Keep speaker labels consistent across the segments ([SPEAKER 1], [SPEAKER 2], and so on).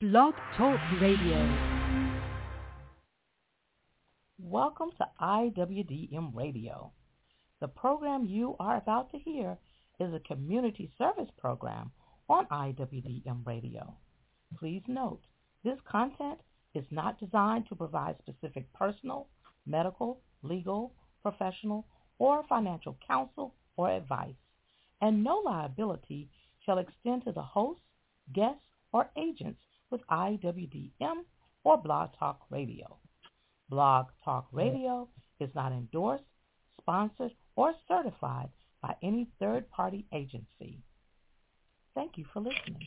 [SPEAKER 1] Blog Talk Radio.
[SPEAKER 2] Welcome to IWDM Radio. The program you are about to hear is a community service program on IWDM Radio. Please note, this content is not designed to provide specific personal, medical, legal, professional, or financial counsel or advice, and no liability shall extend to the hosts, guests, or agents with IWDM or Blog Talk Radio. Blog Talk Radio is not endorsed, sponsored, or certified by any third-party agency. Thank you for listening.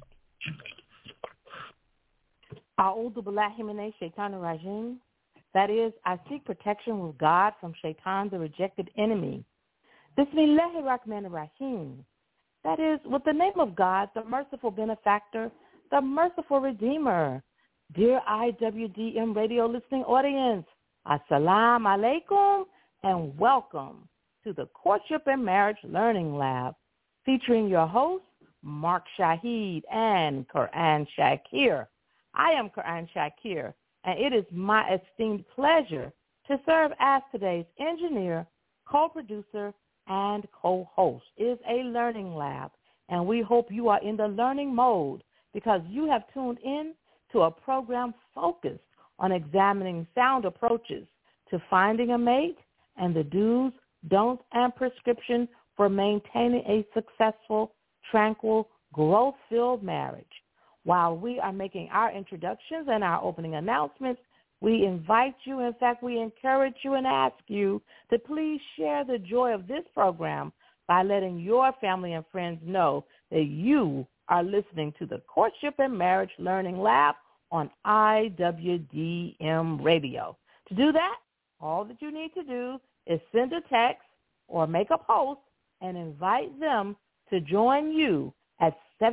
[SPEAKER 3] A'udhu billahi minash shaitanir rajim. That is, I seek protection with God from Shaitan, the rejected enemy. Bismillahir Rahmanir Rahim. That is, with the name of God, the merciful benefactor, the merciful redeemer. Dear IWDM radio listening audience, Assalamu alaikum and welcome to the Courtship and Marriage Learning Lab, featuring your hosts, Mark Shahid and Quran Shakir. I am Quran Shakir, and it is my esteemed pleasure to serve as today's engineer, co-producer, and co-host. It is a learning lab, and we hope you are in the learning mode because you have tuned in to a program focused on examining sound approaches to finding a mate and the do's, don'ts, and prescription for maintaining a successful, tranquil, growth-filled marriage. While we are making our introductions and our opening announcements, we invite you, in fact, we encourage you and ask you to please share the joy of this program by letting your family and friends know that you are listening to the Courtship and Marriage Learning Lab on IWDM Radio. To do that, all that you need to do is send a text or make a post and invite them to join you at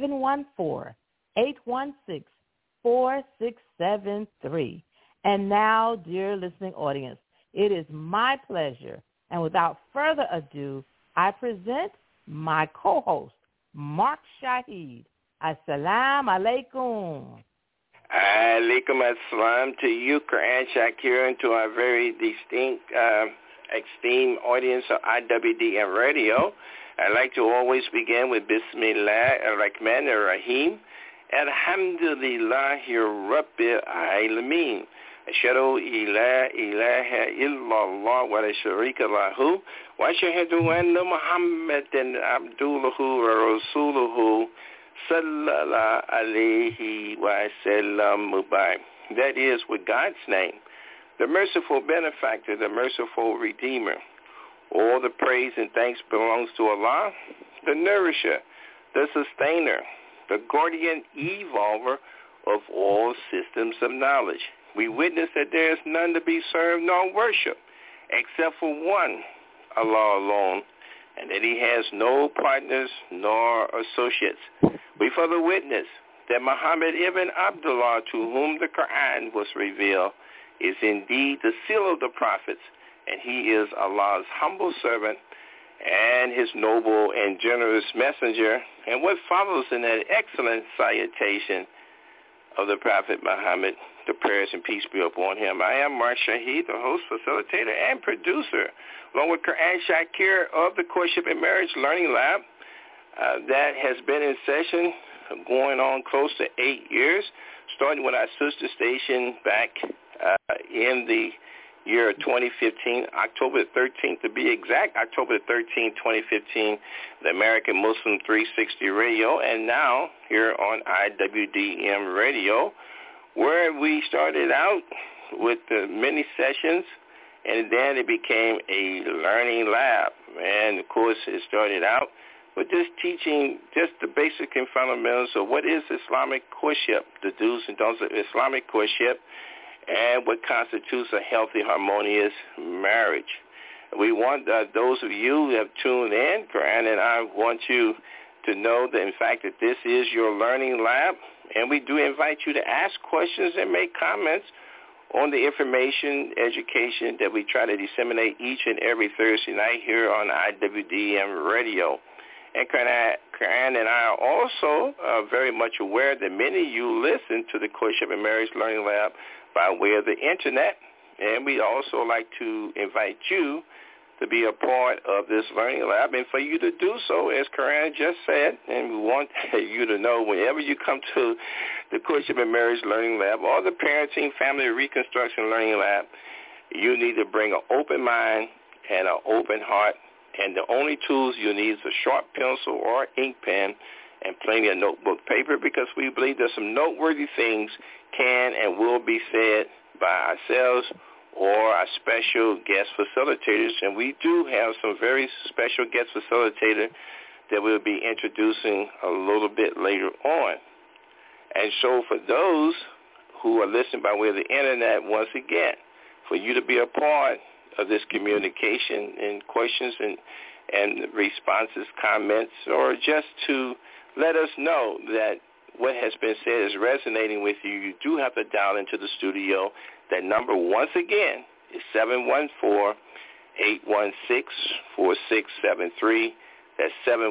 [SPEAKER 3] 714-816-4673. And now, dear listening audience, it is my pleasure, and without further ado, I present my co-host, Mark Shahid. Assalamu alaikum.
[SPEAKER 4] Alaikum assalam to you, Quran Shakir, and to our very distinct, esteemed audience of IWDM Radio. I'd like to always begin with Bismillah ar-Rahman ar-Rahim. Alhamdulillahi Rabbil Alameen. Ashhadu la ilaha illallah wa la sharika lahu wa ashhadu anna Muhammadan abduhu wa rasuluhu sallallahu alayhi wa sallam mubarak. That is, with God's name, the merciful benefactor, the merciful redeemer. All the praise and thanks belongs to Allah, the nourisher, the sustainer, the guardian evolver of all systems of knowledge. We witness that there is none to be served nor worshiped except for one, Allah alone, and that he has no partners nor associates. We further witness that Muhammad ibn Abdullah, to whom the Quran was revealed, is indeed the seal of the prophets, and he is Allah's humble servant and his noble and generous messenger. And what follows in that excellent salutation of the Prophet Muhammad, the prayers and peace be upon him. I am Mark Shahid, the host, facilitator, and producer, along with Quran Shakir of the Courtship and Marriage Learning Lab. That has been in session going on close to 8 years, starting with our sister station back in the year 2015, October 13th to be exact, October 13th, 2015, the American Muslim 360 Radio, and now here on IWDM Radio, where we started out with the many sessions, and then it became a learning lab. And, of course, it started out with just teaching just the basic and fundamentals of what is Islamic courtship, the do's and don'ts of Islamic courtship, and what constitutes a healthy, harmonious marriage. We want those of you who have tuned in, Quran and I want you to know that, in fact, that this is your learning lab, and we do invite you to ask questions and make comments on the information, education that we try to disseminate each and every Thursday night here on IWDM Radio. And Karen and I are also very much aware that many of you listen to the Courtship and Marriage Learning Lab by way of the Internet, and we also like to invite you to be a part of this learning lab, and for you to do so, as Karen just said, and we want you to know whenever you come to the Courtship and Marriage Learning Lab or the Parenting Family Reconstruction Learning Lab, you need to bring an open mind and an open heart, and the only tools you need is a sharp pencil or ink pen and plenty of notebook paper, because we believe that some noteworthy things can and will be said by ourselves or our special guest facilitators, and we do have some very special guest facilitator that we'll be introducing a little bit later on. And so for those who are listening by way of the Internet, once again, for you to be a part of this communication and questions and responses, comments, or just to let us know that what has been said is resonating with you, you do have to dial into the studio. That number, once again, is 714-816-4673. That's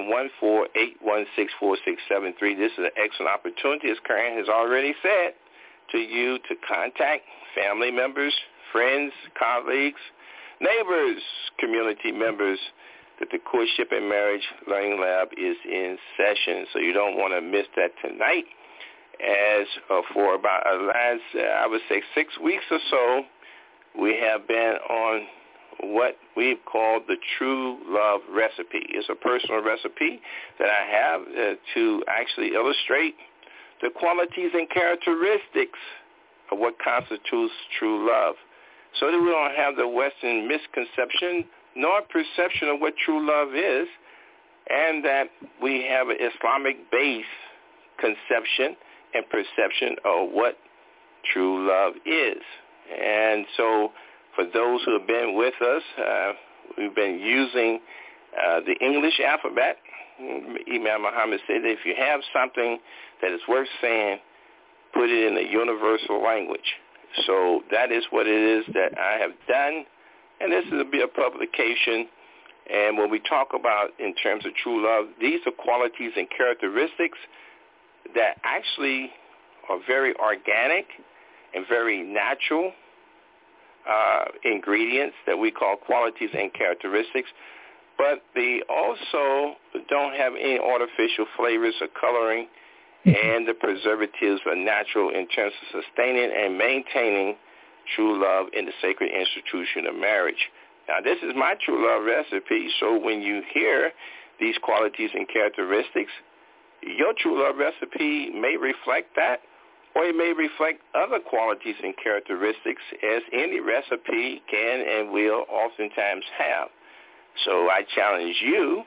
[SPEAKER 4] 714-816-4673. This is an excellent opportunity, as Karen has already said, to you to contact family members, friends, colleagues, neighbors, community members, that the Courtship and Marriage Learning Lab is in session. So you don't want to miss that tonight. As for about the last, I would say 6 weeks or so, we have been on what we've called the True Love Recipe. It's a personal recipe that I have to actually illustrate the qualities and characteristics of what constitutes true love, so that we don't have the Western misconception nor perception of what true love is, and that we have an Islamic-based conception and perception of what true love is. And so for those who have been with us, we've been using the English alphabet. Imam Muhammad said that if you have something that is worth saying, put it in a universal language. So that is what it is that I have done, and this will be a publication. And when we talk about in terms of true love, these are qualities and characteristics that actually are very organic and very natural ingredients that we call qualities and characteristics, but they also don't have any artificial flavors or coloring, and the preservatives are natural in terms of sustaining and maintaining true love in the sacred institution of marriage. Now, this is my true love recipe, so when you hear these qualities and characteristics, your true love recipe may reflect that, or it may reflect other qualities and characteristics, as any recipe can and will oftentimes have. So I challenge you,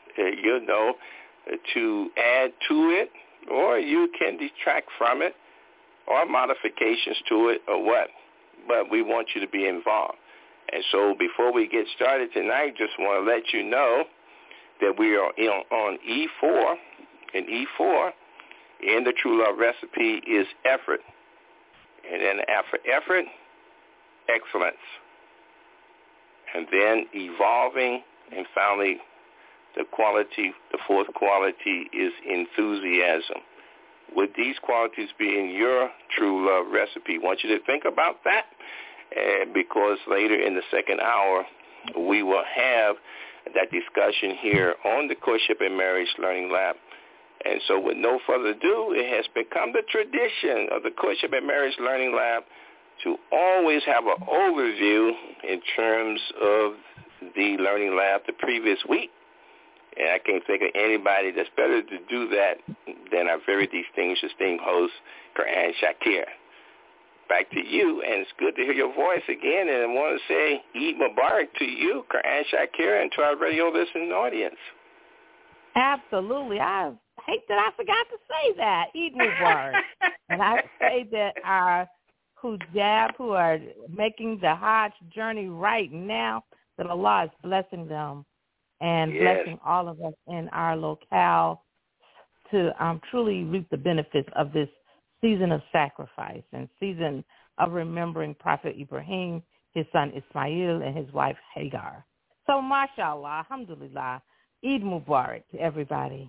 [SPEAKER 4] to add to it, or you can detract from it, or modifications to it, or what. But we want you to be involved. And so before we get started tonight, just want to let you know that we are on E4, and E4 in the True Love Recipe is effort. And then after effort, excellence. And then evolving, and finally the fourth quality is enthusiasm. Would these qualities be in your true love recipe? I want you to think about that, because later in the second hour, we will have that discussion here on the Courtship and Marriage Learning Lab. And so with no further ado, it has become the tradition of the Courtship and Marriage Learning Lab to always have an overview in terms of the Learning Lab the previous week. And I can't think of anybody that's better to do that than our very distinguished, esteemed host, Quran Shakir. Back to you, and it's good to hear your voice again. And I want to say Eid Mubarak to you, Quran Shakir, and to our radio listening audience.
[SPEAKER 3] Absolutely. I hate that I forgot to say that. Eid Mubarak. And I say that our Hujab, who are making the Hajj journey right now, that Allah is blessing them and blessing all of us in our locale to truly reap the benefits of this season of sacrifice and season of remembering Prophet Ibrahim, his son Ismail, and his wife Hagar. So, mashallah, alhamdulillah, Eid Mubarak to everybody.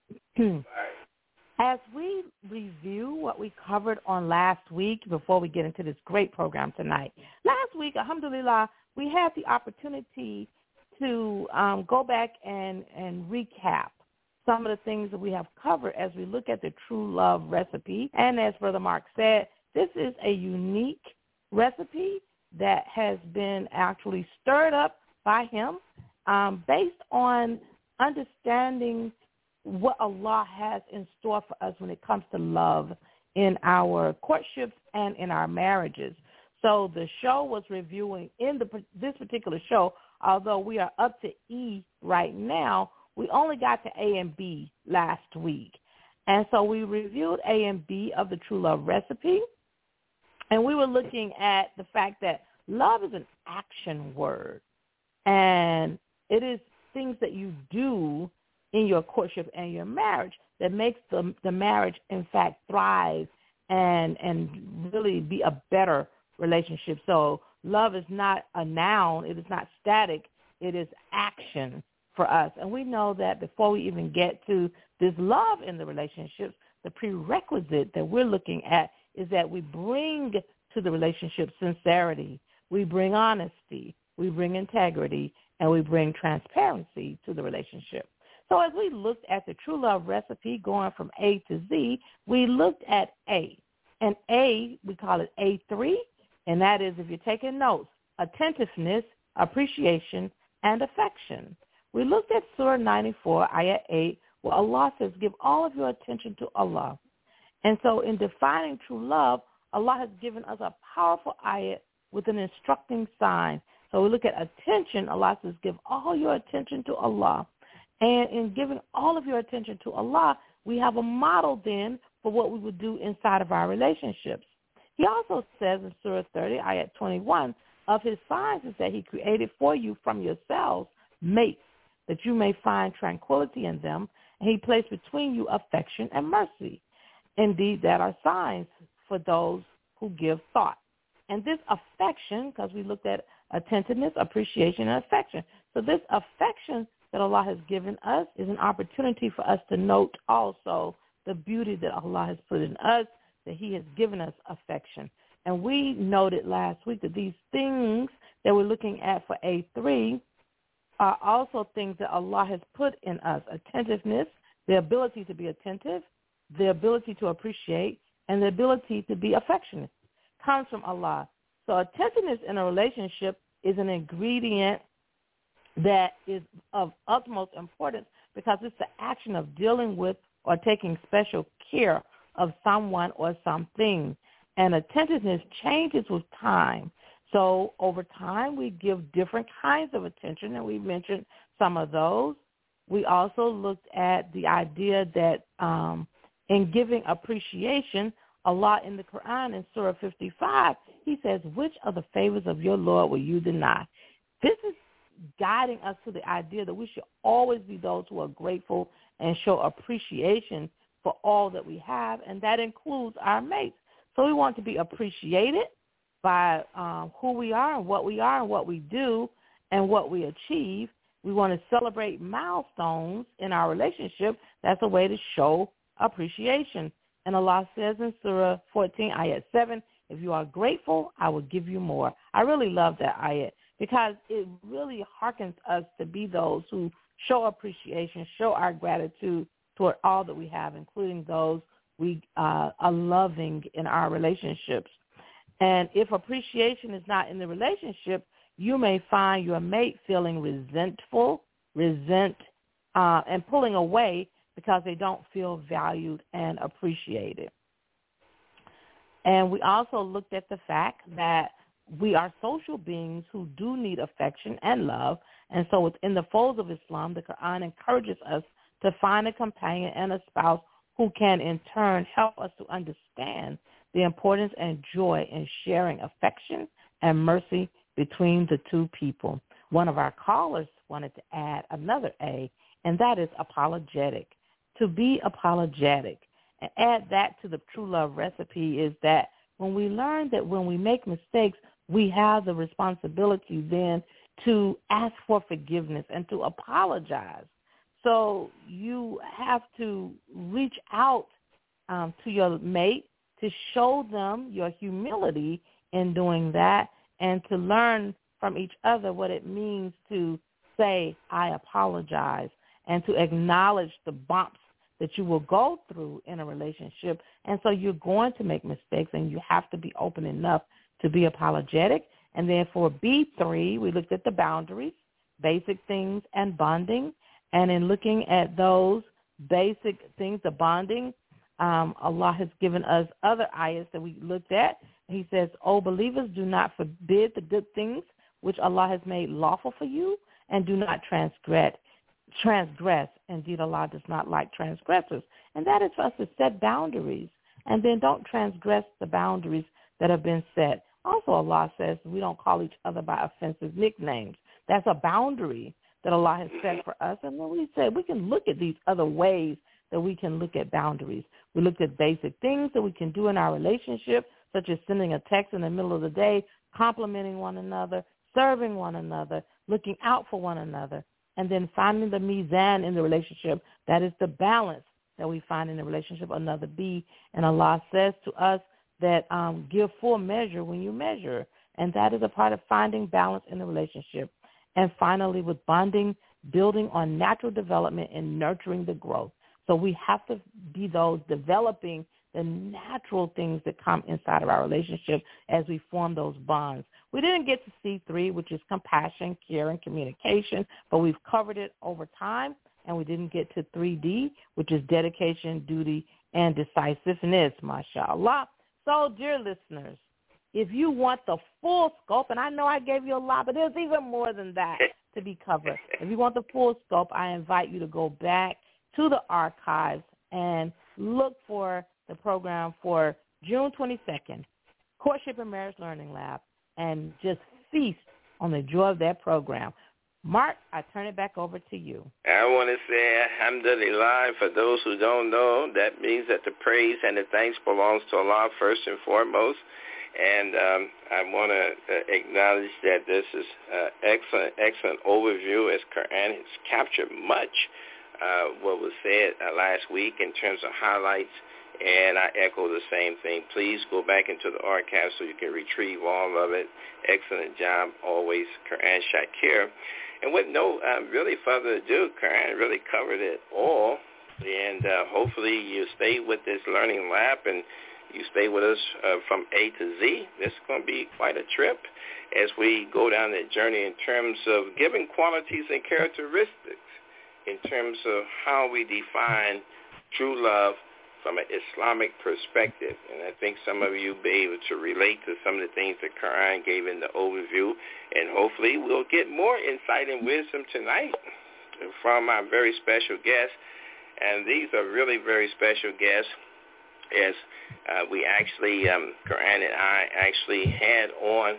[SPEAKER 3] As we review what we covered on last week before we get into this great program tonight, last week, alhamdulillah, we had the opportunity to go back and recap some of the things that we have covered as we look at the true love recipe. And as Brother Mark said, this is a unique recipe that has been actually stirred up by him based on understanding what Allah has in store for us when it comes to love in our courtships and in our marriages. So the show was reviewing this particular show, although we are up to E right now, we only got to A and B last week. And so we reviewed A and B of the True Love Recipe, and we were looking at the fact that love is an action word, and it is things that you do in your courtship and your marriage that makes the marriage, in fact, thrive and really be a better relationship. So love is not a noun. It is not static. It is action for us. And we know that before we even get to this love in the relationships, the prerequisite that we're looking at is that we bring to the relationship sincerity. We bring honesty. We bring integrity. And we bring transparency to the relationship. So as we looked at the True Love Recipe going from A to Z, we looked at A. And A, we call it A3, and that is, if you're taking notes, attentiveness, appreciation, and affection. We looked at Surah 94, Ayah 8, where Allah says, give all of your attention to Allah. And so in defining true love, Allah has given us a powerful ayah with an instructing sign. So we look at attention. Allah says, give all your attention to Allah. And in giving all of your attention to Allah, we have a model then for what we would do inside of our relationships. He also says in Surah 30, Ayat 21, of his signs is that he created for you from yourselves mates, that you may find tranquility in them, and he placed between you affection and mercy. Indeed, that are signs for those who give thought. And this affection, because we looked at attentiveness, appreciation, and affection. So this affection that Allah has given us is an opportunity for us to note also the beauty that Allah has put in us, that he has given us affection. And we noted last week that these things that we're looking at for A3 are also things that Allah has put in us: attentiveness, the ability to be attentive, the ability to appreciate, and the ability to be affectionate comes from Allah. So attentiveness in a relationship is an ingredient that is of utmost importance because it's the action of dealing with or taking special care of someone or something. And attentiveness changes with time. So over time, we give different kinds of attention, and we mentioned some of those. We also looked at the idea that in giving appreciation, Allah in the Quran in Surah 55, he says, which of the favors of your Lord will you deny? This is guiding us to the idea that we should always be those who are grateful and show appreciation for all that we have, and that includes our mates. So we want to be appreciated by who we are and what we do and what we achieve. We want to celebrate milestones in our relationship. That's a way to show appreciation. And Allah says in Surah 14, Ayat 7, if you are grateful, I will give you more. I really love that ayat because it really harkens us to be those who show appreciation, show our gratitude toward all that we have, including those we are loving in our relationships. And if appreciation is not in the relationship, you may find your mate feeling resentful, and pulling away because they don't feel valued and appreciated. And we also looked at the fact that we are social beings who do need affection and love. And so within the folds of Islam, the Quran encourages us to find a companion and a spouse who can in turn help us to understand the importance and joy in sharing affection and mercy between the two people. One of our callers wanted to add another A, and that is apologetic. To be apologetic and add that to the true love recipe is that when we learn that when we make mistakes, we have the responsibility then to ask for forgiveness and to apologize. So you have to reach out to your mate to show them your humility in doing that, and to learn from each other what it means to say, I apologize, and to acknowledge the bumps that you will go through in a relationship. And so you're going to make mistakes, and you have to be open enough to be apologetic. And then for B3, we looked at the boundaries, basic things, and bonding. And in looking at those basic things, the bonding, Allah has given us other ayahs that we looked at. He says, "O believers, do not forbid the good things which Allah has made lawful for you, and do not transgress. Indeed, Allah does not like transgressors." And that is for us to set boundaries. And then don't transgress the boundaries that have been set. Also, Allah says we don't call each other by offensive nicknames. That's a boundary that Allah has set for us. And then we said we can look at these other ways that we can look at boundaries. We looked at basic things that we can do in our relationship, such as sending a text in the middle of the day, complimenting one another, serving one another, looking out for one another, and then finding the mizan in the relationship. That is the balance that we find in the relationship, another B. And Allah says to us that give full measure when you measure, and that is a part of finding balance in the relationship. And finally, with bonding, building on natural development and nurturing the growth. So we have to be those developing the natural things that come inside of our relationship as we form those bonds. We didn't get to C3, which is compassion, care, and communication, but we've covered it over time. And we didn't get to 3D, which is dedication, duty, and decisiveness, mashallah. So, dear listeners, if you want the full scope, and I know I gave you a lot, but there's even more than that to be covered. If you want the full scope, I invite you to go back to the archives and look for the program for June 22nd, Courtship and Marriage Learning Lab, and just feast on the joy of that program. Mark, I turn it back over to you.
[SPEAKER 4] I want to say alhamdulillah. For those who don't know, that means that the praise and the thanks belongs to Allah first and foremost. And I want to acknowledge that this is excellent overview, as Quran has captured much what was said last week in terms of highlights. And I echo the same thing. Please go back into the archives so you can retrieve all of it. Excellent job, always, Quran Shakir. And with no really further ado, Quran really covered it all. And hopefully you stay with this learning lab and you stay with us from A to Z. This is going to be quite a trip as we go down that journey in terms of giving qualities and characteristics, in terms of how we define true love from an Islamic perspective. And I think some of you will be able to relate to some of the things that Quran gave in the overview. And hopefully we'll get more insight and wisdom tonight from our very special guests. And these are really very special guests, as we actually, Quran and I actually had on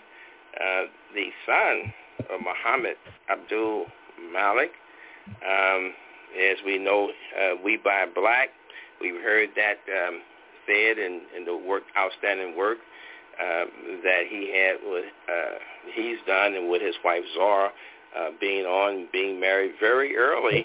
[SPEAKER 4] the son of Muhammad Abdul Malik. As we know, we buy black. We've heard that said in the work, outstanding work that he had, he's done, and with his wife Zara being married very early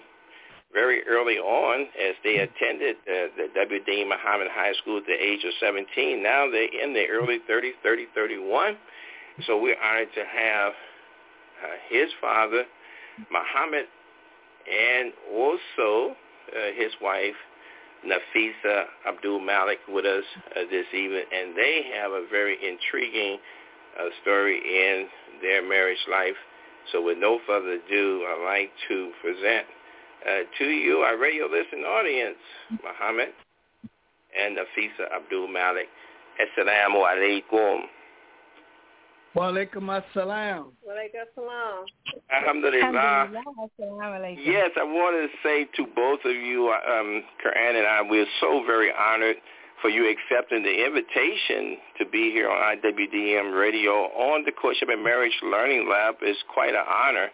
[SPEAKER 4] on, as they attended the W.D. Muhammad High School at the age of 17. Now they're in their early 30s, 31. So we're honored to have his father, Muhammad, and also his wife, Nafisa Abdul Malik, with us this evening, and they have a very intriguing story in their marriage life. So with no further ado, I'd like to present to you, our radio listening audience, Muhammad and Nafisa Abdul Malik. Assalamu alaikum.
[SPEAKER 5] Wa alaikum assalam.
[SPEAKER 6] Wa alaikum assalam.
[SPEAKER 4] Alhamdulillah. Yes, I wanted to say to both of you, Quran and I, we're so very honored for you accepting the invitation to be here on IWDM Radio on the Courtship and Marriage Learning Lab. It's quite an honor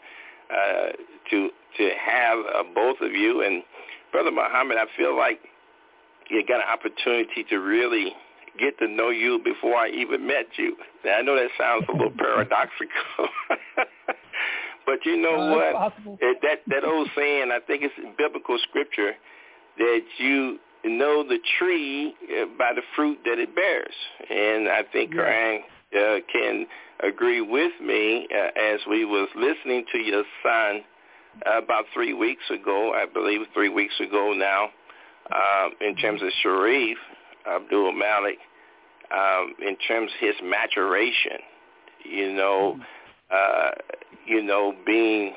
[SPEAKER 4] to have both of you. And Brother Muhammad, I feel like you got an opportunity to really get to know you before I even met you. Now, I know that sounds a little paradoxical, But you know what?
[SPEAKER 5] Possible.
[SPEAKER 4] That old saying, I think it's biblical scripture, that you know the tree by the fruit that it bears. And I think Quran can agree with me as we was listening to your son about 3 weeks ago, I believe 3 weeks ago now, in terms of Sharif Abdul Malik, in terms of his maturation, being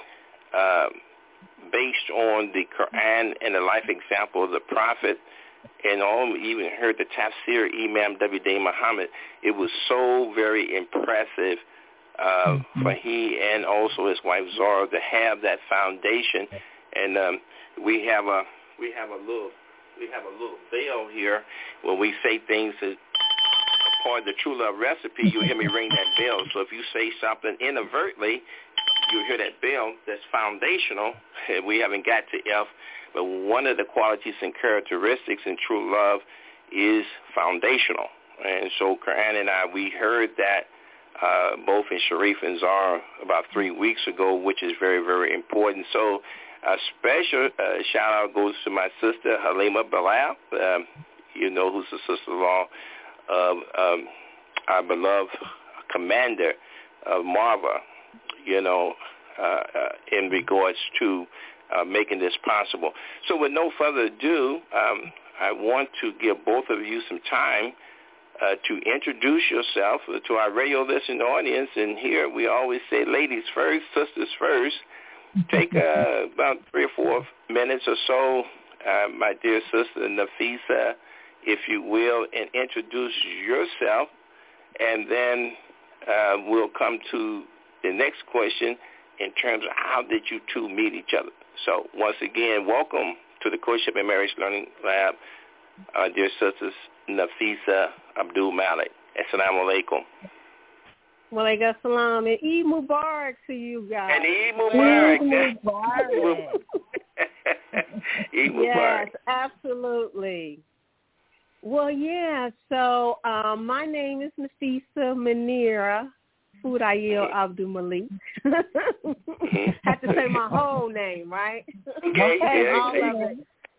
[SPEAKER 4] based on the Quran and the life example of the Prophet, and even heard the tafsir Imam W.D. Muhammad. It was so very impressive for he and also his wife Zora to have that foundation. And we have a little bell here when we say things as part of the True Love recipe. You hear me ring that bell. So if you say something inadvertently, you'll hear that bell. That's foundational. We haven't got to F, but one of the qualities and characteristics in true love is foundational. And so Quran and I, we heard that both in Sharif and Zara about 3 weeks ago, which is very, very important. So a special shout-out goes to my sister, Halima Bilal, who's the sister-in-law of our beloved commander of Marva, in regards to making this possible. So with no further ado, I want to give both of you some time to introduce yourself to our radio listening audience. And here we always say ladies first, sisters first. Take about 3 or 4 minutes or so, my dear sister Nafisa, if you will, and introduce yourself. And then we'll come to the next question in terms of how did you two meet each other. So once again, welcome to the Courtship and Marriage Learning Lab, dear sisters Nafisa Abdul Malik. Assalamu alaikum.
[SPEAKER 6] Walaikum salam. And Eid Mubarak to you guys.
[SPEAKER 4] And Eid Mubarak.
[SPEAKER 6] Eid Mubarak.
[SPEAKER 4] Eid Mubarak.
[SPEAKER 6] Yes, absolutely. Well, yeah, so my name is Nafisa Manira Fudayil Abdul Malik. Have to say my whole name, right?
[SPEAKER 4] Okay,
[SPEAKER 6] all of it.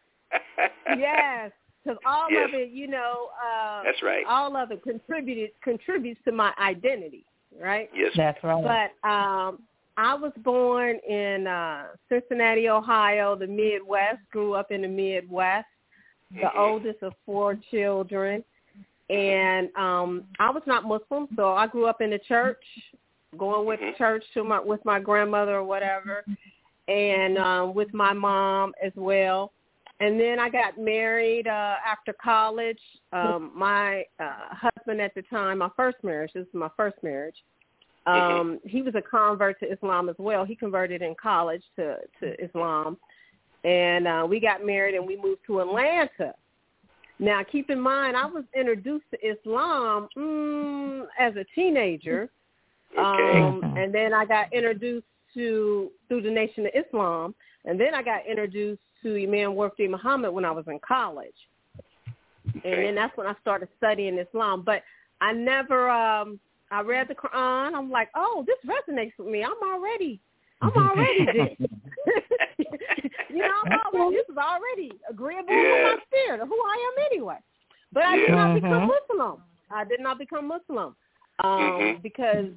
[SPEAKER 6] Yes, because all of it,
[SPEAKER 4] that's right.
[SPEAKER 6] All of it contributes to my identity, right?
[SPEAKER 4] Yes,
[SPEAKER 2] that's right.
[SPEAKER 6] But I was born in Cincinnati, Ohio, the Midwest. Grew up in the Midwest. The oldest of 4 children, and I was not Muslim, so I grew up in the church, going with church with my grandmother or whatever, and with my mom as well. And then I got married after college. My husband at the time, this was my first marriage. He was a convert to Islam as well. He converted in college to Islam. And we got married and we moved to Atlanta. Now, keep in mind, I was introduced to Islam as a teenager. And then I got introduced through the Nation of Islam. And then I got introduced to Imam Wafdi Muhammad when I was in college. And then that's when I started studying Islam. But I never, I read the Quran. I'm like, oh, this resonates with me. I'm already this. This is already agreeable with my spirit of who I am anyway. But I did not become Muslim. I did not become Muslim because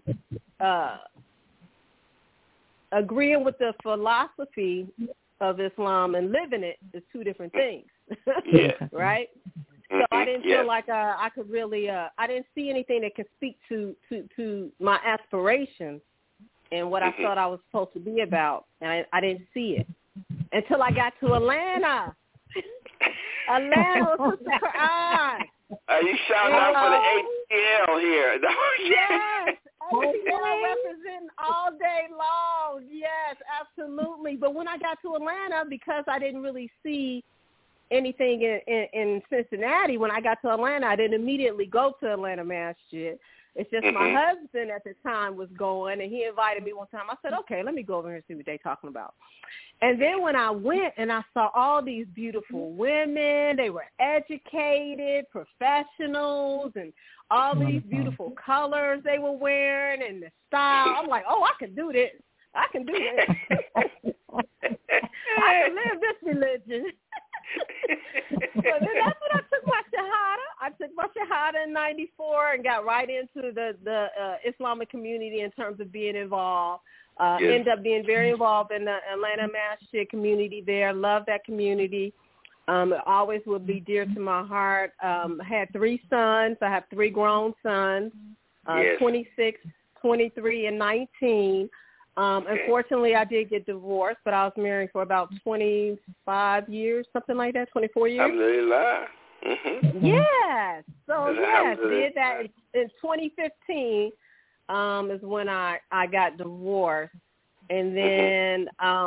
[SPEAKER 6] agreeing with the philosophy of Islam and living it is 2 different things, right? So I didn't feel like I could really, I didn't see anything that could speak to my aspirations and what I thought I was supposed to be about, and I didn't see it until I got to Atlanta. Atlanta was the Quran.
[SPEAKER 4] You shouting out for the ATL here.
[SPEAKER 6] Yes, ATL representing all day long. Yes, absolutely. But when I got to Atlanta, because I didn't really see anything in Cincinnati, when I got to Atlanta, I didn't immediately go to Atlanta Masjid. It's just my husband at the time was going, and he invited me one time. I said, okay, let me go over here and see what they're talking about. And then when I went and I saw all these beautiful women, they were educated, professionals, and all these beautiful colors they were wearing and the style. I'm like, oh, I could do this. I can do this. I can live this religion. So then that's when I took my Shahada. I took my Shahada in 94 and got right into the Islamic community in terms of being involved. Ended up being very involved in the Atlanta Masjid community there. Love that community. It always will be dear to my heart. I had 3 sons. I have 3 grown sons, 26, 23, and 19. Unfortunately, I did get divorced, but I was married for about 25 years, something like that, 24 years.
[SPEAKER 4] Alhamdulillah. Mm-hmm.
[SPEAKER 6] Yes. So, yes, did that in 2015 is when I got divorced. And then,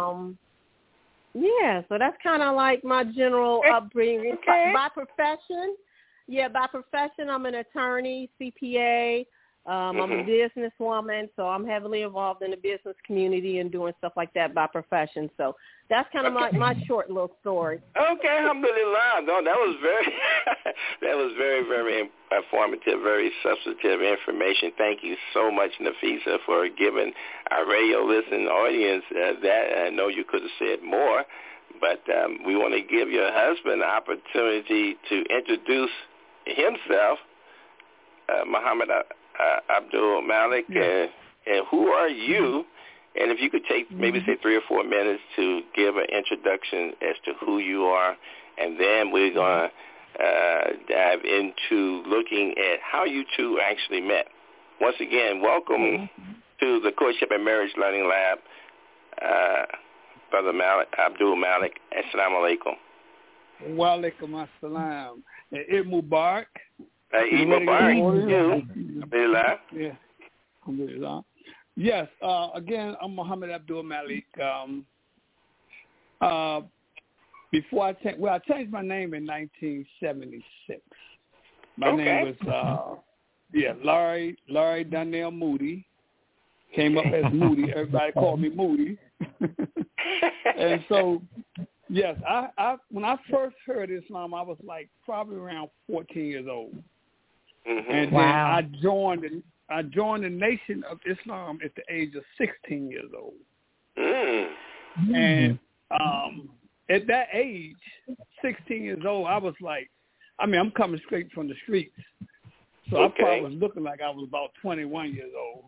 [SPEAKER 6] so that's kind of like my general upbringing. By profession, I'm an attorney, CPA. I'm a businesswoman, so I'm heavily involved in the business community and doing stuff like that by profession. So that's kind of my short little story.
[SPEAKER 4] Okay, alhamdulillah. No, that was very, very informative, very substantive information. Thank you so much, Nafisa, for giving our radio listening audience that. I know you could have said more, but we want to give your husband the opportunity to introduce himself, Muhammad Abdul Malik, and who are you? And if you could take maybe say 3 or 4 minutes to give an introduction as to who you are, and then we're going to dive into looking at how you two actually met. Once again, welcome to the Courtship and Marriage Learning Lab, Brother Malik, Abdul Malik. Assalamu alaikum.
[SPEAKER 5] Wa alaikum assalam. Eid Mubarak.
[SPEAKER 4] Eid Mubarak. Alhamdulillah.
[SPEAKER 5] Yeah. Alhamdulillah. Yes. Again, I'm Muhammad Abdul Malik. Before I changed my name in 1976. My name was Larry Donnell Moody. Came up as Moody. Everybody called me Moody. And so, yes, I when I first heard Islam, I was like probably around 14 years old. Mm-hmm. And then I joined the Nation of Islam at the age of 16 years old. Mm-hmm. And at that age, 16 years old, I was like, I'm coming straight from the streets. So I probably was looking like I was about 21 years old.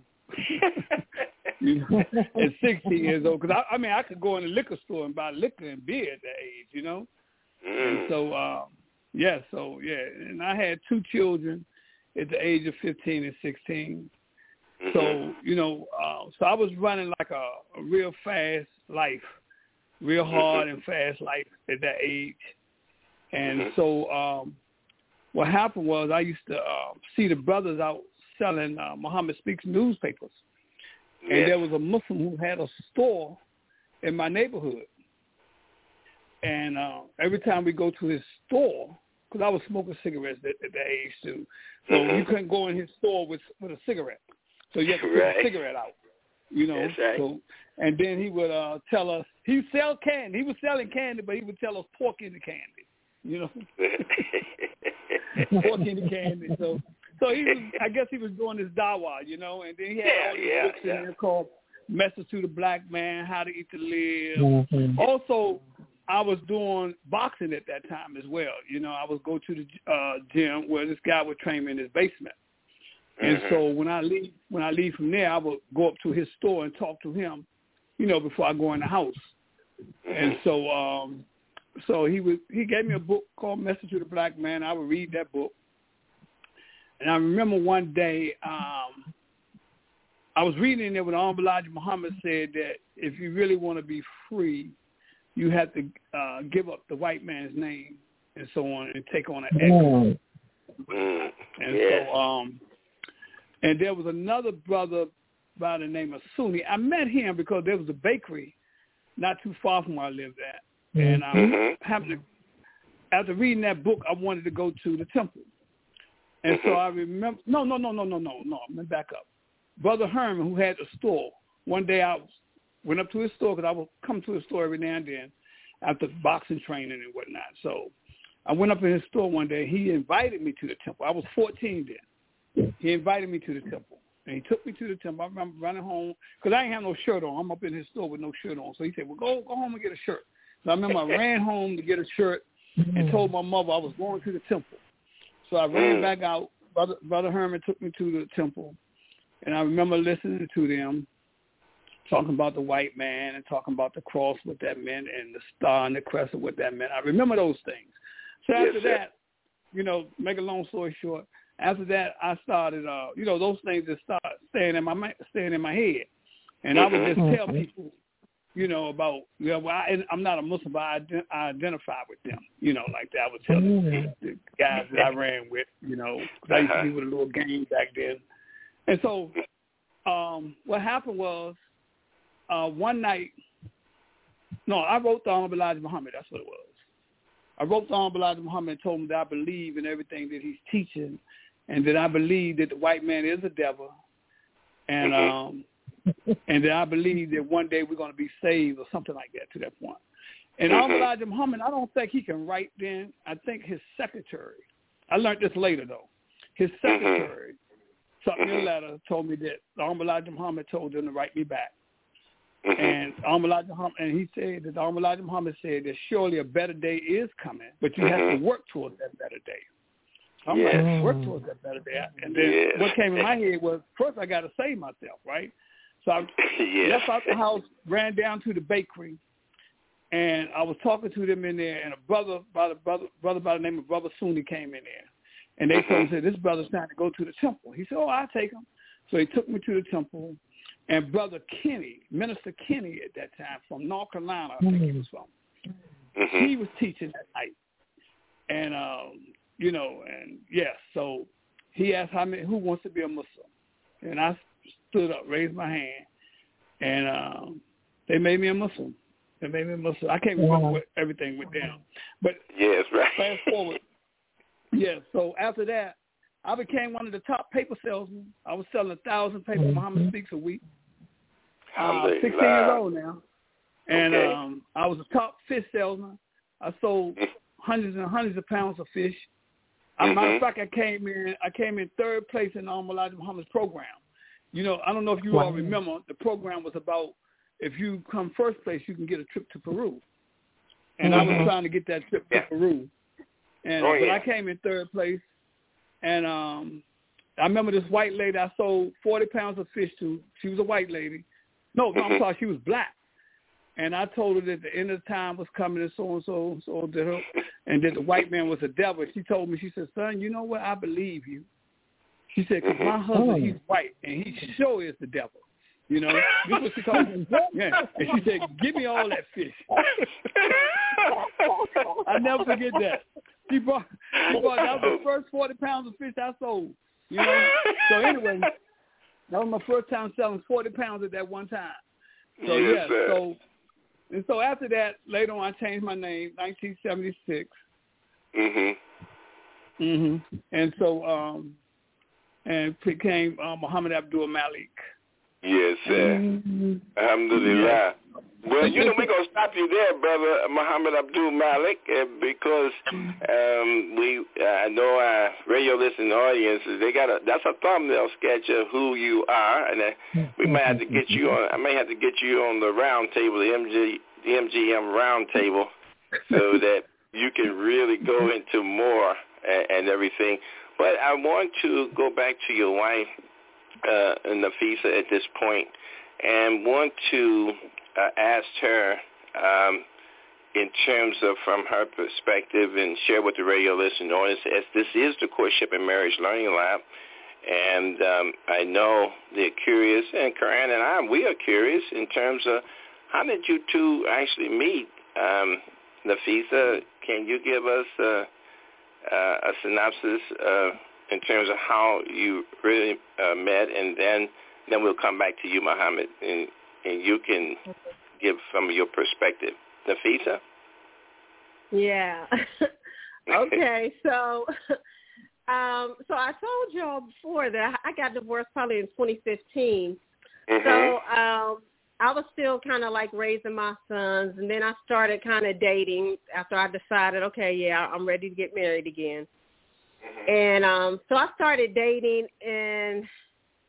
[SPEAKER 5] At 16 years old. Because, I could go in the liquor store and buy liquor and beer at that age, you know. Mm. And so, And I had 2 children at the age of 15 and 16. Mm-hmm. So, so I was running like a real fast life, real hard and fast life at that age. And so what happened was I used to see the brothers out selling Muhammad Speaks newspapers. And there was a Muslim who had a store in my neighborhood. And every time we go to his store, because I was smoking cigarettes at that age too, so you couldn't go in his store with a cigarette. So you had to put a cigarette out, you know. Right. So, and then he would tell us, he would sell candy. He was selling candy, but he would tell us pork in the candy, you know. Pork in the candy. So he was, I guess he was doing his dawah, you know, and then he had all these books in there called Message to the Black Man, How to Eat to Live. Mm-hmm. Also, I was doing boxing at that time as well. You know, I would go to the gym where this guy would train me in his basement. And so when I leave from there, I would go up to his store and talk to him, you know, before I go in the house. And so he gave me a book called Message to the Black Man. I would read that book. And I remember one day I was reading in there when Honorable Elijah Muhammad said that if you really want to be free, you have to give up the white man's name and so on and take on an ex. And so, and there was another brother by the name of Sunni. I met him because there was a bakery not too far from where I lived at. And after reading that book, I wanted to go to the temple. And so I remember, no, let me back up. Brother Herman, who had a store, one day I went up to his store because I would come to his store every now and then after boxing training and whatnot. So I went up in his store one day. He invited me to the temple. I was 14 then. He invited me to the temple. And he took me to the temple. I remember running home because I didn't have no shirt on. I'm up in his store with no shirt on. So he said, well, go home and get a shirt. So I remember I ran home to get a shirt and told my mother I was going to the temple. So I ran back out. Brother Herman took me to the temple. And I remember listening to them talking about the white man and talking about the cross, what that meant, and the star and the crescent, what that meant. I remember those things. So after that, make a long story short, after that, I started, those things just started staying in my head. And I would just tell people, about, I'm not a Muslim, but I identify with them, like that. I would tell the guys that I ran with, because I used to be with a little gang back then. And so what happened was one night, I wrote to Honorable Elijah Muhammad. That's what it was. I wrote to Honorable Elijah Muhammad and told him that I believe in everything that he's teaching and that I believe that the white man is a devil and and that I believe that one day we're going to be saved or something like that to that point. And Honorable Elijah Muhammad, I don't think he can write then. I think his secretary, I learned this later though, his secretary sent me a letter, told me that Honorable Elijah Muhammad told them to write me back. And he said that Elijah Muhammad said that surely a better day is coming, but you have to work towards that better day. I'm like, work towards that better day. And then what came in my head was, first I got to save myself, right? So I left out the house, ran down to the bakery, and I was talking to them in there, and a brother by the name of Brother Sunni came in there. And they told me, this brother's trying to go to the temple. He said, I'll take him. So he took me to the temple. And Brother Kenny, Minister Kenny at that time from North Carolina, I think he was from, he was teaching that night. And, so he asked who wants to be a Muslim. And I stood up, raised my hand, and they made me a Muslim. I can't remember everything went down. But fast forward. So after that, I became one of the top paper salesmen. I was selling 1,000 paper Muhammad Speaks a week. 16 years old now. And I was a top fish salesman. I sold hundreds and hundreds of pounds of fish. Matter of fact, I came in third place in Elijah Muhammad's program. I don't know if you all remember, the program was about if you come first place, you can get a trip to Peru. And I was trying to get that trip to Peru. And but I came in third place. And I remember this white lady I sold 40 pounds of fish to. She was a white lady. No, I'm sorry, she was black. And I told her that the end of the time was coming and so and that the white man was a devil. She told me, she said, son, you know what? I believe you. She said, because my husband, he's white, and he sure is the devil. This is what she called me. Yeah. And she said, give me all that fish. I never forget that. She brought that was the first 40 pounds of fish I sold. So anyway, that was my first time selling 40 pounds at that one time. So so after that, later on, I changed my name, 1976. And so and became Muhammad Abdul Malik.
[SPEAKER 4] Yes, sir. Alhamdulillah. Well, we're going to stop you there, Brother Muhammad Abdul Malik, because I know our radio listening audience, that's a thumbnail sketch of who you are, and we might have to get you on, I may have to get you on the round table, the MGM round table, so that you can really go into more and everything. But I want to go back to your wife, Nafisa, at this point, and want to ask her in terms of from her perspective and share with the radio listening audience, as this is the Courtship and Marriage Learning Lab, and I know they're curious, and Karan and I, we are curious in terms of how did you two actually meet? Nafisa, can you give us a synopsis in terms of how you really met, and then we'll come back to you, Muhammad, and you can give some of your perspective. Nafisa?
[SPEAKER 6] Yeah. Okay, so I told y'all before that I got divorced probably in 2015. So I was still kind of like raising my sons, and then I started kind of dating after I decided, okay, yeah, I'm ready to get married again. And so I started dating, and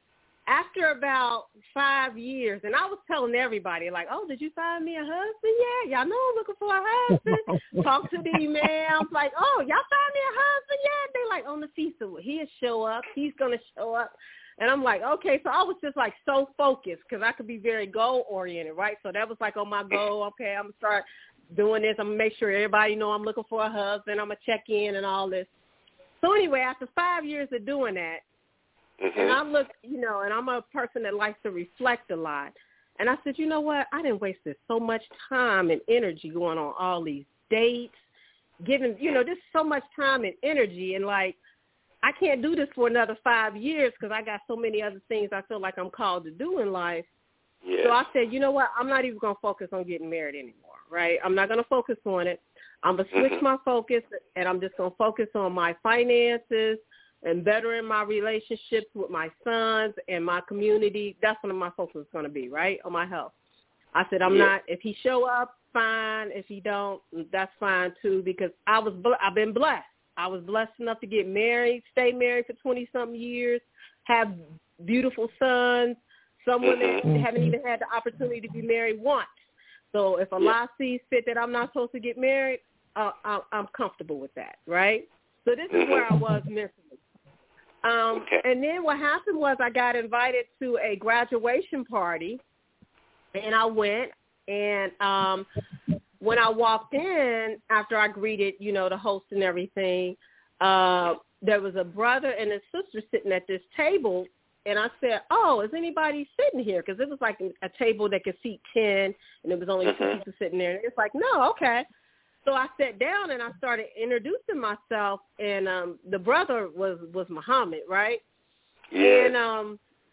[SPEAKER 6] after about 5 years, and I was telling everybody, like, oh, did you find me a husband yet? Y'all know I'm looking for a husband. Talk to the imams, like, oh, y'all found me a husband yet? They like, on the feast, he'll show up. He's going to show up. And I'm like, okay. So I was just like so focused because I could be very goal-oriented, right? So that was like on my goal. Okay, I'm going to start doing this. I'm going to make sure everybody know I'm looking for a husband. I'm going to check in and all this. So anyway, after 5 years of doing that, and I look, and I'm a person that likes to reflect a lot. And I said, you know what? I didn't waste so much time and energy going on all these dates, giving, just so much time and energy. And, like, I can't do this for another 5 years because I got so many other things I feel like I'm called to do in life. Yeah. So I said, you know what? I'm not even going to focus on getting married anymore, right? I'm not going to focus on it. I'm going to switch my focus, and I'm just going to focus on my finances and bettering my relationships with my sons and my community. That's what my focus is going to be, right, on my health. I said, I'm not, if he show up, fine. If he don't, that's fine too, because I've been blessed. I was blessed enough to get married, stay married for 20-something years, have beautiful sons, some women haven't even had the opportunity to be married once. So if Allah sees fit that I'm not supposed to get married, I'm comfortable with that, right? So this is where I was mentally. And then what happened was I got invited to a graduation party, and I went. And when I walked in, after I greeted, the host and everything, there was a brother and a sister sitting at this table. And I said, oh, is anybody sitting here? Because it was like a table that could seat 10, and there was only 2 people sitting there. And it's like, no, okay. So I sat down and I started introducing myself, and the brother was Muhammad, right? Yeah.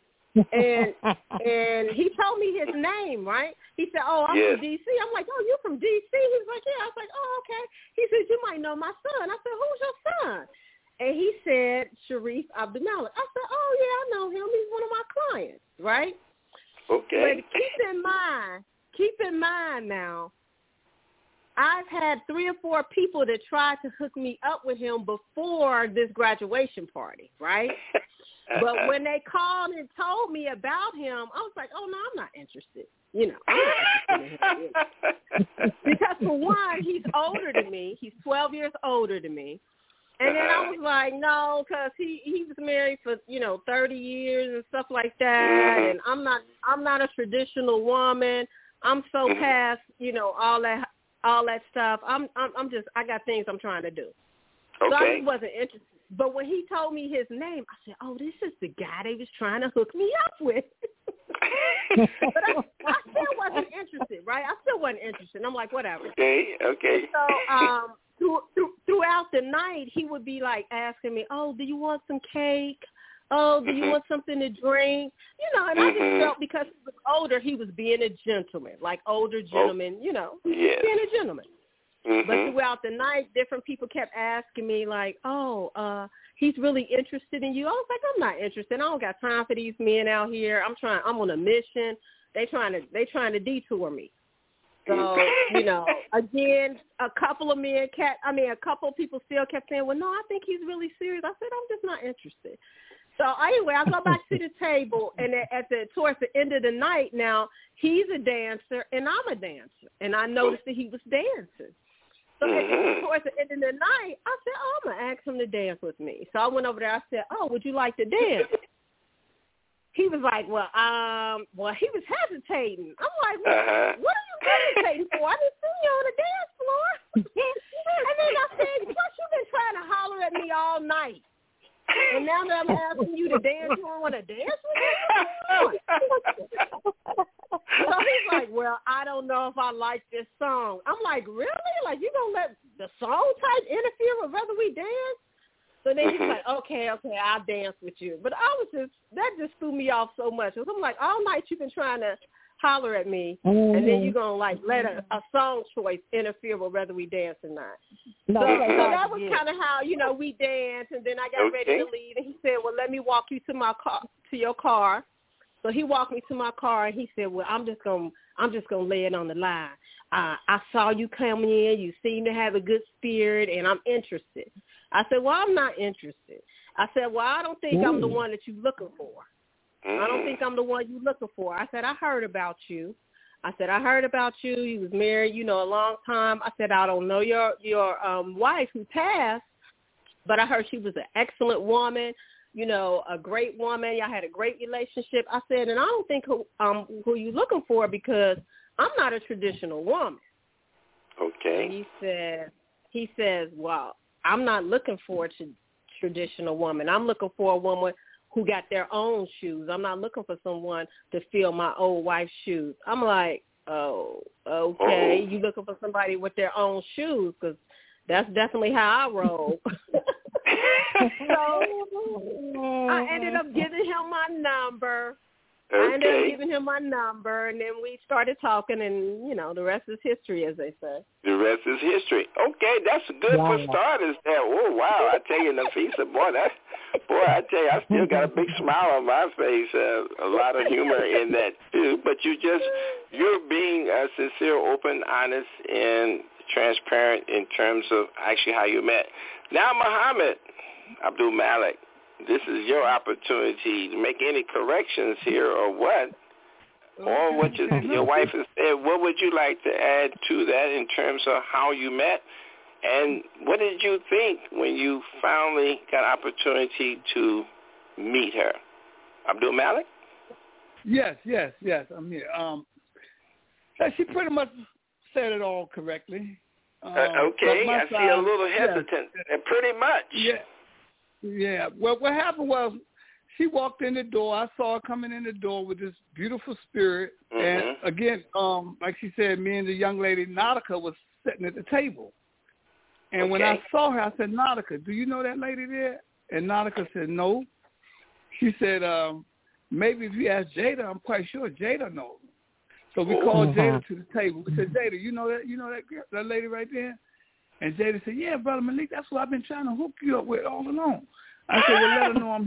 [SPEAKER 6] And he told me his name, right? He said, oh, I'm from D.C. I'm like, oh, you from D.C.? He was like, yeah. I was like, oh, okay. He said, you might know my son. I said, who's your son? And he said, Sharif Abdul-Malik. I said, oh, yeah, I know him. He's one of my clients, right? Okay. But keep in mind now, I've had 3 or 4 people that tried to hook me up with him before this graduation party, right? But when they called and told me about him, I was like, oh, no, I'm not interested. I'm not interested in him. Because, for one, he's older than me. He's 12 years older than me. And then I was like, no, because he was married for, 30 years and stuff like that. And I'm not a traditional woman. I'm so past, all that stuff. I got things I'm trying to do. Okay. So I just wasn't interested. But when he told me his name, I said, oh, this is the guy they was trying to hook me up with. But I still wasn't interested, right? I still wasn't interested. I'm like, whatever. Okay. And so throughout the night, he would be like asking me, oh, do you want some cake? Oh, do you want something to drink? And I just felt because he was older, he was being a gentleman, like older gentlemen, being a gentleman. But throughout the night, different people kept asking me, like, oh, he's really interested in you. I was like, I'm not interested. I don't got time for these men out here. I'm on a mission. They trying to detour me. So, again, a couple of people still kept saying, well, no, I think he's really serious. I said, I'm just not interested. So anyway, I go back to the table, and towards the end of the night, now he's a dancer and I'm a dancer, and I noticed that he was dancing. So towards the end of the night, I said, oh, I'm gonna ask him to dance with me. So I went over there. I said, oh, would you like to dance? He was like, well, he was hesitating. I'm like, what are you hesitating for? I didn't see you on the dance floor. And then I said, plus you've been trying to holler at me all night. And now that I'm asking you to dance, you don't want to dance with me? So he's like, well, I don't know if I like this song. I'm like, really? Like, you going to let the song type interfere with whether we dance? So then he's like, okay, I'll dance with you. But that just threw me off so much. Because I'm like, all night you've been trying to holler at me, and then you're going to, like, let a song choice interfere with whether we dance or not. No, so that was kind of how, we danced, and then I got ready to leave, and he said, well, let me walk you to your car. So he walked me to my car, and he said, well, I'm just gonna lay it on the line. I saw you come in. You seem to have a good spirit, and I'm interested. I said, well, I'm not interested. I said, well, I don't think I'm the one that you're looking for. I don't think I'm the one you're looking for. I said, I heard about you. I said, I heard about you. You was married, a long time. I said, I don't know your wife who passed, but I heard she was an excellent woman, a great woman. Y'all had a great relationship. I said, and I don't think who you're looking for because I'm not a traditional woman.
[SPEAKER 4] Okay.
[SPEAKER 6] And he says, well, I'm not looking for a traditional woman. I'm looking for a woman who got their own shoes. I'm not looking for someone to fill my old wife's shoes. I'm like, oh, okay. You looking for somebody with their own shoes because that's definitely how I roll. So I ended up giving him my number.
[SPEAKER 4] Okay.
[SPEAKER 6] I ended up giving him my number, and then we started talking, and, the rest is history, as they say.
[SPEAKER 4] The rest is history. Okay, that's good for starters there. Oh, wow. I tell you, Nafisa, I tell you, I still got a big smile on my face. A lot of humor in that, too. But you're being sincere, open, honest, and transparent in terms of actually how you met. Now, Muhammad Abdul Malik, this is your opportunity to make any corrections here or what, or what your wife has said. What would you like to add to that in terms of how you met? And what did you think when you finally got opportunity to meet her? Abdul Malik?
[SPEAKER 5] Yes, I'm here. She pretty much said it all correctly.
[SPEAKER 4] Okay, I see a little hesitant. Pretty much. Yeah. Well, what happened was
[SPEAKER 5] she walked in the door. I saw her coming in the door with this beautiful spirit. And again, like she said, me and the young lady, Nautica, was sitting at the table. And when I saw her, I said, Nautica, do you know that lady there? And Nautica said, no. She said, maybe if you ask Jada, I'm quite sure Jada knows. So we called Jada to the table. We said, Jada, you know that girl, that lady right there? And Jada said, yeah, Brother Malik, that's what I've been trying to hook you up with all along. I said, well, let her know I'm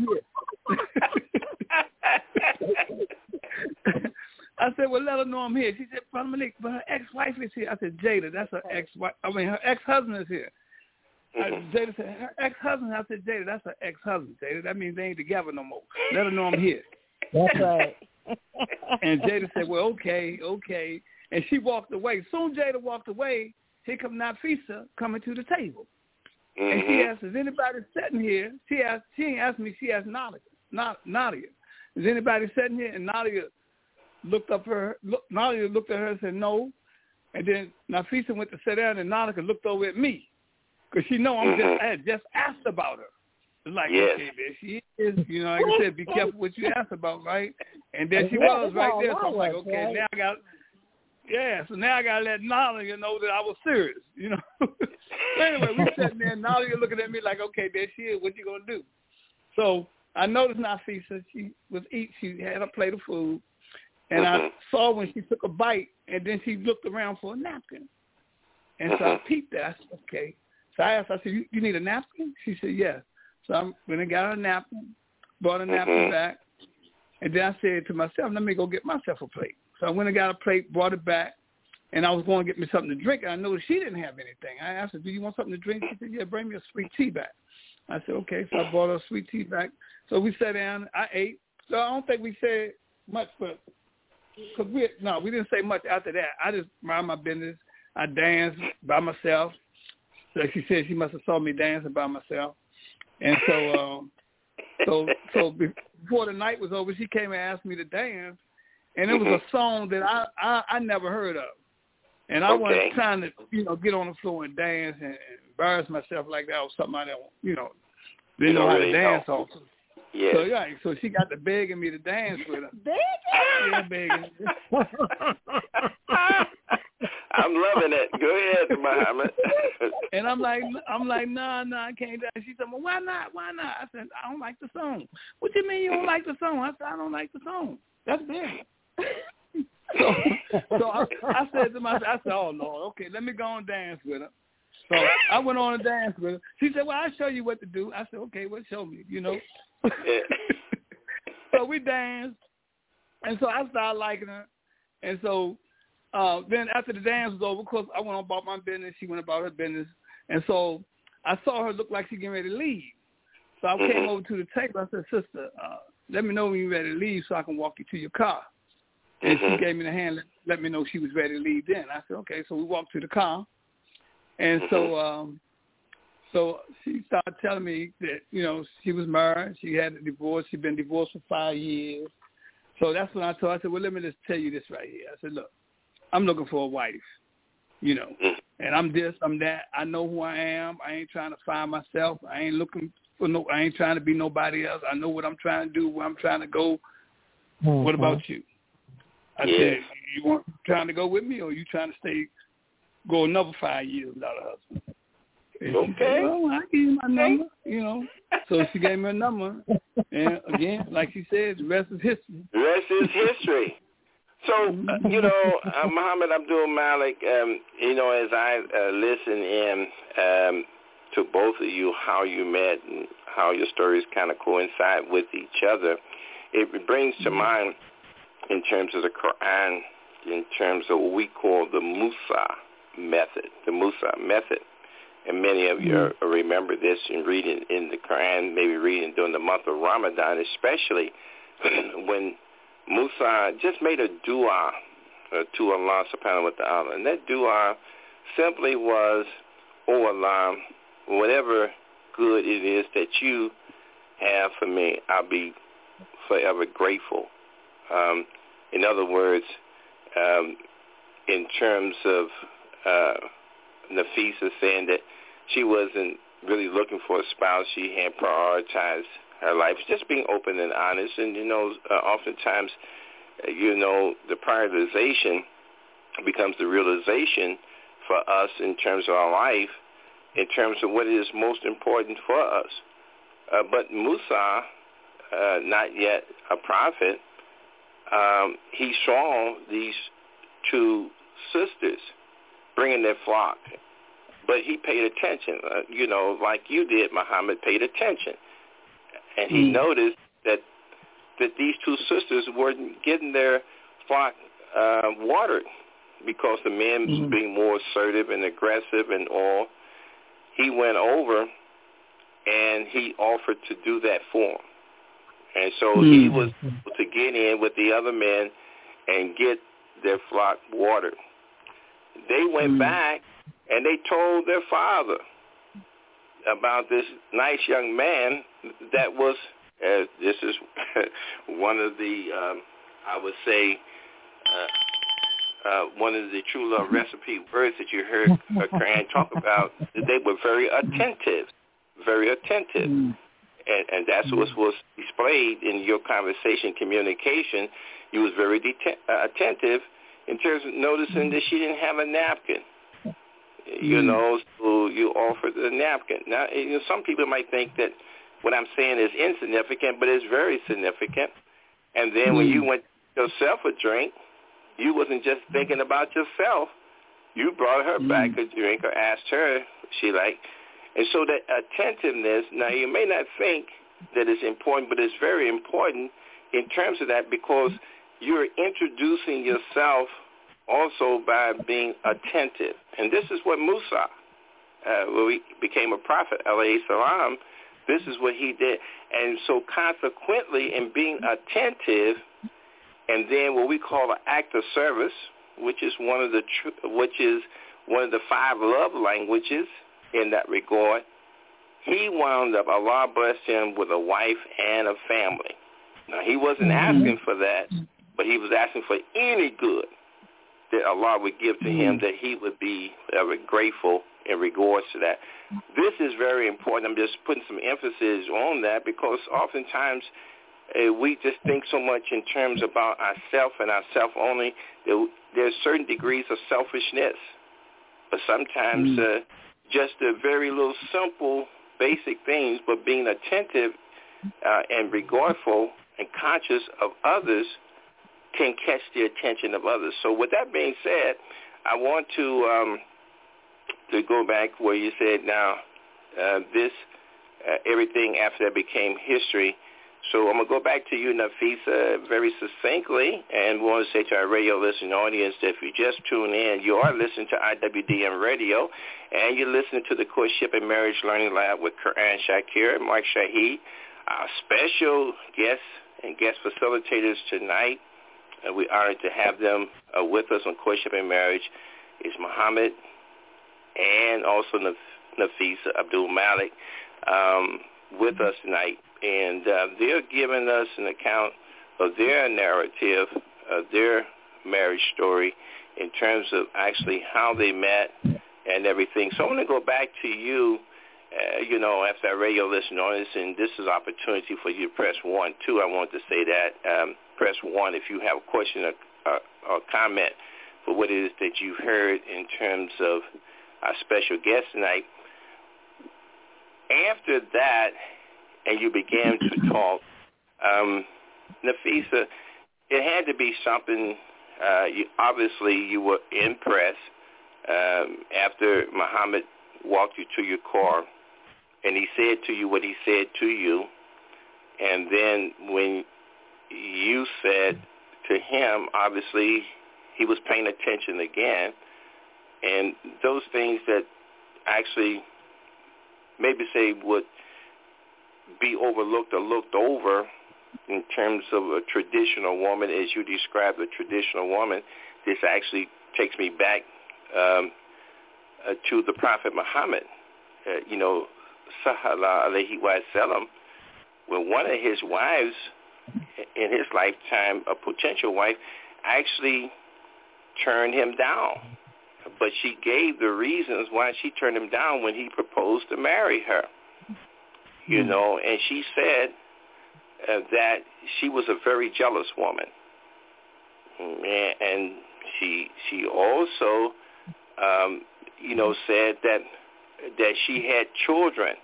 [SPEAKER 5] here. I said, well, let her know I'm here. She said, Brother Malik, but her ex-wife is here. I said, Jada, that's her ex-wife. Her ex-husband is here. Jada said, her ex-husband. I said, Jada, that's her ex-husband. Jada, that means they ain't together no more. Let her know I'm here.
[SPEAKER 3] That's right.
[SPEAKER 5] And Jada said, well, okay. And she walked away. Soon Jada walked away. Here come Nafisa coming to the table. And she asked, is anybody sitting here? She ain't asked me, she asked Nadia. Is anybody sitting here? And Nadia looked at her and said, no. And then Nafisa went to sit down, and Nadia looked over at me. Because she know I had just asked about her. It's like, okay, there she is. Like I said, be careful what you ask about, right? And there she was right there. So I'm like, okay, now I got... Yeah, so now I got to let Nadia know that I was serious, Anyway, we sitting there, and Nadia looking at me like, okay, there she is. What you going to do? So I noticed Nafisa, she was eating. She had a plate of food, and I saw when she took a bite, and then she looked around for a napkin. And so I peeped that. I said, okay. So I asked, I said, you need a napkin? She said, yes. So I went and got her a napkin, brought a napkin back, and then I said to myself, let me go get myself a plate. So I went and got a plate, brought it back, and I was going to get me something to drink, and I noticed she didn't have anything. I asked her, do you want something to drink? She said, yeah, bring me a sweet tea back. I said, okay. So I brought her a sweet tea back. So we sat down. I ate. So I don't think we said much, but because we didn't say much after that. I just mind my business. I danced by myself. So she said she must have saw me dancing by myself. And so before the night was over, she came and asked me to dance. And it was a song that I never heard of. And I wasn't trying to, get on the floor and dance and embarrass myself like that or something I didn't know how to dance on. Yeah. So she got to begging me to dance with her.
[SPEAKER 6] Begging?
[SPEAKER 5] Yeah, begging.
[SPEAKER 4] I'm loving it. Go ahead, Muhammad.
[SPEAKER 5] And I'm like, nah, I can't dance. She said, well, why not? I said, I don't like the song. What do you mean you don't like the song? I said, I don't like the song. That's big. So I said to myself, oh, Lord, okay, let me go and dance with her. So I went on and danced with her. She said, well, I'll show you what to do. I said, okay, well, show me, So we danced, and so I started liking her. And so then after the dance was over, of course, I went on about my business. She went about her business. And so I saw her look like she getting ready to leave. So I came over to the table. I said, sister, let me know when you're ready to leave so I can walk you to your car. And she gave me the hand, let me know she was ready to leave then. I said, okay. So we walked to the car. And so she started telling me that, you know, she was married. She had a divorce. She'd been divorced for 5 years. So that's when I told her, I said, well, let me just tell you this right here. I said, look, I'm looking for a wife, you know, and I'm this, I'm that. I know who I am. I ain't trying to find myself. I ain't looking for I ain't trying to be nobody else. I know what I'm trying to do, where I'm trying to go. What about you? I said, you trying to go with me, or you trying to go another 5 years without a husband? And she said, well, I give you my number, you know. So she gave me a number. And again, like she said, the rest is history.
[SPEAKER 4] The rest is history. So, you know, Muhammad Abdul Malik, you know, as I listen in to both of you, how you met and how your stories kind of coincide with each other, it brings to mind, in terms of the Quran, in terms of what we call the Musa method, And many of you remember this in reading in the Quran, maybe reading during the month of Ramadan, especially when Musa just made a dua to Allah subhanahu wa ta'ala. And that dua simply was, oh Allah, whatever good it is that you have for me, I'll be forever grateful. In other words, in terms of Nafisa saying that she wasn't really looking for a spouse, she had prioritized her life, just being open and honest. And, you know, oftentimes, you know, the prioritization becomes the realization for us in terms of our life, in terms of what is most important for us. But Musa, not yet a prophet, he saw these two sisters bringing their flock, but he paid attention, you know, like you did, Muhammad, paid attention. And he noticed that these two sisters weren't getting their flock watered because the men was being more assertive and aggressive and all. He went over and he offered to do that for them. And so he was able to get in with the other men and get their flock watered. They went back and they told their father about this nice young man that was, this is one of the, I would say, one of the true love recipe words that you heard Quran talk about. They were very attentive. And that's what was displayed in your conversation, communication. You was very attentive in terms of noticing that she didn't have a napkin. You know, so you offered a napkin. Now, you know, some people might think that what I'm saying is insignificant, but it's very significant. And then when you went yourself a drink, you wasn't just thinking about yourself. You brought her back a drink or asked her if she liked. And so that attentiveness, now you may not think that it's important, but it's very important in terms of that, because you're introducing yourself also by being attentive. And this is what Musa, when he became a prophet, alayhi salam, this is what he did. And so consequently, in being attentive, and then what we call an act of service, which is one of the 5 love languages in that regard, he wound up, Allah blessed him with a wife and a family. Now, he wasn't asking for that, but he was asking for any good that Allah would give to him, that he would be grateful in regards to that. This is very important. I'm just putting some emphasis on that, because oftentimes we just think so much in terms about ourselves and ourself only. There's certain degrees of selfishness, but sometimes just the very little simple, basic things, but being attentive and regardful and conscious of others can catch the attention of others. So with that being said, I want to go back where you said now everything after that became history. So I'm going to go back to you, Nafisa, very succinctly, and we want to say to our radio listening audience that if you just tune in, you are listening to IWDM Radio, and you're listening to the Courtship and Marriage Learning Lab with Quran Shakir and Mark Shahid. Our special guest and guest facilitators tonight. We're honored to have them with us on Courtship and Marriage. It's Muhammad and also Nafisa Abdul Malik with us tonight. And they're giving us an account of their narrative, of their marriage story in terms of actually how they met and everything. So I'm going to go back to you, after our radio listener on this, and this is an opportunity for you to press 1. 2, I want to say that. Press 1 if you have a question or comment for what it is that you heard in terms of our special guest tonight. After that, and you began to talk, Nafisa, it had to be something, obviously you were impressed after Muhammad walked you to your car, and he said to you what he said to you, and then when you said to him, obviously he was paying attention again, and those things that actually maybe say would be overlooked or looked over in terms of a traditional woman, as you described a traditional woman, this actually takes me back to the Prophet Muhammad, Sallallahu Alaihi Wasallam, when one of his wives in his lifetime, a potential wife, actually turned him down. But she gave the reasons why she turned him down when he proposed to marry her. And she said that she was a very jealous woman. And she also, said that she had children.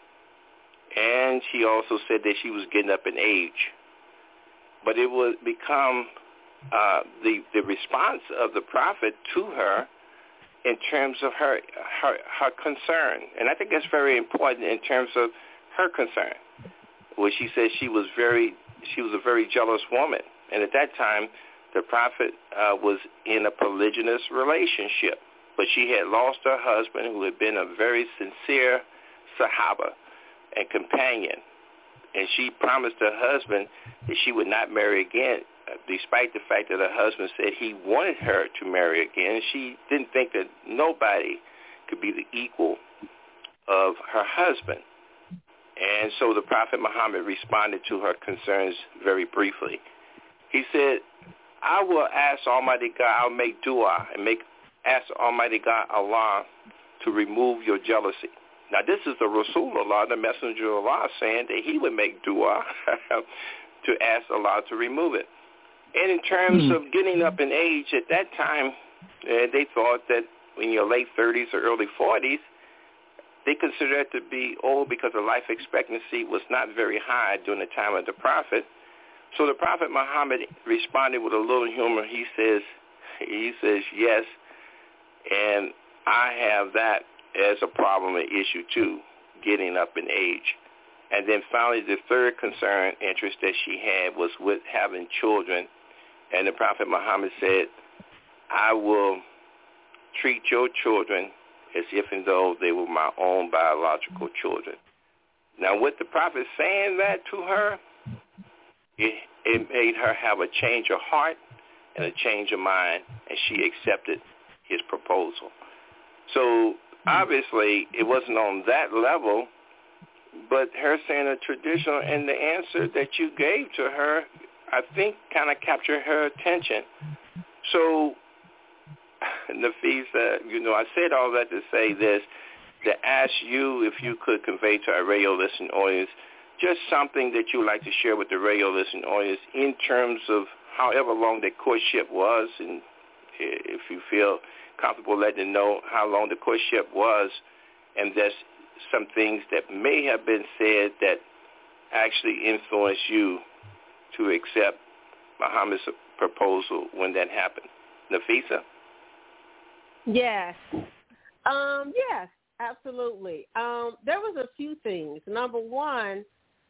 [SPEAKER 4] And she also said that she was getting up in age. But it would become the response of the prophet to her in terms of her concern. And I think that's very important in terms of her concern, where she said she was a very jealous woman. And at that time, the prophet was in a polygynous relationship. But she had lost her husband, who had been a very sincere Sahaba and companion. And she promised her husband that she would not marry again, despite the fact that her husband said he wanted her to marry again. She didn't think that nobody could be the equal of her husband. And so the Prophet Muhammad responded to her concerns very briefly. He said, I will ask Almighty God, I'll make dua and ask Almighty God Allah to remove your jealousy. Now, this is the Rasulullah, the Messenger of Allah, saying that he would make dua to ask Allah to remove it. And in terms of getting up in age, at that time, they thought that in your late 30s or early 40s, they considered that to be old because the life expectancy was not very high during the time of the Prophet. So the Prophet Muhammad responded with a little humor. He says, yes, and I have that as a problem, an issue too, getting up in age. And then finally, the third concern, interest that she had was with having children. And the Prophet Muhammad said, I will treat your children as if and though they were my own biological children. Now, with the Prophet saying that to her, it made her have a change of heart and a change of mind, and she accepted his proposal. So obviously, it wasn't on that level, but her saying a traditional, and the answer that you gave to her, I think, kind of captured her attention. So, Nafisa, I said all that to say this, to ask you if you could convey to our radio listening audience just something that you would like to share with the radio listening audience in terms of however long the courtship was, and if you feel comfortable letting them know how long the courtship was, and there's some things that may have been said that actually influenced you to accept Muhammad's proposal when that happened. Nafisa?
[SPEAKER 6] Yes. Yes, absolutely. There was a few things. Number one,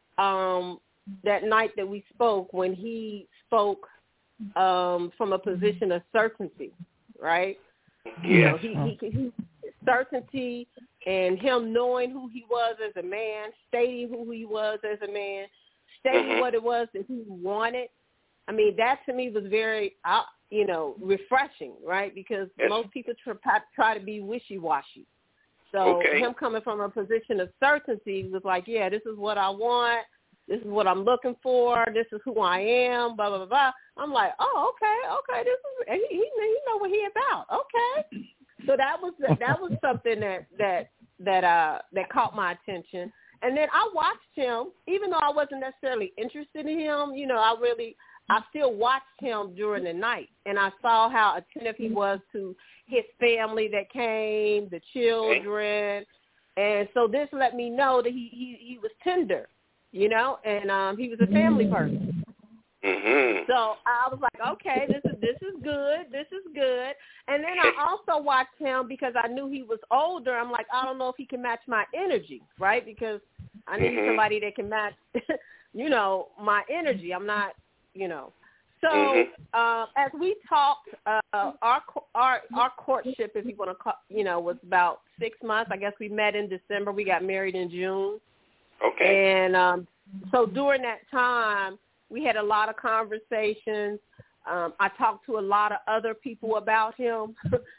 [SPEAKER 6] that night that we spoke, when he spoke from a position of certainty, right?
[SPEAKER 4] Yes.
[SPEAKER 6] He certainty and him knowing who he was as a man, stating who he was as a man, stated what it was that he wanted. I mean, that to me was very, refreshing, right? Because most people try to be wishy-washy. So him coming from a position of certainty was like, yeah, this is what I want. This is what I'm looking for. This is who I am, blah, blah, blah, blah. I'm like, oh, okay. This is, he know what he about. Okay. So that was something that caught my attention. And then I watched him, even though I wasn't necessarily interested in him, I still watched him during the night, and I saw how attentive he was to his family that came, the children, and so this let me know that he was tender, and he was a family person.
[SPEAKER 4] Mm-hmm.
[SPEAKER 6] So I was like, okay, this is good. And then I also watched him because I knew he was older. I'm like, I don't know if he can match my energy, right? Because I need somebody that can match, my energy. I'm not. So as we talked, our courtship, if you want to call, was about 6 months. I guess we met in December. We got married in June.
[SPEAKER 4] Okay.
[SPEAKER 6] And so during that time, we had a lot of conversations. I talked to a lot of other people about him,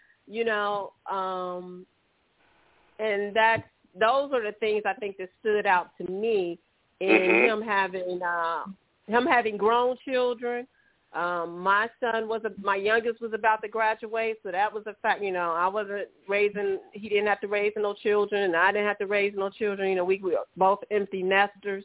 [SPEAKER 6] and those are the things I think that stood out to me in him having grown children. My youngest was about to graduate, so that was a fact. I wasn't he didn't have to raise no children, and I didn't have to raise no children. We were both empty nesters.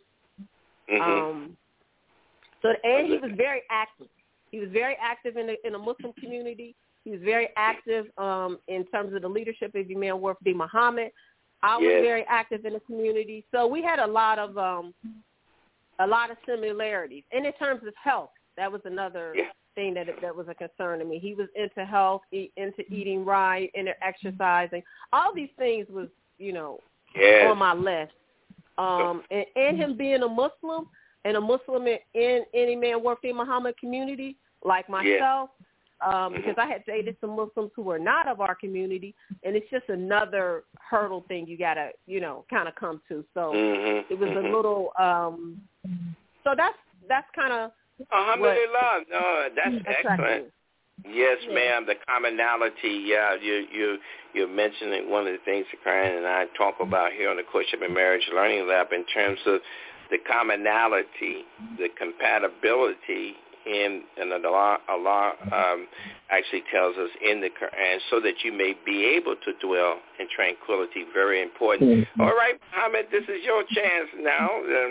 [SPEAKER 6] And he was very active. He was very active in the Muslim community. He was very active in terms of the leadership of Imam Wafdi Muhammad. I was very active in the community. So we had a lot of similarities. And in terms of health, that was another thing that was a concern to me. He was into health, into eating right, into exercising. All these things was, on my list. And him being a Muslim and a Muslim in Imam Wafdi Muhammad community, like myself, because I had dated some Muslims who were not of our community, and it's just another hurdle thing you got to, kind of come to. So it was a little, so that's kind of
[SPEAKER 4] Alhamdulillah. No, that's excellent. Yes, ma'am. The commonality, you're mentioning one of the things that Karen and I talk about here on the Courtship and Marriage Learning Lab in terms of the commonality, the compatibility in Allah actually tells us in the Quran, so that you may be able to dwell in tranquility. Very important. All right, Muhammad, this is your chance now.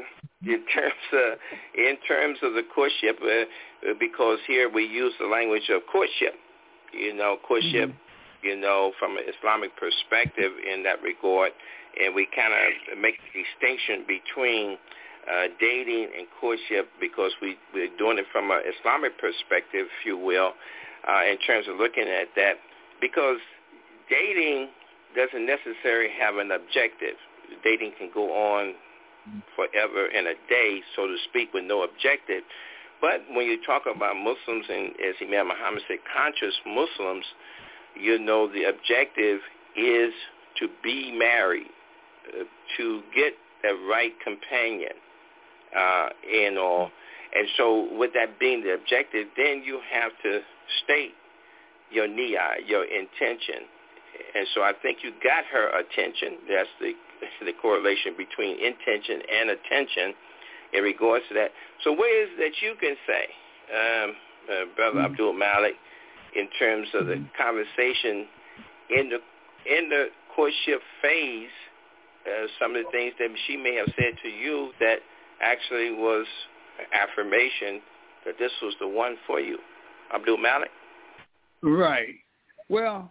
[SPEAKER 4] In terms of the courtship, because here we use the language of courtship. Courtship, from an Islamic perspective in that regard, and we kind of make a distinction between dating and courtship because we're doing it from an Islamic perspective, if you will, in terms of looking at that, because dating doesn't necessarily have an objective. Dating can go on forever and a day, so to speak, with no objective. But when you talk about Muslims, and as Imam Muhammad said, conscious Muslims, the objective is to be married, to get a right companion, and all. And so with that being the objective, then you have to state your niyah, your intention. And so I think you got her attention. That's the correlation between intention and attention in regards to that. So what is that you can say, Brother Abdul Malik, in terms of the conversation in the courtship phase, some of the things that she may have said to you that actually was affirmation that this was the one for you, Abdul Malik?
[SPEAKER 5] Right. Well,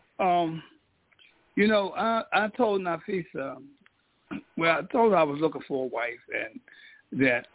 [SPEAKER 5] I told Nafisa, I told her I was looking for a wife, and that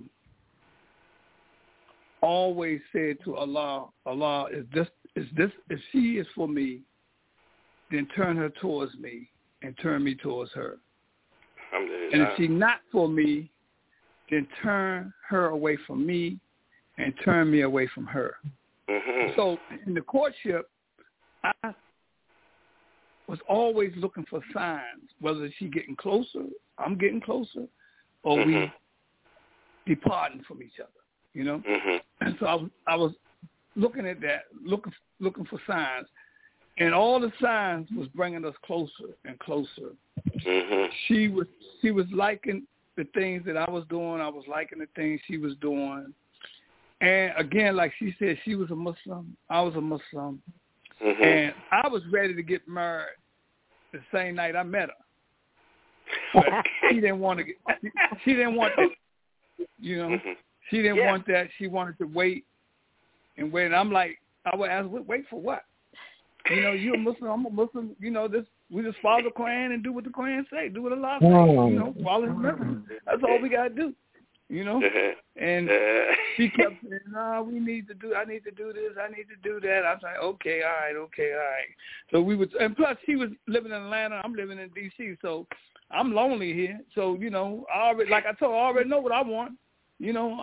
[SPEAKER 5] always said to Allah, if she is for me, then turn her towards me and turn me towards her. And if she's not for me, then turn her away from me and turn me away from her. So in the courtship, I was always looking for signs, whether she getting closer, I'm getting closer, or we departing from each other, you know. And so I was looking at that, looking for signs, and all the signs was bringing us closer and closer. She was liking the things that I was doing. I was liking the things she was doing. And again, like she said, she was a Muslim. I was a Muslim. And I was ready to get married the same night I met her. But she didn't want to she didn't want that. You know, she didn't want that. She wanted to wait and wait. And I'm like, I would ask, wait for what? You know, you're a Muslim, I'm a Muslim. You know, we just follow the Quran and do what the Quran say. Do what Allah says. You know, follow His message. That's all we gotta do. You know, and she kept saying, "No, I need to do this, I need to do that." I was like, "Okay, all right." So we would, and plus she was living in Atlanta, I'm living in D.C., so I'm lonely here. So you know, I already know what I want. You know,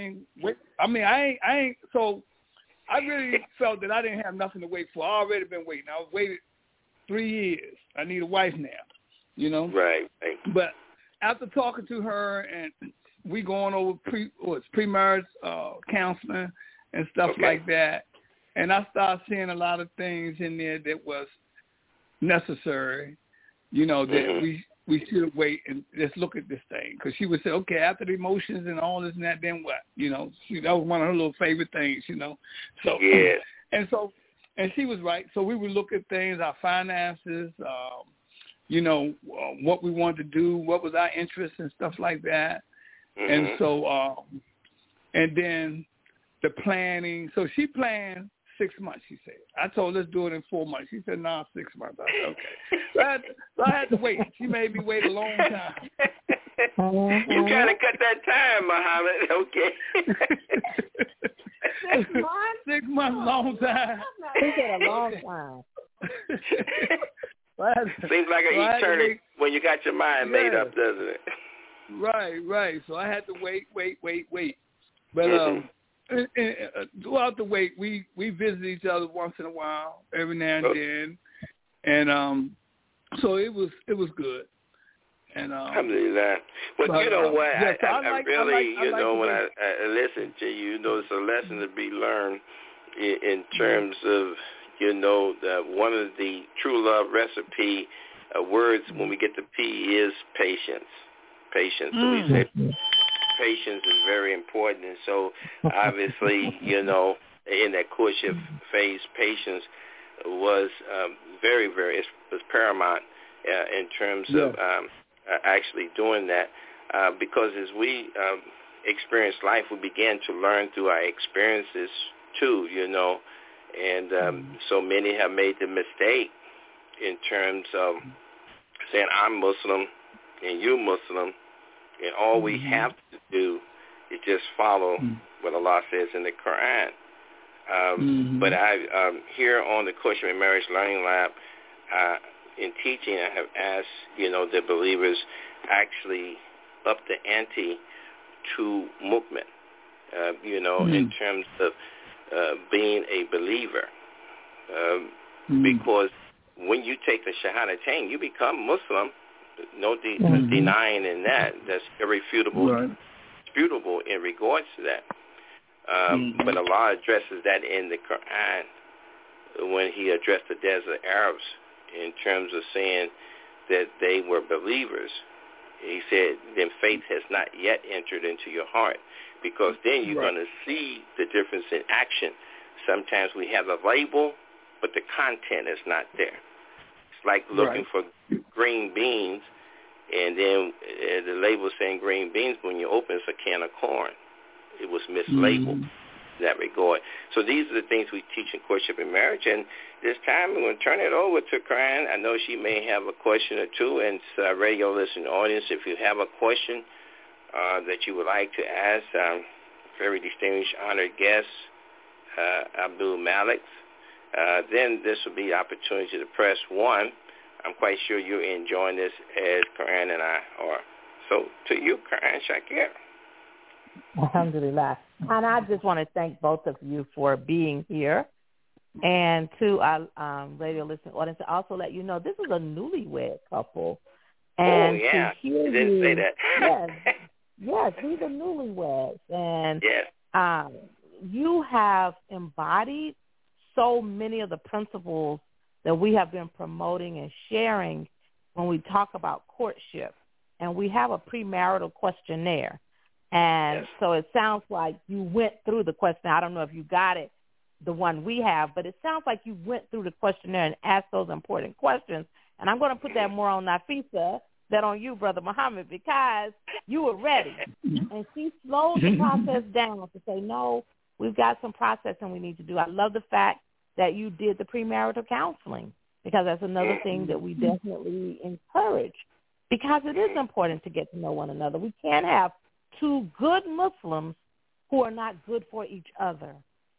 [SPEAKER 5] I ain't. So I really felt that I didn't have nothing to wait for. I already been waiting. I waited 3 years. I need a wife now. You know,
[SPEAKER 4] right.
[SPEAKER 5] But after talking to her and we going over pre-marriage counseling and stuff like that. And I started seeing a lot of things in there that was necessary, you know, that we should wait and just look at this thing. Because she would say, okay, after the emotions and all this and that, then what? You know, that was one of her little favorite things, you know. So, and she was right. So we would look at things, our finances, you know, what we wanted to do, what was our interest and stuff like that. And so, and then the planning. So she planned 6 months, she said. I told her, let's do it in 4 months. She said, no, 6 months. I said, okay. So I had to wait. She made me wait a long time.
[SPEAKER 4] You trying to cut that time, Muhammad. Okay.
[SPEAKER 6] 6 months?
[SPEAKER 5] 6 months, long time.
[SPEAKER 3] He said a long time.
[SPEAKER 4] Seems like an eternity when you got your mind made up, doesn't it?
[SPEAKER 5] Right. So I had to wait. But throughout the wait, we visit each other once in a while, every now and then, and so it was good. And
[SPEAKER 4] alhamdulillah. Well, you know what? I really, when I listen to you, it's a lesson to be learned in terms of, that one of the true love recipe words when we get to P is patience. So we say patience is very important. And so obviously, in that courtship phase, patience was very, very, it was paramount in terms of actually doing that. Because as we experience life, we began to learn through our experiences too, and so many have made the mistake in terms of saying, I'm Muslim and you Muslim, and all we have to do is just follow what Allah says in the Quran. But I here on the Courtship and Marriage Learning Lab, in teaching, I have asked, the believers actually up the ante to movement, in terms of being a believer. Because when you take the Shahadatain, you become Muslim. No denying in that. That's irrefutable, disputable in regards to that. But Allah addresses that in the Quran when He addressed the desert Arabs in terms of saying that they were believers. He said, then faith has not yet entered into your heart, because then you're going to see the difference in action. Sometimes we have a label, but the content is not there. It's like looking for green beans, and then the label saying green beans, when you open it's a can of corn. It was mislabeled in that regard. So these are the things we teach in Courtship and Marriage, and this time we're going to turn it over to Corinne. I know she may have a question or two, and radio listening audience, if you have a question that you would like to ask, very distinguished honored guest, Abdul Malik, then this will be the opportunity to press 1. I'm quite sure you're enjoying this as Corinne and I are. So to you, Corinne Shakir.
[SPEAKER 3] Alhamdulillah. And I just want to thank both of you for being here. And to our radio listening audience, to also let you know this is a newlywed couple. And
[SPEAKER 4] you didn't say that.
[SPEAKER 3] Yes, these are newlyweds, and
[SPEAKER 4] yes.
[SPEAKER 3] You have embodied so many of the principles that we have been promoting and sharing when we talk about courtship. And we have a premarital questionnaire. And so it sounds like you went through the questionnaire. I don't know if you got it, the one we have, but it sounds like you went through the questionnaire and asked those important questions. And I'm going to put that more on Nafisa than on you, Brother Muhammad, because you were ready. And she slowed the process down to say, no, we've got some processing we need to do. I love the fact that you did the premarital counseling, because that's another thing that we definitely encourage, because it is important to get to know one another. We can't have two good Muslims who are not good for each other.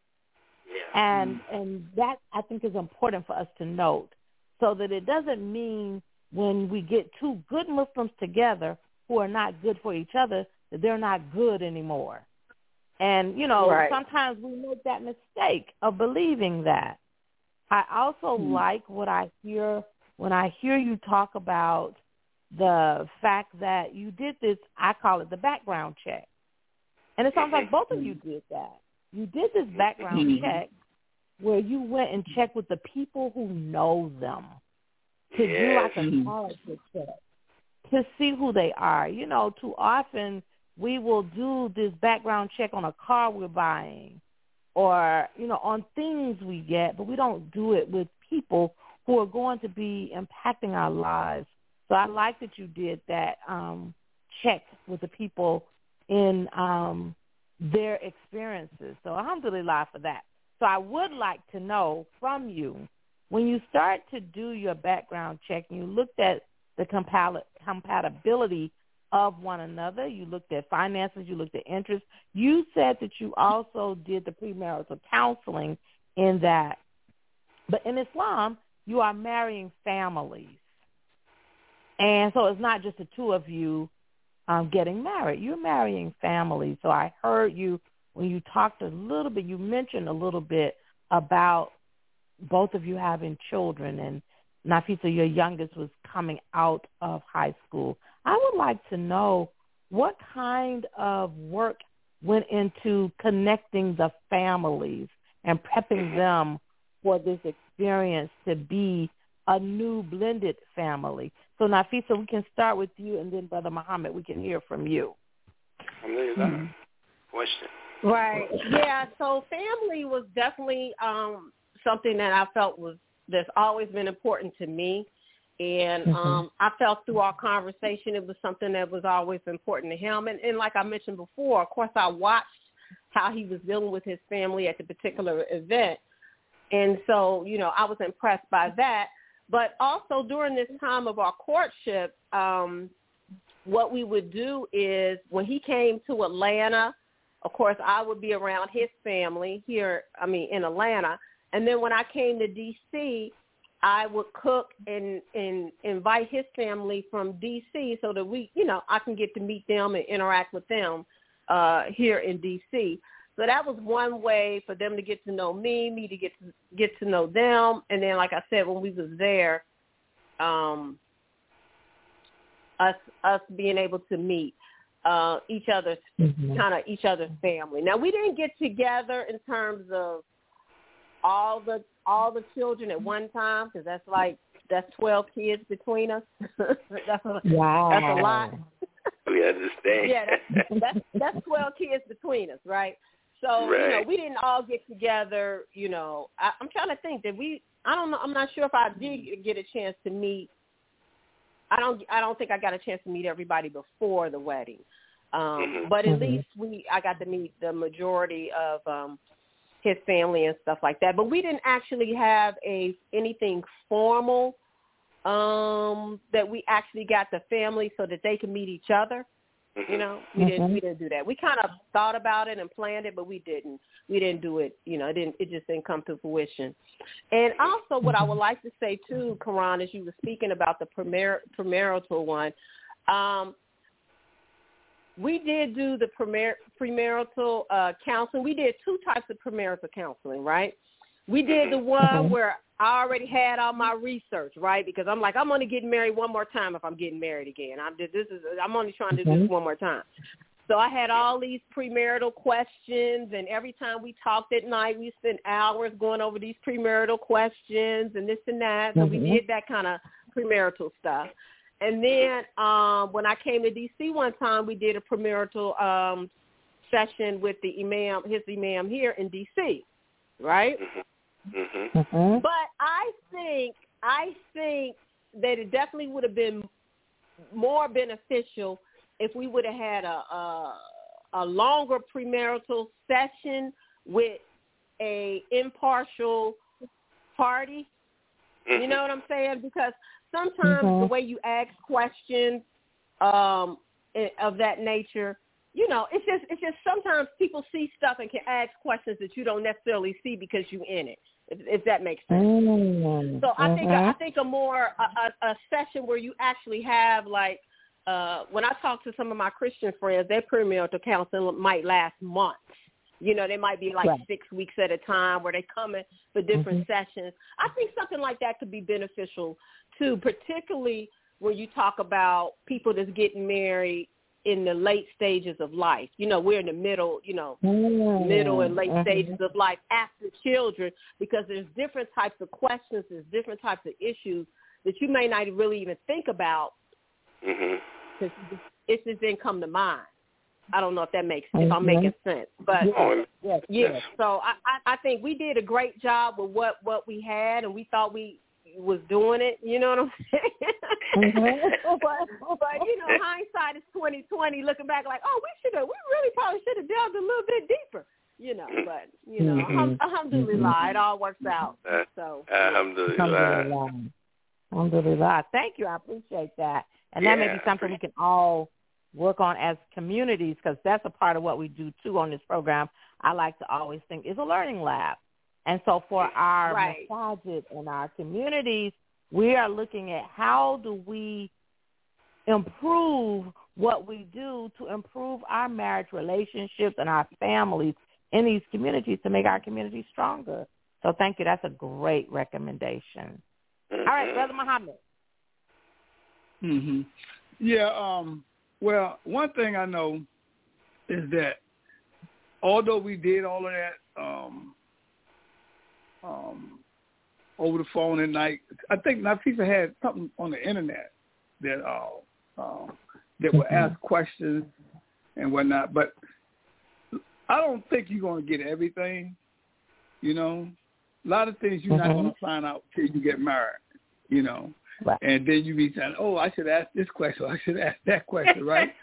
[SPEAKER 3] And that, I think, is important for us to note, so that it doesn't mean when we get two good Muslims together who are not good for each other that they're not good anymore. And, sometimes we make that mistake of believing that. I also like what I hear when I hear you talk about the fact that you did this, I call it the background check. And it sounds like both of you did that. You did this background check where you went and checked with the people who know them to do like a character check, to see who they are. Too often we will do this background check on a car we're buying or, on things we get, but we don't do it with people who are going to be impacting our lives. So I like that you did that check with the people in their experiences. So alhamdulillah for that. So I would like to know from you, when you start to do your background check and you looked at the compatibility of one another, you looked at finances, you looked at interests, you said that you also did the premarital counseling in that. But in Islam, you are marrying families. And so it's not just the two of you getting married. You're marrying families. So I heard you when you talked a little bit, you mentioned a little bit about both of you having children, and Nafisa, your youngest, was coming out of high school. I would like to know what kind of work went into connecting the families and prepping them for this experience to be a new blended family. So, Nafisa, we can start with you, and then Brother Muhammad, we can hear from you.
[SPEAKER 4] Question.
[SPEAKER 6] Right. Yeah. So family was definitely something that I felt that's always been important to me. And I felt through our conversation it was something that was always important to him. And like I mentioned before, of course, I watched how he was dealing with his family at the particular event. And so, I was impressed by that. But also during this time of our courtship, what we would do is when he came to Atlanta, of course, I would be around his family in Atlanta. And then when I came to D.C., I would cook and invite his family from D.C. so that I can get to meet them and interact with them here in D.C. So that was one way for them to get to know me to get to know them. And then, like I said, when we was there, us being able to meet each other's each other's family. Now, we didn't get together in terms of all the children at one time, because that's 12 kids between us. That's a lot.
[SPEAKER 4] We understand.
[SPEAKER 6] Yeah, that's 12 kids between us, right? So we didn't all get together. I'm trying to think that I don't know. I'm not sure if I did get a chance to meet. I don't think I got a chance to meet everybody before the wedding, but at least I got to meet the majority of his family and stuff like that. But we didn't actually have anything formal that we actually got the family so that they could meet each other. We didn't do that. We kind of thought about it and planned it, but we didn't do it. It just didn't come to fruition. And also what I would like to say too, Karan, as you were speaking about the premarital one, we did do the premarital counseling. We did two types of premarital counseling, right? We did the one where I already had all my research, right? Because I'm only getting married one more time if I'm getting married again. I'm only trying to do this one more time. So I had all these premarital questions, and every time we talked at night, we spent hours going over these premarital questions and this and that. So we did that kind of premarital stuff. And then when I came to D.C. one time, we did a premarital session with the imam, his imam here in D.C., right? But I think that it definitely would have been more beneficial if we would have had a longer premarital session with a impartial party. You know what I'm saying? Because sometimes the way you ask questions of that nature, you know, it's just sometimes people see stuff and can ask questions that you don't necessarily see because you're in it. If that makes sense. So I think a session where you actually have like. When I talk to some of my Christian friends, their premarital counseling might last months. You know, they might be like 6 weeks at a time where they come in for different sessions. I think something like that could be beneficial too, particularly when you talk about people that's getting married in the late stages of life. You know, we're in the middle, you know, middle and late stages of life after children, because there's different types of questions, there's different types of issues that you may not really even think about. It just didn't come to mind. I don't know if that makes if I'm making sense, but So I think we did a great job with what we had, and we thought we was doing it. You know what I'm saying? But you know, hindsight is 20/20. Looking back, like, oh, we really probably should have delved a little bit deeper. You know, but you know, alhamdulillah, it all works out. So
[SPEAKER 3] alhamdulillah. Thank you. I appreciate that. And that may be something we can all work on as communities, because that's a part of what we do, too, on this program. I like to always think is a learning lab. And so for our massages and our communities, we are looking at how do we improve what we do to improve our marriage relationships and our families in these communities to make our communities stronger. So thank you. That's a great recommendation. All right, Brother Muhammad.
[SPEAKER 5] Yeah, well, one thing I know is that although we did all of that over the phone at night, I think Nafisa had something on the internet that would ask questions and whatnot, but I don't think you're going to get everything, you know. A lot of things you're not going to find out till you get married, you know. Right. And then you be saying, oh, I should ask this question, I should ask that question, right?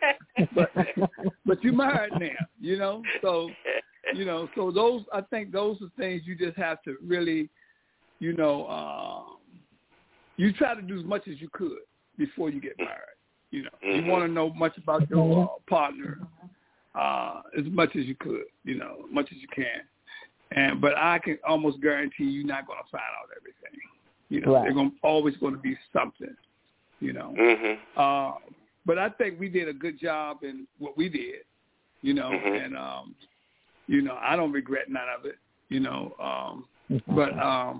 [SPEAKER 5] but you're married now, you know? So, you know, so those, I think those are things you just have to really, you know, you try to do as much as you could before you get married. You know, you want to know much about your partner as much as you could, you know, as much as you can. But I can almost guarantee you're not going to find out everything. You know, they're always going to be something, you know. But I think we did a good job in what we did, you know, and, you know, I don't regret none of it, you know. But,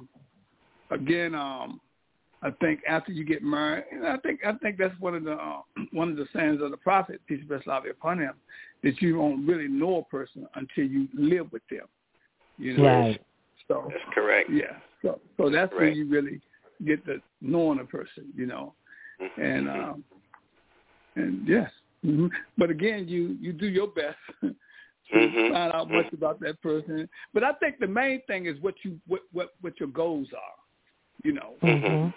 [SPEAKER 5] again, I think after you get married, and I think that's one of the sayings of the Prophet, peace and blessings upon him, that you don't really know a person until you live with them, you know.
[SPEAKER 3] Right.
[SPEAKER 5] So
[SPEAKER 4] that's correct.
[SPEAKER 5] Yeah. So that's where you really get to knowing a person, you know, and yes. But again, you do your best to find out much about that person. But I think the main thing is what your goals are, you know.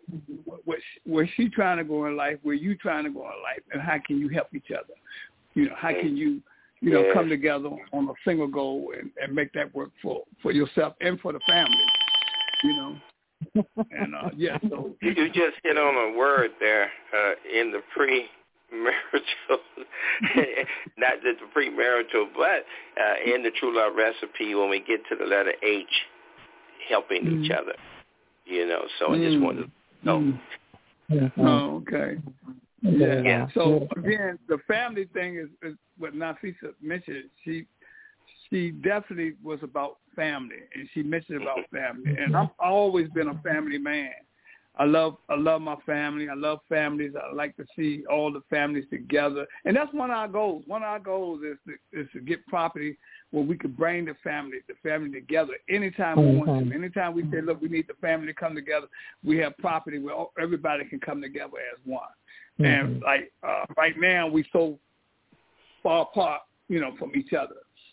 [SPEAKER 5] Where she trying to go in life, where you trying to go in life, and how can you help each other? You know, how can you know, come together on a single goal and make that work for yourself and for the family, you know. And, so.
[SPEAKER 4] You just hit on a word there in the premarital, not just the premarital, but in the True Love Recipe, when we get to the letter H, helping each other, you know. So I just wanted to know.
[SPEAKER 5] Oh, okay. Yeah. So again, the family thing is what Nafisa mentioned. She definitely was about family, and she mentioned about family. And I've always been a family man. I love my family. I love families. I like to see all the families together, and that's one of our goals. One of our goals is to get property where we could bring the family together anytime we want to. Anytime we say, look, we need the family to come together, we have property where everybody can come together as one. And like right now, we so far apart, from each other,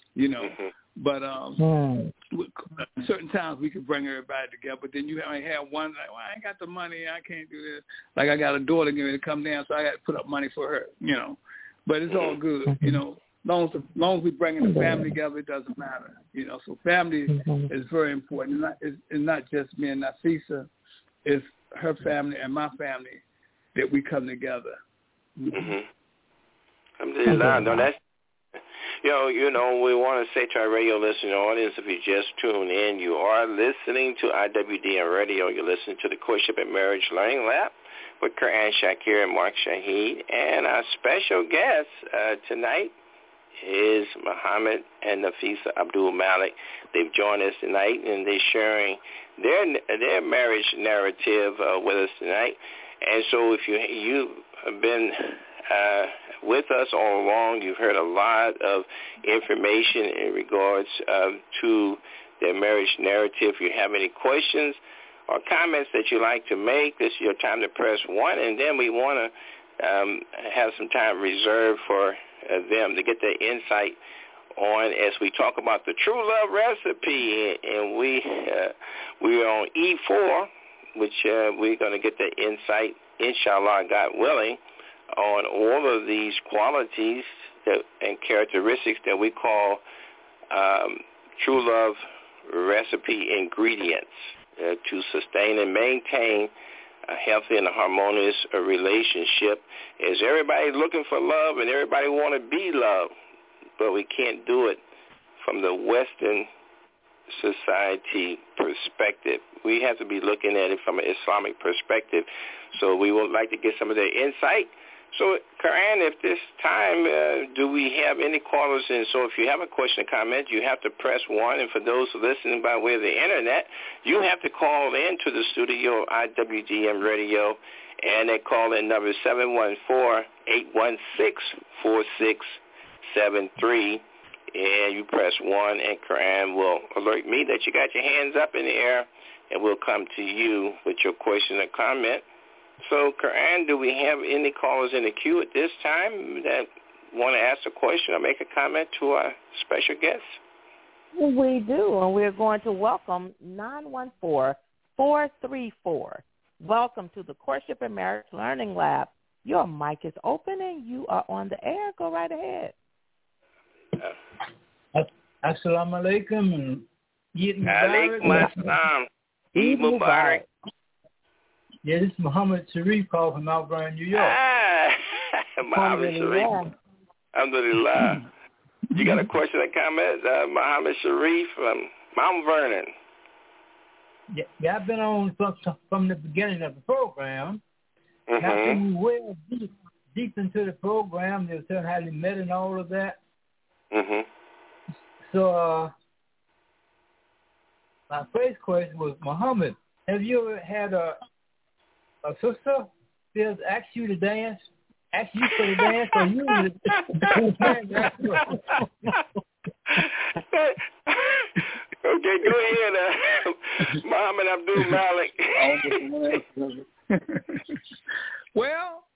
[SPEAKER 5] But certain times we can bring everybody together. But then you have one like, well, I ain't got the money, I can't do this. Like I got a daughter getting ready to come down, so I got to put up money for her, But it's all good, Long as we bringing the family together, it doesn't matter, So family is very important. It's not just me and Nafisa, it's her family and my family that we come together.
[SPEAKER 4] Alhamdulillah. No, that's. We want to say to our radio listening audience, if you just tuned in, you are listening to IWDM Radio. You're listening to the Courtship and Marriage Learning Lab with Quran Shakir and Mark Shahid. And our special guest tonight is Muhammad and Nafisa Abdul Malik. They've joined us tonight, and they're sharing their marriage narrative with us tonight. And so if you have been with us all along, you've heard a lot of information in regards to their marriage narrative. If you have any questions or comments that you'd like to make, this is your time to press 1, and then we want to have some time reserved for them to get their insight on as we talk about the True Love Recipe, and we're on E4, which we're going to get the insight, inshallah, God willing, on all of these qualities and characteristics that we call True Love Recipe ingredients to sustain and maintain a healthy and a harmonious relationship. Is everybody looking for love and everybody want to be loved, but we can't do it from the Western society perspective. We have to be looking at it from an Islamic perspective. So we would like to get some of their insight. So, Quran, at this time, do we have any callers in? So if you have a question or comment, you have to press 1. And for those listening by way of the Internet, you have to call in to the studio of IWDM Radio, and that call-in number is 714-816-4673. And you press 1, and Quran will alert me that you got your hands up in the air, and we'll come to you with your question or comment. So, Quran, do we have any callers in the queue at this time that want to ask a question or make a comment to our special guest?
[SPEAKER 3] We do, and we're going to welcome 914-434. Welcome to the Courtship and Marriage Learning Lab. Your mic is open, and you are on the air. Go right ahead.
[SPEAKER 7] Assalamu alaikum and Eid Mubarak.
[SPEAKER 4] Alaikum assalam. Eid Mubarak.
[SPEAKER 7] Yeah, this is Muhammad Sharif calling from Mount Vernon, New York.
[SPEAKER 4] Muhammad Sharif. Alhamdulillah. You got a question or comment? Muhammad Sharif from Mount Vernon.
[SPEAKER 7] Yeah, I've been on from the beginning of the program. Now, we were deep into the program. They were telling how they met and all of that. So my first question was, Muhammad, have you ever had a sister that asked you to dance? Asked you for the dance, or you?
[SPEAKER 4] Okay, go ahead, Muhammad Abdul Malik.
[SPEAKER 5] Well,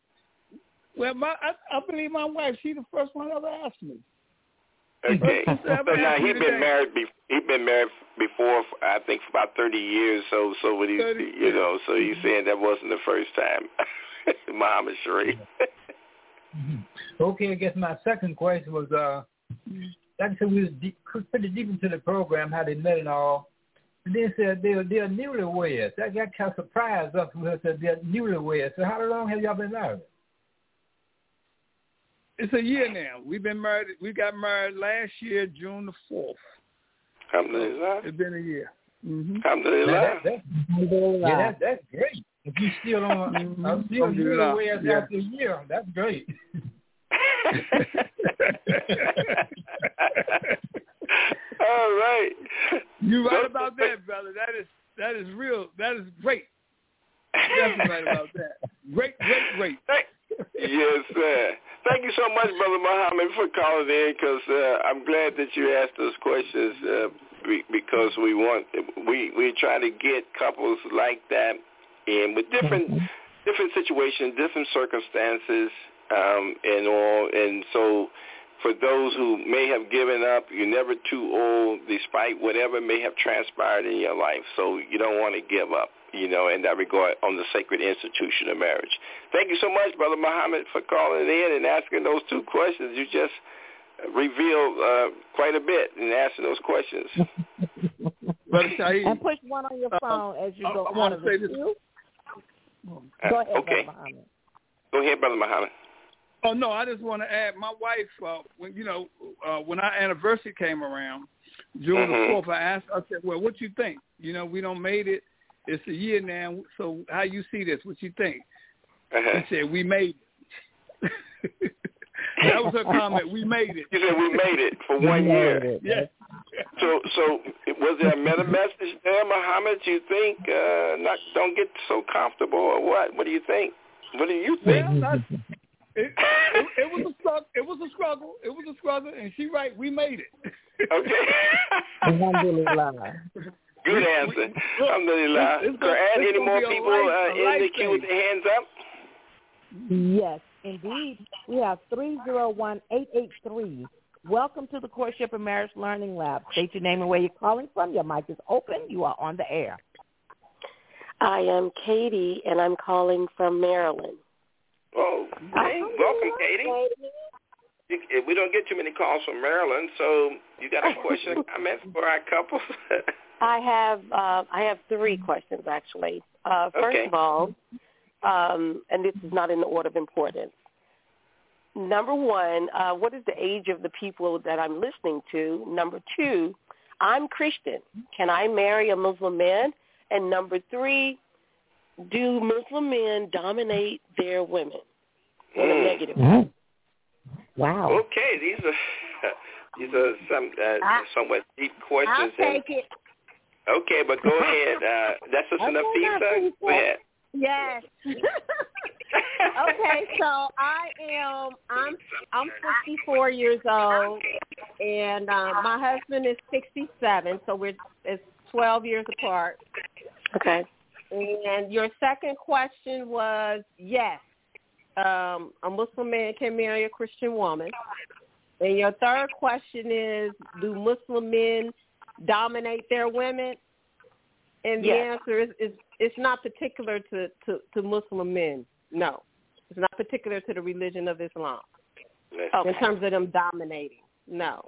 [SPEAKER 5] I believe my wife. She's the first one ever asked me.
[SPEAKER 4] Okay, so now he's been married. He's been married before, I think, for about 30 years. So what he's, so he's saying that wasn't the first time. Muhammad Sharif.
[SPEAKER 7] Okay, I guess my second question was, like I said, we was pretty deep into the program, how they met and all. And then said they're newlyweds. That kind of surprised us when they said they're newlyweds. So how long have y'all been married?
[SPEAKER 5] It's a year now. We've been married. We got married last year, June the 4th.
[SPEAKER 4] Alhamdulillah.
[SPEAKER 5] It's been a year.
[SPEAKER 4] Alhamdulillah.
[SPEAKER 7] That's great. If you still on, I'm still newlyweds after a year. That's great.
[SPEAKER 4] All right.
[SPEAKER 5] You're right about that, brother. That is real. That is great. Definitely right about that. Great.
[SPEAKER 4] Yes, sir. Thank you so much, Brother Muhammad, for calling in, because I'm glad that you asked those questions because we try to get couples like that in with different situations, different circumstances, and all. And so for those who may have given up, you're never too old despite whatever may have transpired in your life. So you don't want to give up, in that regard on the sacred institution of marriage. Thank you so much, Brother Muhammad, for calling in and asking those two questions. You just revealed quite a bit in asking those questions.
[SPEAKER 5] Brother Shaheed.
[SPEAKER 3] And push one on your phone as you go.
[SPEAKER 5] I want to say this.
[SPEAKER 3] Go ahead,
[SPEAKER 4] okay.
[SPEAKER 3] Brother Muhammad.
[SPEAKER 4] Go ahead, Brother Muhammad.
[SPEAKER 5] Oh, no, I just want to add, my wife, when our anniversary came around, June the 4th, I asked, I said, well, what you think? We don't made it. It's a year now, so how you see this? What you think? She said, we made it. That was her comment. We made it.
[SPEAKER 4] You said we made it for 1 year.
[SPEAKER 5] Yes.
[SPEAKER 4] So was there a meta message there, Muhammad? Do you think don't get so comfortable or what? What do you think? What do you think?
[SPEAKER 5] Well, it was a struggle. It was a struggle, and she right. We made it.
[SPEAKER 4] Okay. Good answer. Alhamdulillah. Any more people in the queue with their hands up?
[SPEAKER 3] Yes, indeed. We have 301-883. Welcome to the Courtship and Marriage Learning Lab. State your name and where you're calling from. Your mic is open. You are on the air.
[SPEAKER 8] I am Katie, and I'm calling from Maryland.
[SPEAKER 4] Oh, okay. Welcome, Katie. We don't get too many calls from Maryland, so you got a question or comment for our couple?
[SPEAKER 8] I have three questions, actually. First of all, and this is not in the order of importance. Number one, what is the age of the people that I'm listening to? Number two, I'm Christian. Can I marry a Muslim man? And number three, do Muslim men dominate their women in a negative way?
[SPEAKER 3] Wow.
[SPEAKER 4] Okay, these are some somewhat deep questions.
[SPEAKER 6] I'll take it.
[SPEAKER 4] Okay, but go ahead. That's just enough pizza? Go ahead.
[SPEAKER 6] Yes. Okay, so I'm 54 years old, and my husband is 67, so it's 12 years apart.
[SPEAKER 8] Okay.
[SPEAKER 6] And your second question was, yes, a Muslim man can marry a Christian woman. And your third question is, do Muslim men dominate their women? And the answer is it's not particular to Muslim men. No. It's not particular to the religion of Islam.
[SPEAKER 8] Okay.
[SPEAKER 6] In terms of them dominating. No.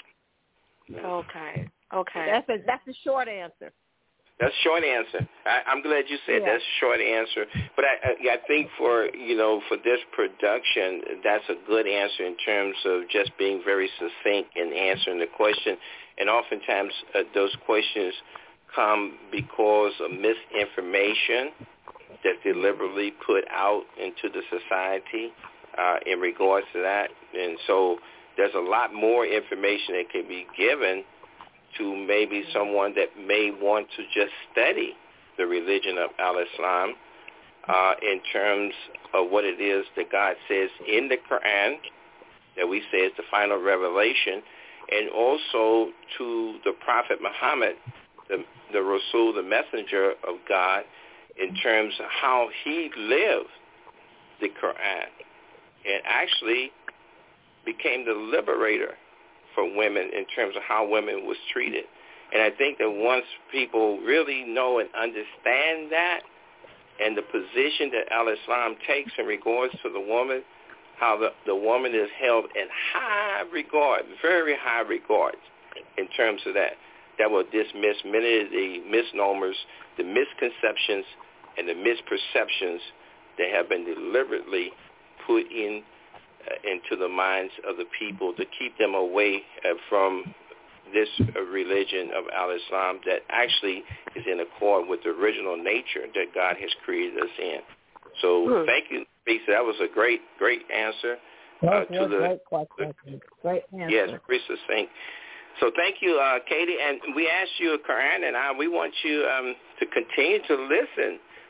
[SPEAKER 8] Okay.
[SPEAKER 6] That's a short answer.
[SPEAKER 4] That's a short answer. I'm glad you said that's a short answer. But I think for this production, that's a good answer in terms of just being very succinct in answering the question. And oftentimes those questions come because of misinformation that's deliberately put out into the society in regards to that. And so there's a lot more information that can be given to maybe someone that may want to just study the religion of Al-Islam in terms of what it is that God says in the Quran that we say is the final revelation, and also to the Prophet Muhammad, the Rasul, the messenger of God, in terms of how he lived the Quran and actually became the liberator for women in terms of how women was treated. And I think that once people really know and understand that and the position that Al-Islam takes in regards to the woman, how the woman is held in high regard, very high regard in terms of that, that will dismiss many of the misnomers, the misconceptions, and the misperceptions that have been deliberately put into the minds of the people to keep them away from this religion of Al-Islam that actually is in accord with the original nature that God has created us in. So thank you, Lisa. That was a great answer.
[SPEAKER 3] Great question. Great answer.
[SPEAKER 4] Yes, very succinct. So thank you, Katie. And we asked you, Quran, and we want you to continue to listen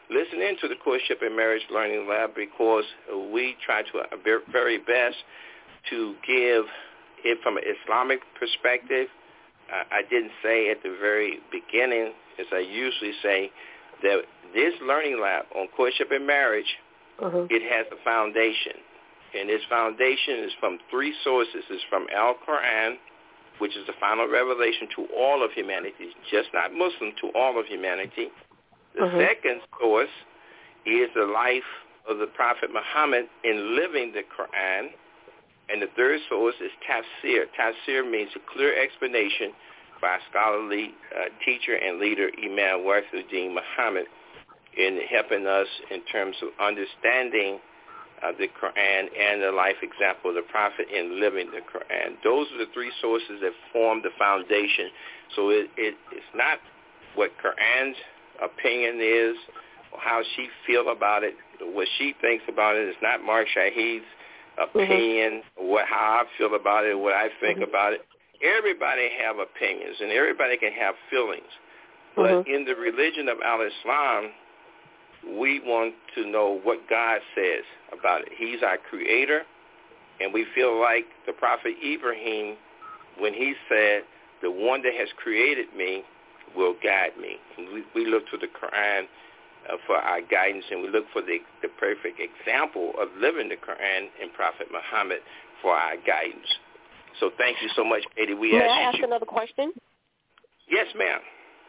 [SPEAKER 4] listen into the Courtship and Marriage Learning Lab, because we try to our very best to give it from an Islamic perspective. I didn't say at the very beginning, as I usually say, that this learning lab on courtship and marriage, it has a foundation. And this foundation is from three sources. It's from Al-Quran, which is the final revelation to all of humanity, just not Muslim, to all of humanity. The second source is the life of the Prophet Muhammad in living the Quran. And the third source is tafsir. Tafsir means a clear explanation by a scholarly teacher and leader, Imam Warithuddin Muhammad, in helping us in terms of understanding the Quran and the life example of the Prophet in living the Quran. Those are the three sources that form the foundation. So it's not what Quran's opinion is or how she feels about it, what she thinks about it. It's not Mark Shahid's opinion, how I feel about it, what I think about it. Everybody have opinions and everybody can have feelings. But in the religion of Al-Islam, we want to know what God says about it. He's our creator, and we feel like the Prophet Ibrahim, when he said, the one that has created me will guide me. And we look to the Quran for our guidance, and we look for the perfect example of living the Quran in Prophet Muhammad for our guidance. So thank you so much, Katie.
[SPEAKER 8] May I ask another question?
[SPEAKER 4] Yes, ma'am.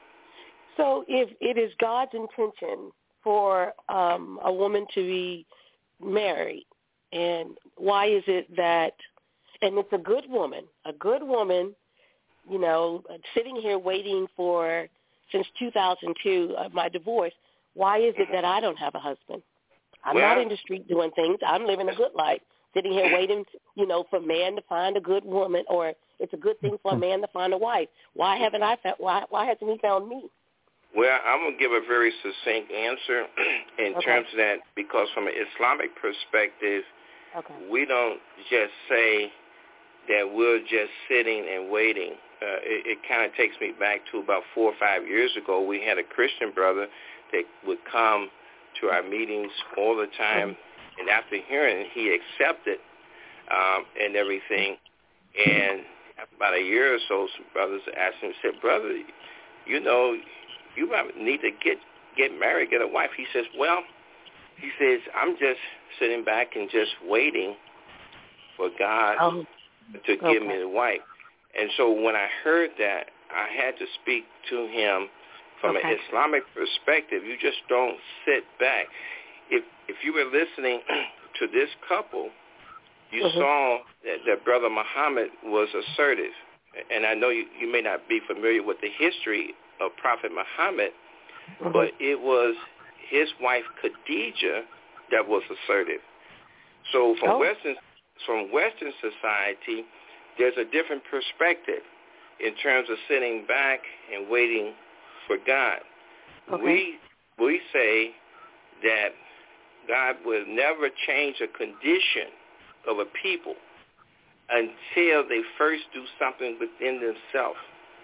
[SPEAKER 8] So if it is God's intention for a woman to be married, and why is it that, and it's a good woman, you know, sitting here waiting for, since 2002, my divorce, why is it that I don't have a husband? I'm not in the street doing things. I'm living a good life, sitting here waiting, you know, for a man to find a good woman, or it's a good thing for a man to find a wife. Why hasn't he found me?
[SPEAKER 4] Well, I'm going to give a very succinct answer in terms of that, because from an Islamic perspective, we don't just say that we're just sitting and waiting. It kind of takes me back to about 4 or 5 years ago. We had a Christian brother that would come to our meetings all the time, and after hearing, he accepted and everything. And after about a year or so, some brothers asked him, said, "Brother, you know, you might need to get married, get a wife." He says, "Well," he says, "I'm just sitting back and just waiting for God to give me the wife." And so when I heard that, I had to speak to him from an Islamic perspective. You just don't sit back. If you were listening to this couple, you saw that Brother Muhammad was assertive. And I know you may not be familiar with the history of Prophet Muhammad, but it was his wife Khadijah that was assertive. So from Western society, there's a different perspective in terms of sitting back and waiting for God. We say that God will never change a condition of a people until they first do something within themselves.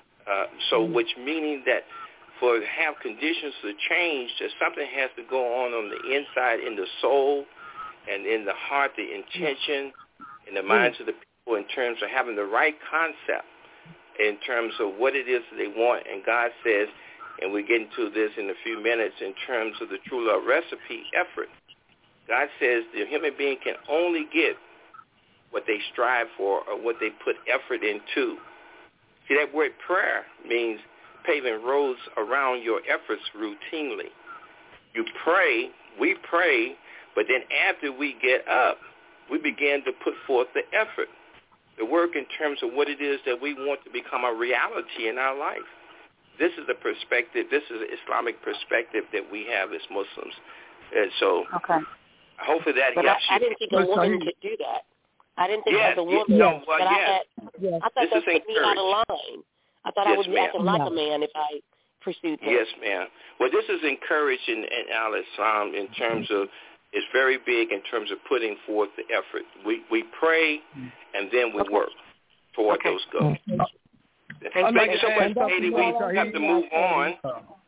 [SPEAKER 4] Which meaning that for have conditions to change, that something has to go on the inside, in the soul, and in the heart, the intention, in the minds of the people, in terms of having the right concept, in terms of what it is that they want. And God says, and we get into this in a few minutes, in terms of the true love recipe, effort. God says the human being can only get what they strive for or what they put effort into. See, that word prayer means paving roads around your efforts routinely. You pray, we pray, but then after we get up, we begin to put forth the effort, the work in terms of what it is that we want to become a reality in our life. This is the perspective, this is the Islamic perspective that we have as Muslims. And so hopefully that helps you.
[SPEAKER 8] I didn't think a woman could do that. I didn't think as a woman, I thought that put me out of line. I thought I would be acting like a man if I pursued that.
[SPEAKER 4] Yes, ma'am. Well, this is encouraged in Al-Islam in terms of, it's very big in terms of putting forth the effort. We pray and then we work toward those goals. Thank you so much, Katie. We have to move on.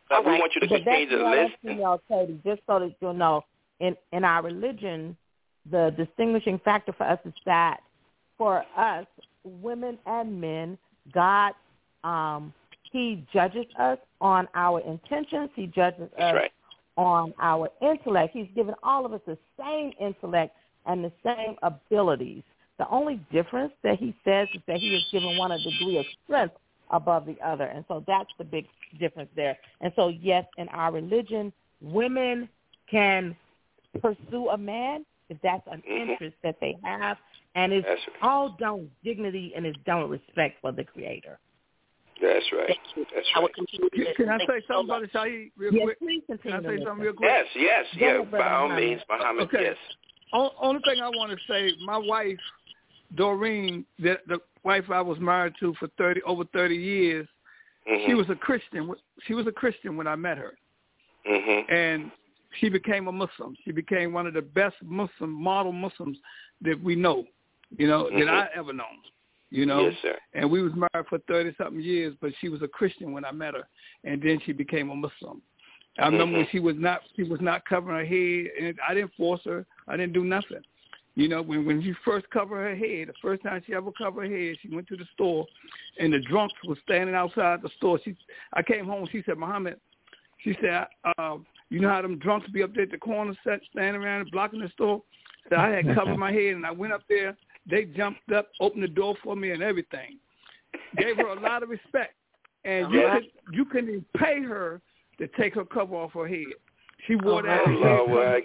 [SPEAKER 8] All
[SPEAKER 4] we
[SPEAKER 8] right.
[SPEAKER 4] want you to continue to listen.
[SPEAKER 3] Katie, just so that you'll know, in our religion, the distinguishing factor for us is that for us, women and men, God, he judges us on our intentions. He judges us on our intellect. He's given all of us the same intellect and the same abilities. The only difference that he says is that he has given one a degree of strength above the other. And so that's the big difference there. And so, yes, in our religion, women can pursue a man if that's an interest that they have. And it's all done with dignity and it's done with respect for the Creator.
[SPEAKER 4] That's right. That's right.
[SPEAKER 5] Can I say something about it, Shaheed, real quick?
[SPEAKER 3] Please continue.
[SPEAKER 5] Can I say something real quick?
[SPEAKER 4] Yes. By all means, Muhammad,
[SPEAKER 5] okay.
[SPEAKER 4] yes.
[SPEAKER 5] Only thing I want to say, my wife, Doreen, the wife I was married to for over 30 years, she was a Christian. She was a Christian when I met her. And she became a Muslim. She became one of the best model Muslims that we know, that I ever known.
[SPEAKER 4] Yes, sir.
[SPEAKER 5] And we was married for 30-something years, but she was a Christian when I met her, and then she became a Muslim. I remember when she was not covering her head, and I didn't force her. I didn't do nothing. When she first covered her head, the first time she ever covered her head, she went to the store, and the drunks was standing outside the store. I came home. She said, Muhammad, she said, you know how them drunks be up there at the corner set, standing around and blocking the store? So I had covered my head, and I went up there. They jumped up, opened the door for me and everything. Gave her a lot of respect. And you couldn't even pay her to take her cover off her head. She wore that ever.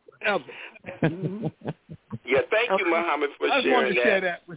[SPEAKER 4] Yeah, thank you, Muhammad, for sharing that.
[SPEAKER 5] I just wanted to share that.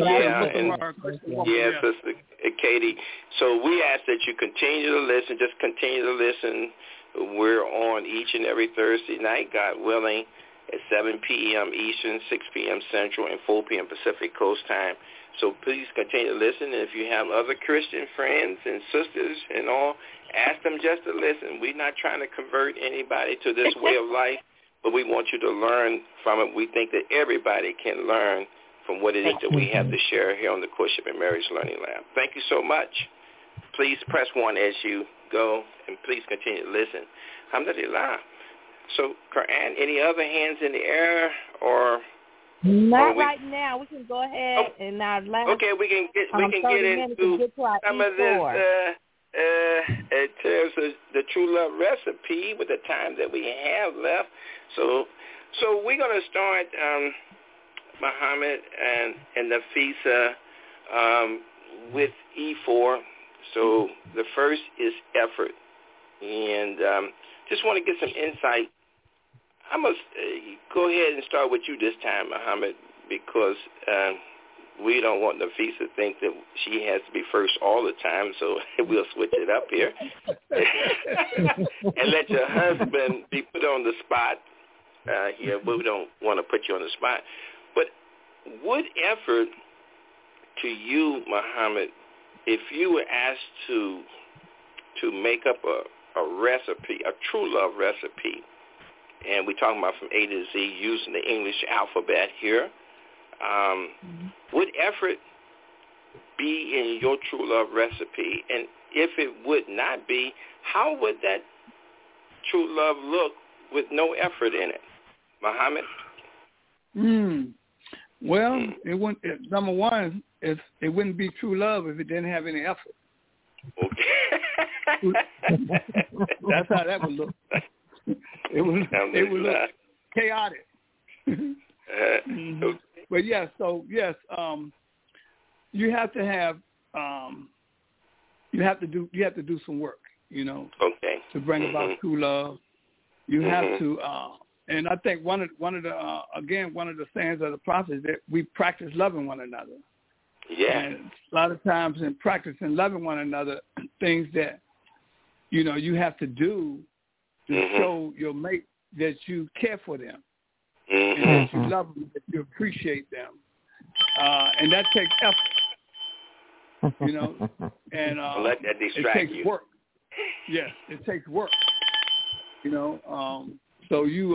[SPEAKER 4] Sister Katie. So we ask that you continue to listen. Just continue to listen. We're on each and every Thursday night, God willing, at 7 p.m. Eastern, 6 p.m. Central, and 4 p.m. Pacific Coast time. So please continue to listen. And if you have other Christian friends and sisters and all, ask them just to listen. We're not trying to convert anybody to this way of life, but we want you to learn from it. We think that everybody can learn from what it is that we have to share here on the Courtship and Marriage Learning Lab. Thank you so much. Please press 1 as you go, and please continue to listen. Alhamdulillah. So, Quran, any other hands in the air, or
[SPEAKER 3] not right now? We can go ahead and our last.
[SPEAKER 4] Okay, we can get into some of this in terms of the true love recipe with the time that we have left. So we're going to start, Muhammad and Nafisa, with E4. So the first is effort, and just want to get some insight. I must go ahead and start with you this time, Muhammad, because we don't want Nafisa to think that she has to be first all the time, so we'll switch it up here. And let your husband be put on the spot here. We don't want to put you on the spot. But would effort to you, Muhammad, if you were asked to make up a recipe, a true love recipe, and we're talking about from A to Z using the English alphabet here, would effort be in your true love recipe? And if it would not be, how would that true love look with no effort in it? Muhammad?
[SPEAKER 5] Well, it wouldn't. Number one, it wouldn't be true love if it didn't have any effort.
[SPEAKER 4] Okay.
[SPEAKER 5] That's how that would look. It would look chaotic. But yes, you have to have you have to do some work, to bring about true love. You have to, and I think one of the sayings of the prophet is that we practice loving one another.
[SPEAKER 4] Yeah.
[SPEAKER 5] And a lot of times in practicing loving one another, things that you have to do to show your mate that you care for them, and that you love them, that you appreciate them, and that takes effort. And
[SPEAKER 4] let that distract
[SPEAKER 5] it takes work. Yes, it takes work. So you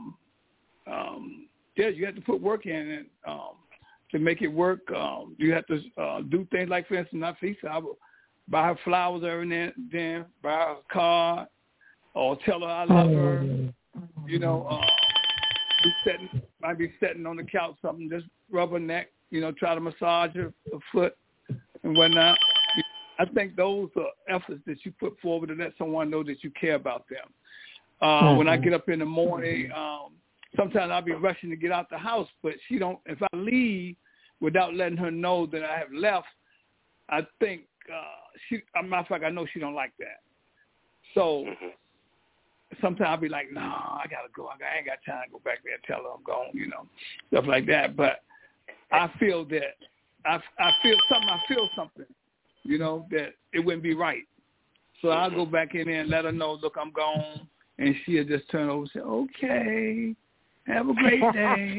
[SPEAKER 5] you have to put work in it to make it work. You have to do things like, for instance, Nafisa, buy her flowers every now and then, buy her a card, or tell her I love her. You know, might be sitting on the couch, something, just rub her neck, you know, try to massage her foot and whatnot. I think those are efforts that you put forward to let someone know that you care about them. When I get up in the morning, sometimes I'll be rushing to get out the house, but she don't. If I leave without letting her know that I have left, I think as a matter of fact, I know she don't like that. So sometimes I'll be like, no, I gotta go. I ain't got time to go back there and tell her I'm gone, you know, stuff like that. But I feel that I feel something, you know, that it wouldn't be right. So I'll go back in there and let her know, look, I'm gone, and she'll just turn over and say, okay, have a great day.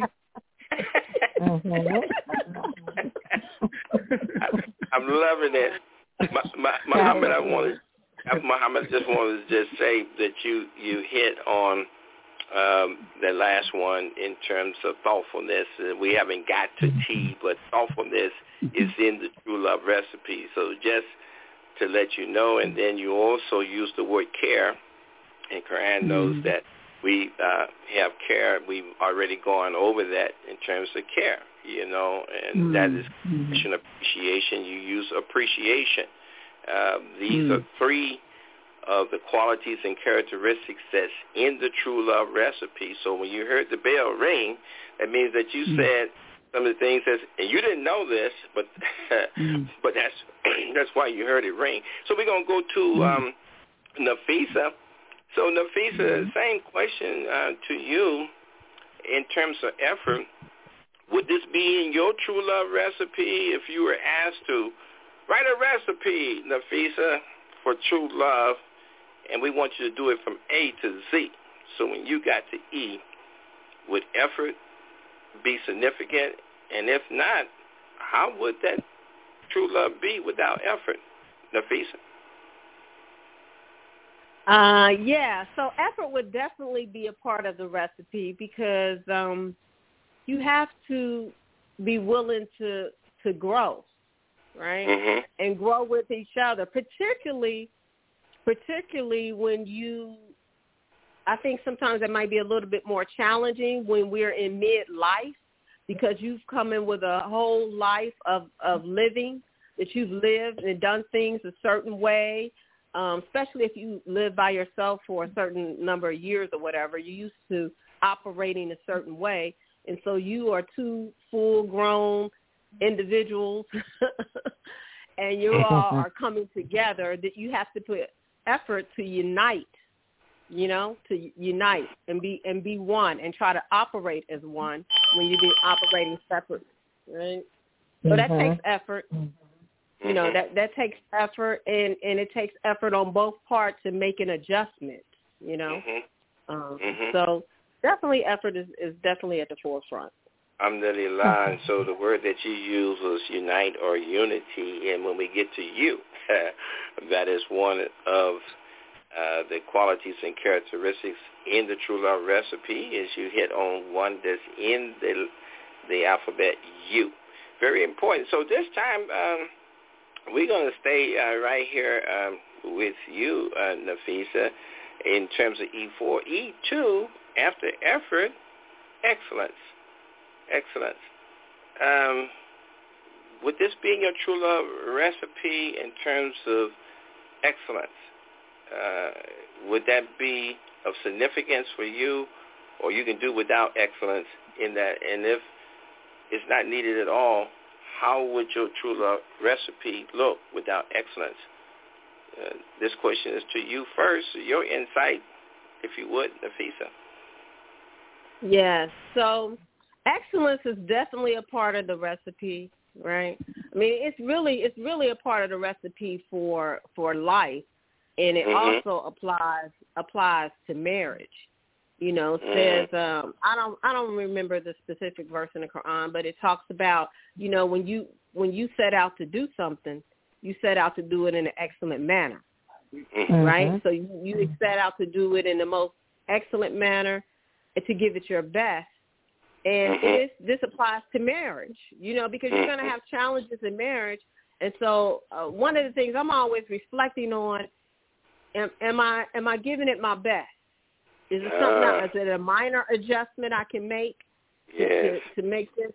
[SPEAKER 4] I'm loving it. Muhammad, Muhammad, just wanted to just say that you hit on the last one in terms of thoughtfulness. We haven't got to tea, but thoughtfulness is in the True Love recipe. So just to let you know, and then you also use the word care, and Quran knows that we have care. We've already gone over that in terms of care, you know, and that is appreciation. You use appreciation. These are three of the qualities and characteristics that's in the True Love recipe. So when you heard the bell ring, that means that you said some of the things that, and you didn't know this, but but that's why you heard it ring. So we're gonna go to Nafisa. So Nafisa, same question to you in terms of effort. Would this be in your True Love recipe if you were asked to write a recipe, Nafisa, for True Love, and we want you to do it from A to Z? So when you got to E, would effort be significant? And if not, how would that True Love be without effort, Nafisa?
[SPEAKER 6] Yeah, so effort would definitely be a part of the recipe because you have to be willing to grow, right? And grow with each other, particularly when I think sometimes it might be a little bit more challenging when we're in midlife because you've come in with a whole life of living, that you've lived and done things a certain way. Especially if you live by yourself for a certain number of years or whatever, you're used to operating a certain way. And so you are two full-grown individuals, and you all are coming together, that you have to put effort to unite, you know, to unite and be one and try to operate as one when you've been operating separate, right? So that takes effort. You know, that takes effort, and it takes effort on both parts to make an adjustment, you know. So definitely effort is definitely at the forefront.
[SPEAKER 4] Alhamdulillah. And so the word that you use was unite or unity, and when we get to you, that is one of the qualities and characteristics in the True Love recipe, is you hit on one that's in the alphabet U. Very important. So this time, we're going to stay right here with you, Nafisa, in terms of E4. E2, after effort, excellence. Excellence. Would this be in your True Love recipe in terms of excellence? Would that be of significance for you, or you can do without excellence in that? And if it's not needed at all, how would your True Love recipe look without excellence? This question is to you first. Your insight, if you would, Nafisa.
[SPEAKER 6] Yes. So excellence is definitely a part of the recipe, right? I mean, it's really a part of the recipe for life, and it also applies to marriage. You know, it says I don't remember the specific verse in the Quran, but it talks about, you know, when you set out to do something, you set out to do it in an excellent manner, right? So you set out to do it in the most excellent manner and to give it your best. And this applies to marriage, you know, because you're going to have challenges in marriage, And so one of the things I'm always reflecting on, am I giving it my best? Is it something else? Is it a minor adjustment I can make to make this,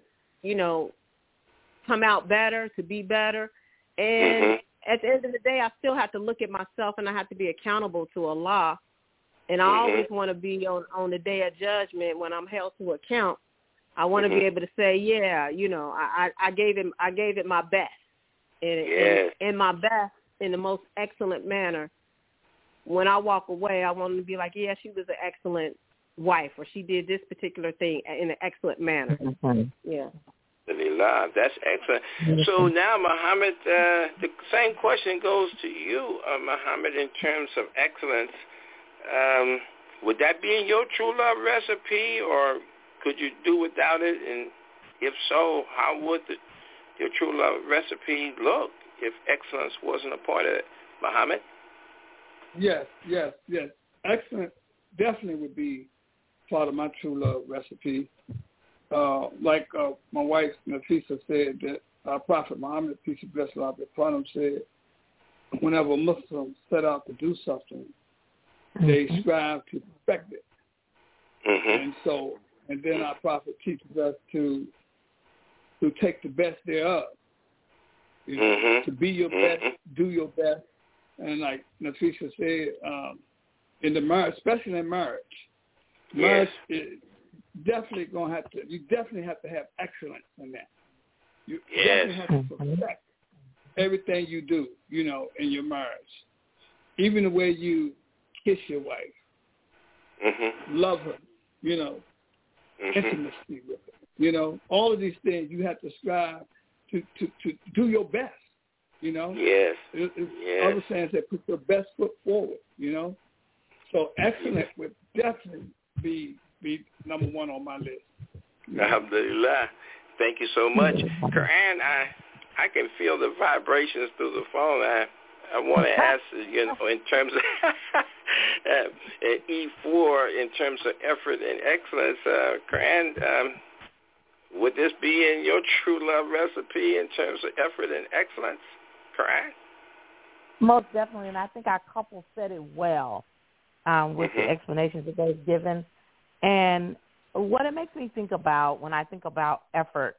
[SPEAKER 6] come out better, to be better? And at the end of the day, I still have to look at myself, and I have to be accountable to Allah. And I always want to be on the day of judgment when I'm held to account. I want to be able to say, I gave it my best, and my best in the most excellent manner. When I walk away, I want to be like, yeah, she was an excellent wife, or she did this particular thing in an excellent manner. Yeah.
[SPEAKER 4] That's excellent. So now, Muhammad, the same question goes to you, Muhammad, in terms of excellence. Would that be in your true love recipe, or could you do without it? And if so, how would your true love recipe look if excellence wasn't a part of it, Muhammad?
[SPEAKER 5] Yes. Excellence definitely would be part of my true love recipe. Like my wife, Nafisa, said that our Prophet Muhammad, peace and blessing upon him, said, whenever Muslims set out to do something, they strive to perfect it. And then our Prophet teaches us to take the best thereof. To be your best, do your best. And like Nafisa said, in the marriage, especially in marriage is definitely you definitely have to have excellence in that. You definitely have to perfect everything you do, in your marriage. Even the way you kiss your wife, love her, intimacy with her. All of these things you have to strive to do your best. Other sayings that put your best foot forward, So excellence would definitely be number one on my list.
[SPEAKER 4] Alhamdulillah. Thank you so much. Quran, I can feel the vibrations through the phone. I want to ask, in terms of E4, in terms of effort and excellence, Quran, would this be in your true love recipe in terms of effort and excellence? Correct.
[SPEAKER 3] Most definitely, and I think our couple said it well with the explanations that they've given. And what it makes me think about when I think about effort,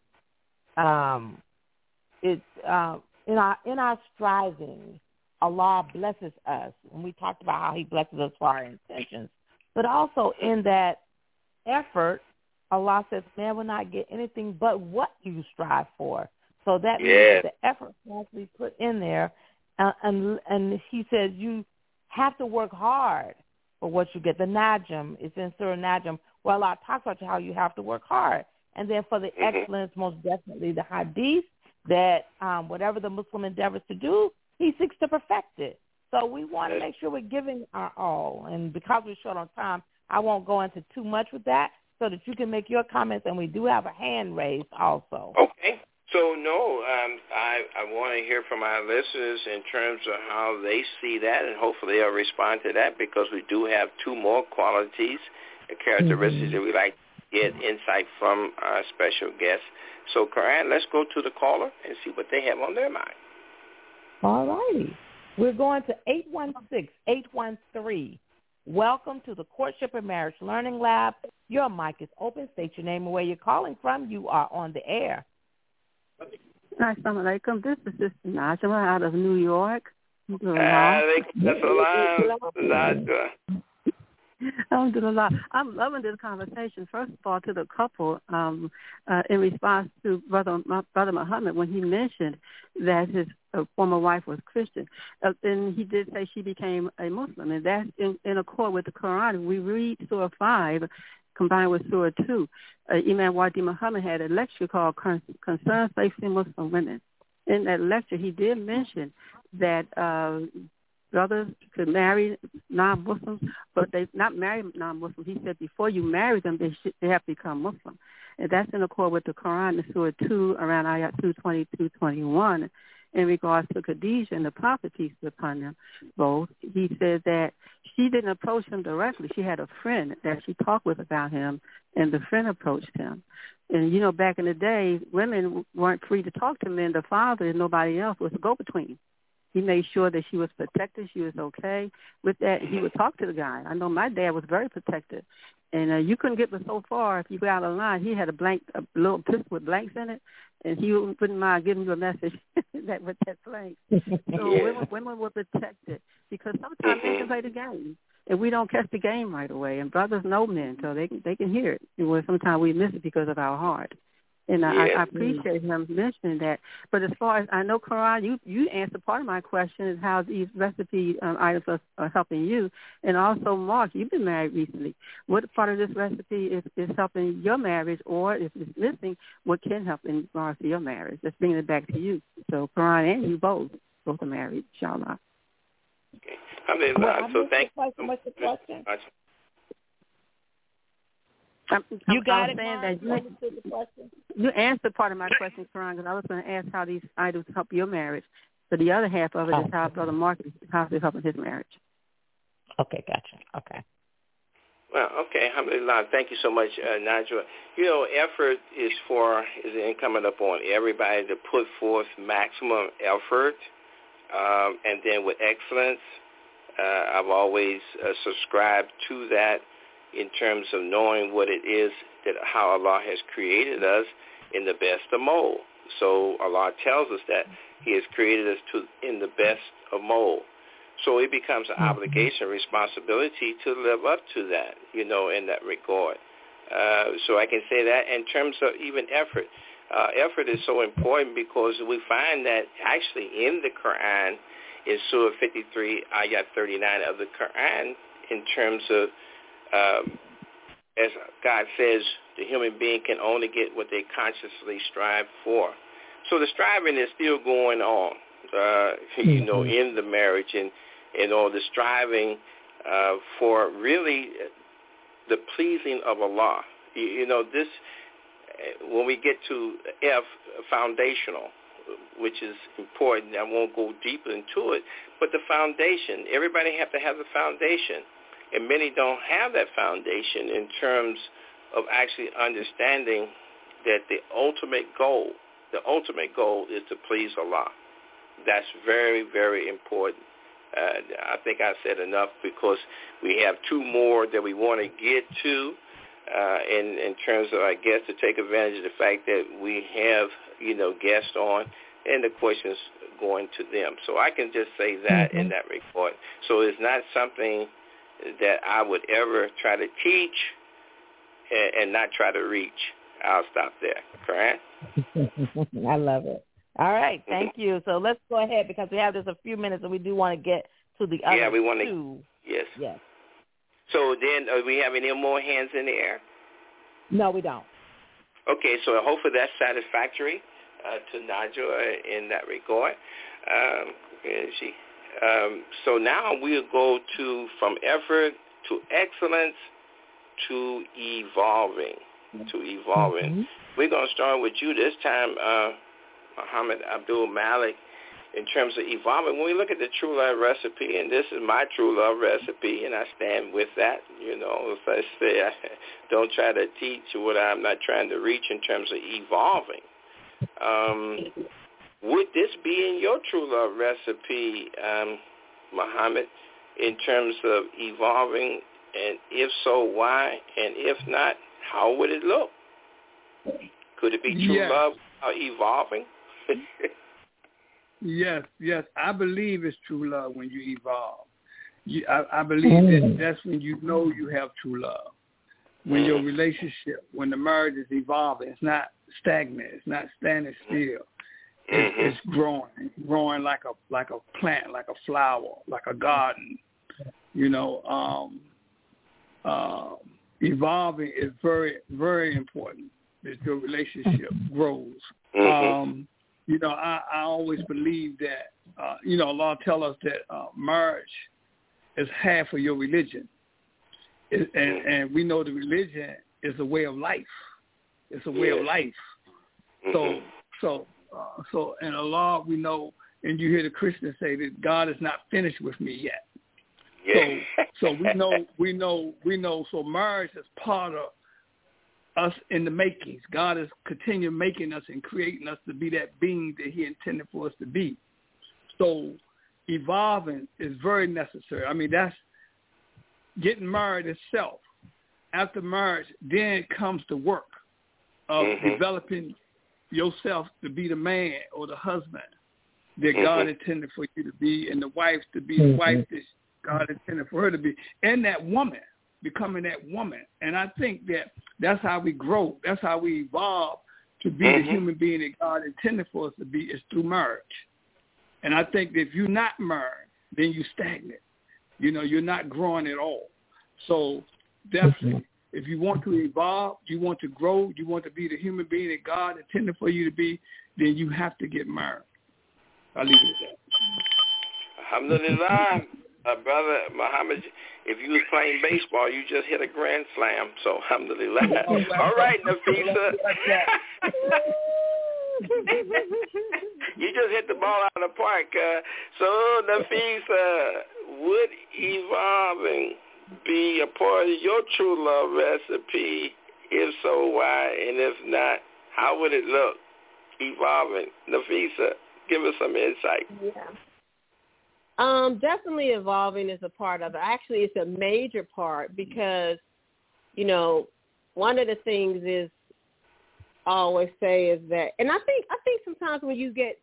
[SPEAKER 3] it's in our striving, Allah blesses us. And we talked about how He blesses us for our intentions, but also in that effort, Allah says, man will not get anything but what you strive for. So that means the effort has to be put in there. And He says you have to work hard for what you get. The Najm is in Surah Najm. Well, Allah talks about how you have to work hard. And then for the excellence, most definitely the Hadith, that whatever the Muslim endeavors to do, he seeks to perfect it. So we want to make sure we're giving our all. And because we're short on time, I won't go into too much with that so that you can make your comments. And we do have a hand raised also.
[SPEAKER 4] Okay. So, no, I want to hear from our listeners in terms of how they see that, and hopefully they'll respond to that, because we do have two more qualities and characteristics that we'd like to get insight from our special guests. So, Quran, let's go to the caller and see what they have on their mind.
[SPEAKER 3] All righty. We're going to 816-813. Welcome to the Courtship and Marriage Learning Lab. Your mic is open. State your name and where you're calling from. You are on the air.
[SPEAKER 9] Assalamu alaikum. This is Sister Najma out of New York. Alhamdulillah. I'm loving this conversation. First of all, to the couple, in response to Brother Muhammad, when he mentioned that his former wife was Christian, and he did say she became a Muslim, and that's in accord with the Quran. We read Surah 5 combined with Surah 2. Imam Wadi Muhammad had a lecture called Concerns Facing Muslim Women. In that lecture, he did mention that brothers could marry non-Muslims, but they not marry non-Muslims. He said before you marry them, they have to become Muslim. And that's in accord with the Quran in Surah 2, around Ayat 220-221, in regards to Khadijah and the Prophet, peace be upon them both. He said that she didn't approach him directly. She had a friend that she talked with about him, and the friend approached him. And, you know, back in the day, women weren't free to talk to men. The father and nobody else was a go-between. He made sure that she was protected, she was okay with that, and he would talk to the guy. I know my dad was very protective. And you couldn't get but so far if you got out of line. He had a little pistol with blanks in it, and he wouldn't mind giving you a message that with that blank. So women were protected because sometimes they can play the game, and we don't catch the game right away. And brothers know men, so they can hear it. And sometimes we miss it because of our heart. And I appreciate him mentioning that. But as far as I know, Karan, you answered part of my question is how these recipe items are helping you. And also, Mark, you've been married recently. What part of this recipe is helping your marriage, or if it's missing, what can help in regards to your marriage? Let's bring it back to you. So Karan and you both are married, inshallah.
[SPEAKER 4] Okay. So thank you.
[SPEAKER 3] What's the question?
[SPEAKER 9] You got it, man. You answered part of my question, Karan, because I was going to ask how these items help your marriage. So the other half of it is how Brother Mark is helping his marriage.
[SPEAKER 3] Okay, gotcha. Okay.
[SPEAKER 4] Well, okay. Alhamdulillah. Thank you so much, Najwa. You know, effort is incumbent upon everybody to put forth maximum effort, and then with excellence. I've always subscribed to that in terms of knowing what it is that how Allah has created us in the best of mold. So Allah tells us that He has created us in the best of mold. So it becomes an obligation, responsibility to live up to that, you know, in that regard. So I can say that in terms of even effort. Effort is so important because we find that actually in the Quran, in Surah 53, Ayat 39 of the Quran, in terms of as God says, the human being can only get what they consciously strive for. So the striving is still going on, you know, in the marriage and all the striving for really the pleasing of Allah. You know, this, when we get to F, foundational, which is important, I won't go deeper into it, but the foundation, everybody have to have the foundation. And many don't have that foundation in terms of actually understanding that the ultimate goal is to please Allah. That's very, very important. I think I said enough because we have two more that we want to get to in terms of, I guess, to take advantage of the fact that we have, you know, guests on and the questions going to them. So I can just say that in that regard. So it's not something that I would ever try to teach and not try to reach. I'll stop there. Correct?
[SPEAKER 3] I love it. All right. Thank you. So let's go ahead because we have just a few minutes and we do want to get to the other two.
[SPEAKER 4] Yes.
[SPEAKER 3] Yes.
[SPEAKER 4] So then we have any more hands in the air?
[SPEAKER 3] No, we don't.
[SPEAKER 4] Okay. So hopefully that's satisfactory to Najwa in that regard. So now we'll go from effort to excellence to evolving. We're going to start with you this time, Muhammad Abdul Malik, in terms of evolving. When we look at the True Love recipe, and this is my True Love recipe, and I stand with that, you know, as I say, I don't try to teach what I'm not trying to reach in terms of evolving. Would this be in your True Love recipe, Muhammad, in terms of evolving, and if so, why, and if not, how would it look? Could it be True Love evolving?
[SPEAKER 5] Yes. I believe it's true love when you evolve. I believe that that's when you know you have true love. When your relationship, when the marriage is evolving, it's not stagnant. It's not standing still. It's growing like a plant, like a flower, like a garden. You know, evolving is very, very important that your relationship grows. You know, I always believe that, you know, Allah tells us that marriage is half of your religion. And we know the religion is a way of life. It's a way of life. So in Allah, we know, and you hear the Christians say that God is not finished with me yet.
[SPEAKER 4] Yeah.
[SPEAKER 5] So we know. So marriage is part of us in the makings. God is continuing making us and creating us to be that being that He intended for us to be. So evolving is very necessary. I mean, that's getting married itself. After marriage, then comes the work of developing yourself to be the man or the husband that God intended for you to be, and the wife to be the wife that God intended for her to be, and that woman, becoming that woman. And I think that's how we grow. That's how we evolve to be the human being that God intended for us to be, is through marriage. And I think that if you're not married, then you're stagnant. You're not growing at all. So definitely, if you want to evolve, you want to grow, you want to be the human being that God intended for you to be, then you have to get married. I'll leave it at that.
[SPEAKER 4] Alhamdulillah, Brother Muhammad, if you was playing baseball, you just hit a grand slam. So alhamdulillah. All right, Nafisa. You just hit the ball out of the park. So, Nafisa, would evolving be a part of your true love recipe? If so, why? And if not, how would it look? Evolving. Nafisa, give us some insight.
[SPEAKER 6] Yeah. Definitely evolving is a part of it. Actually, it's a major part because, one of the things is I always say is that, and I think sometimes when you get,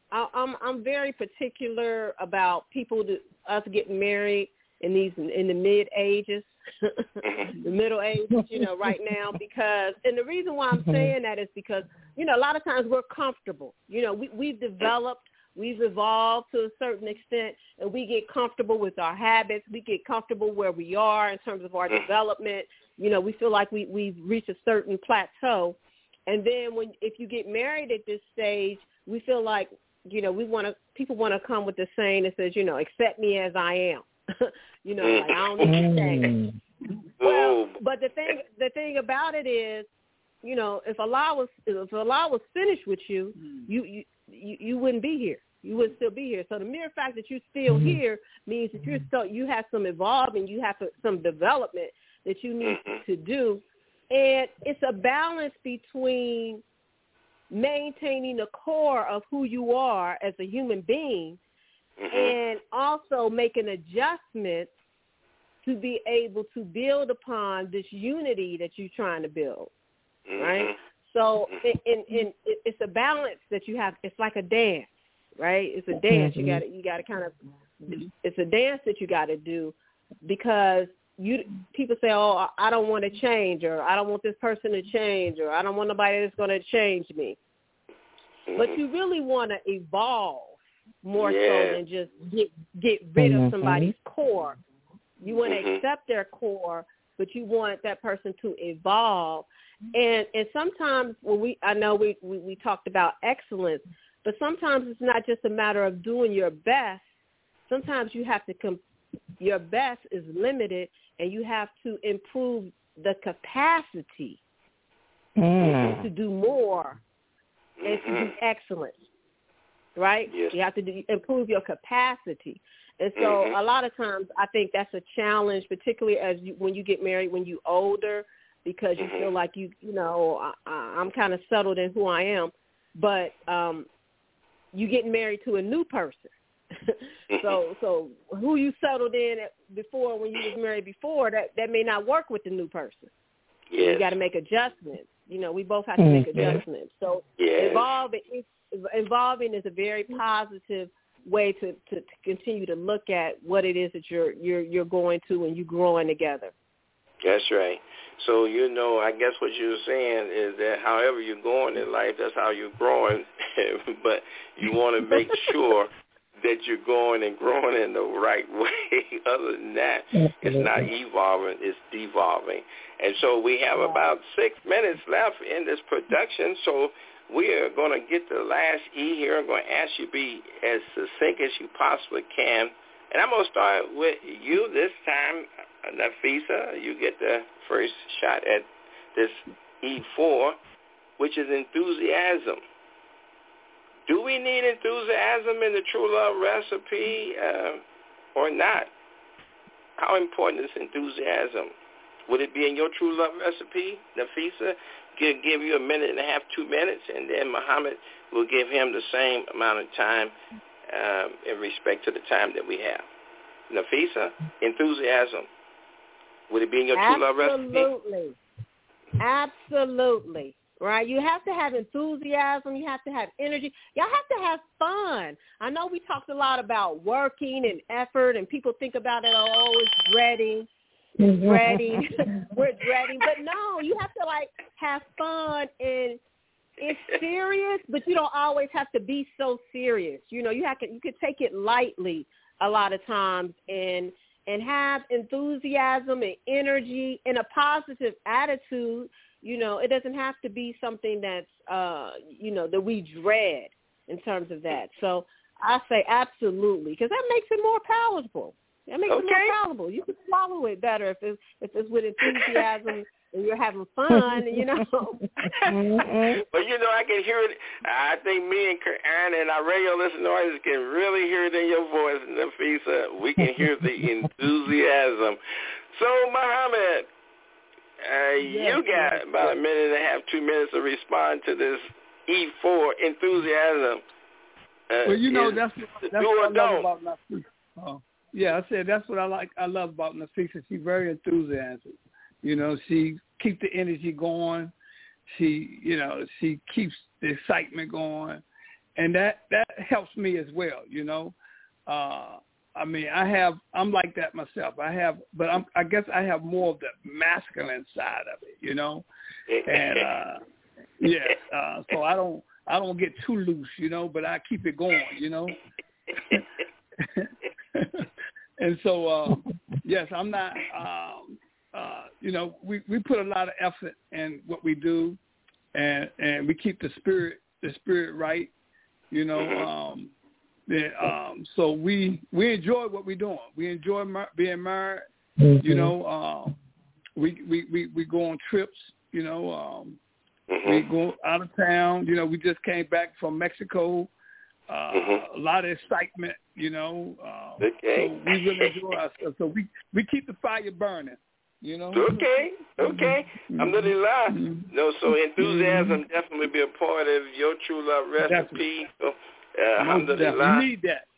[SPEAKER 6] I'm very particular about us getting married in the mid ages, the middle ages, right now, because, and the reason why I'm saying that is because, a lot of times we're comfortable. We've developed, we've evolved to a certain extent, and we get comfortable with our habits. We get comfortable where we are in terms of our development. We feel like we've reached a certain plateau. And then if you get married at this stage, we feel like, people want to come with the saying that says, accept me as I am. Like I don't need to change. Well, but the thing about it is, if Allah was finished with you, you wouldn't be here. You would still be here. So the mere fact that you're still here means that you have some evolving, you have some development that you need to do. And it's a balance between maintaining the core of who you are as a human being and also making adjustments to be able to build upon this unity that you're trying to build, right? So it's a balance that you have. It's like a dance, right? It's a dance. You got to kind of, it's a dance that you got to do because people say, oh, I don't want to change, or I don't want this person to change, or I don't want nobody that's going to change me. But you really want to evolve more so than just get rid of somebody's core. You want to accept their core, but you want that person to evolve. And sometimes I know we talked about excellence, but sometimes it's not just a matter of doing your best. Sometimes you have to your best is limited, and you have to improve the capacity to do more and to be excellent, right? Yes. You have to improve your capacity. And so a lot of times I think that's a challenge, particularly when you get married when you're older, because you feel like I'm kind of settled in who I am, but you getting married to a new person. So who you settled in before when you was married before, that may not work with the new person. Yes. You got to make adjustments. We both have to make adjustments. So evolving is a very positive way to continue to look at what it is that you're going to and you growing together.
[SPEAKER 4] That's right. So, I guess what you're saying is that however you're going in life, that's how you're growing. But you want to make sure that you're going and growing in the right way. Other than that, it's not evolving, it's devolving. And so we have about 6 minutes left in this production. So we are going to get to the last E here. I'm going to ask you to be as succinct as you possibly can. And I'm going to start with you this time, Nafisa. You get the first shot at this E4, which is enthusiasm. Do we need enthusiasm in the true love recipe or not? How important is enthusiasm? Would it be in your true love recipe, Nafisa? Give you a minute and a half, 2 minutes, and then Muhammad will give him the same amount of time in respect to the time that we have. Nafisa, enthusiasm. Would it be in your true love recipe?
[SPEAKER 6] Absolutely. Right? You have to have enthusiasm. You have to have energy. Y'all have to have fun. I know we talked a lot about working and effort, and people think about it, oh, it's dreading. We're dreading. But no, you have to, have fun. And it's serious, but you don't always have to be so serious. You could take it lightly a lot of times and have enthusiasm and energy and a positive attitude. It doesn't have to be something that's, that we dread in terms of that. So I say absolutely, because that makes it more palatable. That makes it more palatable. You can swallow it better if it's with enthusiasm and you're having fun,
[SPEAKER 4] Well, I can hear it. I think me and Aaron and our radio listeners can really hear it in your voice, Nafisa. We can hear the enthusiasm. So, Muhammad, you got about a minute and a half, 2 minutes to respond to this E4 enthusiasm.
[SPEAKER 5] That's what I love about Nafisa. Yeah, I said that's what I love about Nafisa. She's very enthusiastic. She keeps the energy going. She keeps the excitement going, and that helps me as well. I'm like that myself. But I guess I have more of the masculine side of it, and so I don't get too loose, but I keep it going, And so, yes, I'm not, we put a lot of effort in what we do, and we keep the spirit right, so we enjoy what we're doing. We enjoy being married, we go on trips, we go out of town. We just came back from Mexico. A lot of excitement, So we really enjoy ourselves. So we keep the fire burning,
[SPEAKER 4] Okay. Alhamdulillah. So enthusiasm definitely be a part of your true love recipe. So, alhamdulillah.
[SPEAKER 5] We need that.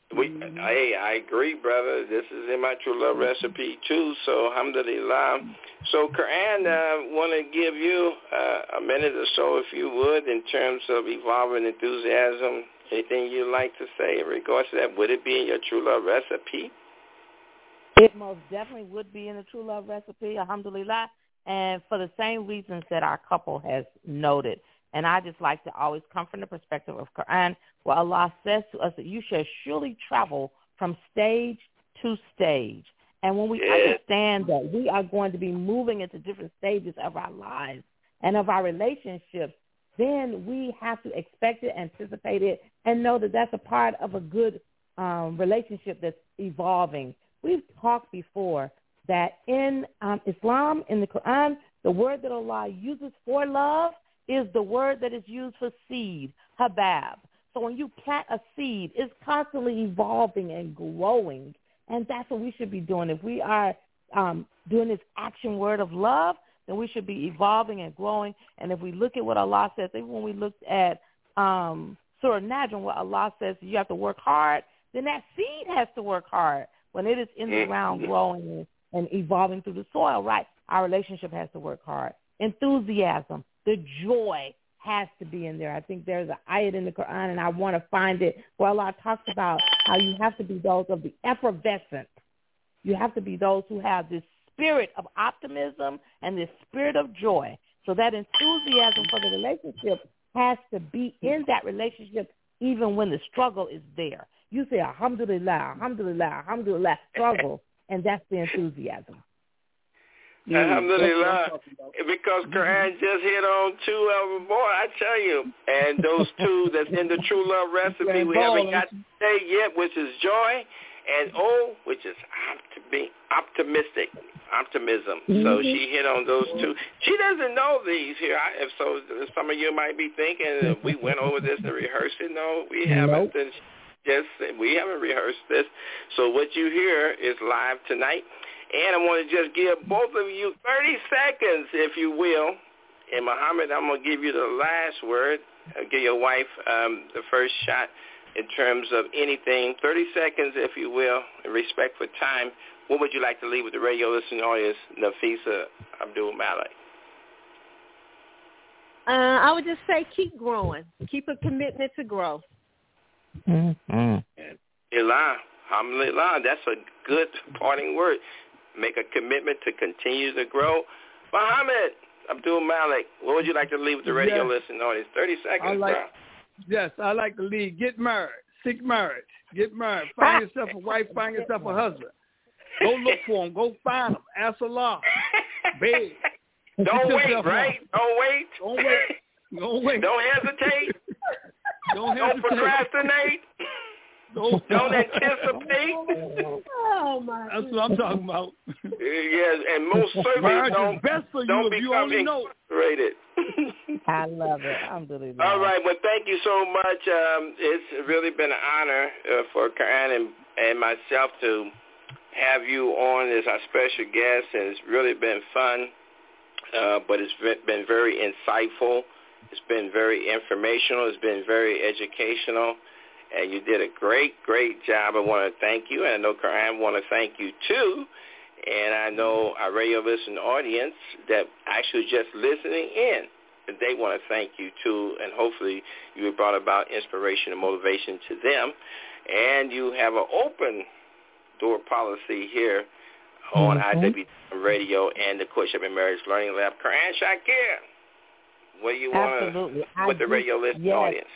[SPEAKER 4] I agree, brother. This is in my true love recipe too. So alhamdulillah. So Quran, want to give you a minute or so, if you would, in terms of evolving enthusiasm. Anything you'd like to say in regards to that? Would it be in your true love recipe?
[SPEAKER 3] It most definitely would be in the true love recipe, alhamdulillah, and for the same reasons that our couple has noted. And I just like to always come from the perspective of Quran, where Allah says to us that you shall surely travel from stage to stage. And when we understand that we are going to be moving into different stages of our lives and of our relationships, then we have to expect it, anticipate it, and know that that's a part of a good relationship that's evolving. We've talked before that in Islam, in the Quran, the word that Allah uses for love is the word that is used for seed, habab. So when you plant a seed, it's constantly evolving and growing, and that's what we should be doing. If we are doing this action word of love, then we should be evolving and growing. And if we look at what Allah says, even when we looked at Surah Najm, what Allah says you have to work hard, then that seed has to work hard. When it is in the ground growing and evolving through the soil, right, our relationship has to work hard. Enthusiasm, the joy has to be in there. I think there's an ayat in the Quran, and I want to find it, where Allah talks about how you have to be those of the effervescent. You have to be those who have this spirit of optimism and this spirit of joy. So that enthusiasm for the relationship has to be in that relationship even when the struggle is there. You say, alhamdulillah, alhamdulillah, alhamdulillah, struggle, and that's the enthusiasm.
[SPEAKER 4] Alhamdulillah, because Quran just hit on two of them, boy, I tell you. And those two that's in the true love recipe we haven't got to say yet, which is joy, and O, which is optimism. So she hit on those two. She doesn't know these here. So some of you might be thinking, we went over this and rehearsed it. No, we haven't. And We haven't rehearsed this. So what you hear is live tonight. And I want to just give both of you 30 seconds, if you will. And Muhammad, I'm going to give you the last word. I'll give your wife the first shot in terms of anything. 30 seconds, if you will, in respect for time. What would you like to leave with the radio listening audience, Nafisa Abdul Malik?
[SPEAKER 6] I would just say keep growing. Keep a commitment to grow.
[SPEAKER 2] Mm-hmm.
[SPEAKER 4] Alhamdulillah, that's a good parting word. Make a commitment to continue to grow. Muhammad Abdul Malik, what would you like to leave with the radio listening audience? 30 seconds, bro.
[SPEAKER 5] Yes, I like to lead. Get married. Seek marriage. Get married. Find yourself a wife. Find yourself a husband. Go look for them. Go find them. Ask Allah. Beg.
[SPEAKER 4] Don't wait, right? Don't wait.
[SPEAKER 5] Don't wait. Don't wait.
[SPEAKER 4] Don't hesitate.
[SPEAKER 5] Don't
[SPEAKER 4] procrastinate. Don't anticipate.
[SPEAKER 6] Oh, my
[SPEAKER 5] That's what I'm talking about.
[SPEAKER 4] Yes, and most certainly don't,
[SPEAKER 5] best for you
[SPEAKER 4] don't
[SPEAKER 5] if you
[SPEAKER 4] become
[SPEAKER 5] only know.
[SPEAKER 4] incarcerated.
[SPEAKER 2] I love it. Alhamdulillah.
[SPEAKER 4] All right. Well, thank you so much. It's really been an honor for Karen and myself to have you on as our special guest, and it's really been fun, but it's been very insightful. It's been very informational. It's been very educational, and you did a great, great job. I want to thank you, and I know Karen want to thank you too, and I know our radio listening audience that actually just listening in, and they want to thank you too, and hopefully you have brought about inspiration and motivation to them, and you have an open door policy here on IWD Radio and the Courtship and Marriage Learning Lab. Karen Shakir, what do you want to with the radio listening audience?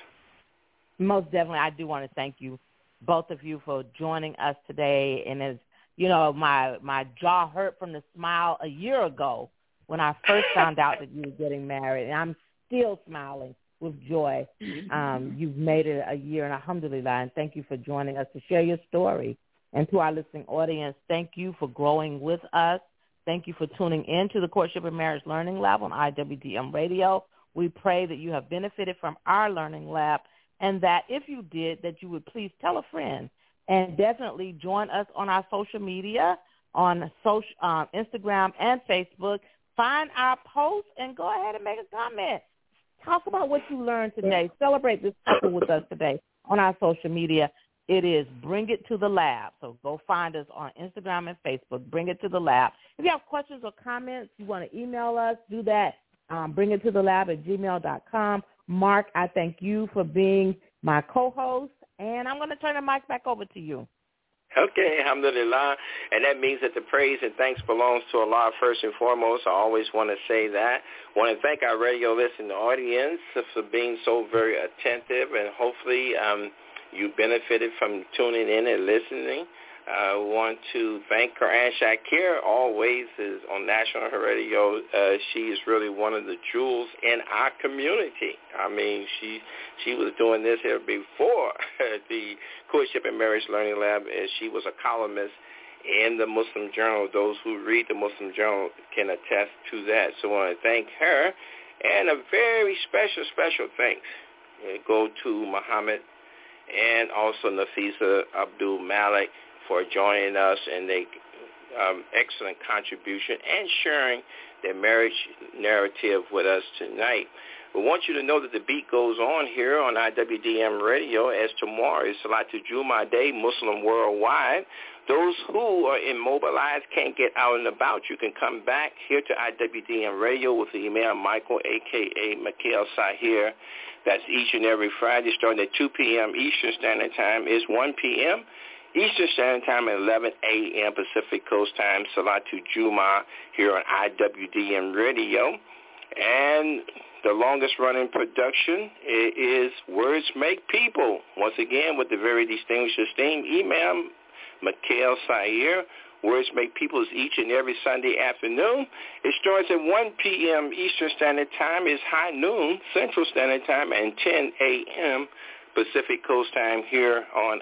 [SPEAKER 3] Most definitely, I do want to thank you, both of you, for joining us today. And as you know, my jaw hurt from the smile a year ago when I first found out that you were getting married, and I'm still smiling with joy. You've made it a year, and alhamdulillah, and thank you for joining us to share your story. And to our listening audience, thank you for growing with us. Thank you for tuning in to the Courtship and Marriage Learning Lab on IWDM Radio. We pray that you have benefited from our learning lab, and that if you did, that you would please tell a friend, and definitely join us on our social media, on Instagram and Facebook. Find our posts and go ahead and make a comment. Talk about what you learned today. Celebrate this couple with us today on our social media. It is Bring It to the Lab. So go find us on Instagram and Facebook. Bring It to the Lab. If you have questions or comments, you want to email us, do that. bringittoTheLab@gmail.com. Mark, I thank you for being my co-host, and I'm going to turn the mic back over to you.
[SPEAKER 4] Okay, alhamdulillah. And that means that the praise and thanks belongs to Allah first and foremost. I always want to say that. I want to thank our radio listening audience for being so very attentive, and hopefully you benefited from tuning in and listening. I want to thank Karen Shakir, always is on National Radio. She is really one of the jewels in our community. I mean, she was doing this here before the Courtship and Marriage Learning Lab, and she was a columnist in the Muslim Journal. Those who read the Muslim Journal can attest to that. So I want to thank her, and a very special thanks go to Muhammad and also Nafisa Abdul Malik for joining us, and they excellent contribution and sharing their marriage narrative with us tonight. We want you to know that the beat goes on here on IWDM Radio, as tomorrow is Salatul Jummah Day, Muslim worldwide. Those who are immobilized, can't get out and about, you can come back here to IWDM Radio with the Imam Michael, a.k.a. Mikhail Sahir. That's each and every Friday starting at 2 p.m. Eastern Standard Time. It's 1 p.m. Eastern Standard Time at 11 a.m. Pacific Coast Time. Salatul Jummah here on IWDM Radio. And the longest-running production is Words Make People. Once again, with the very distinguished esteemed Imam Mikhail Sahir. Words Make People is each and every Sunday afternoon. It starts at 1 p.m. Eastern Standard Time. It's high noon Central Standard Time and 10 a.m. Pacific Coast Time here on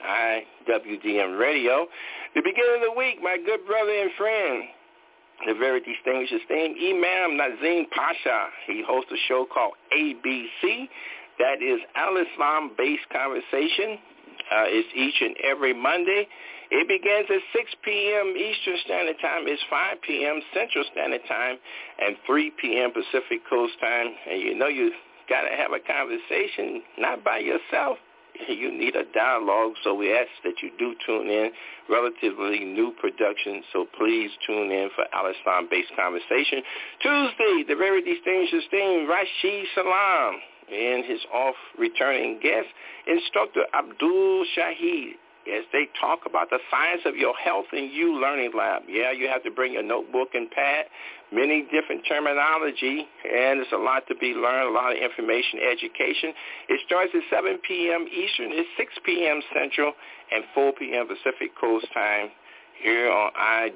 [SPEAKER 4] IWDM Radio. The beginning of the week, my good brother and friend, the very distinguished esteemed Imam Nazim Pasha. He hosts a show called ABC. That is Al-Islam-based conversation. It's each and every Monday. It begins at 6 p.m. Eastern Standard Time. It's 5 p.m. Central Standard Time and 3 p.m. Pacific Coast Time. And you know you got to have a conversation, not by yourself. You need a dialogue, so we ask that you do tune in. Relatively new production, so please tune in for Al-Islam-based conversation. Tuesday, the very distinguished esteemed Rashid Salam and his off-returning guest, Instructor Abdul Shahid, as they talk about the science of your health and you learning lab. Yeah, you have to bring your notebook and pad, many different terminology, and there's a lot to be learned, a lot of information, education. It starts at 7 p.m. Eastern, it's 6 p.m. Central, and 4 p.m. Pacific Coast Time here on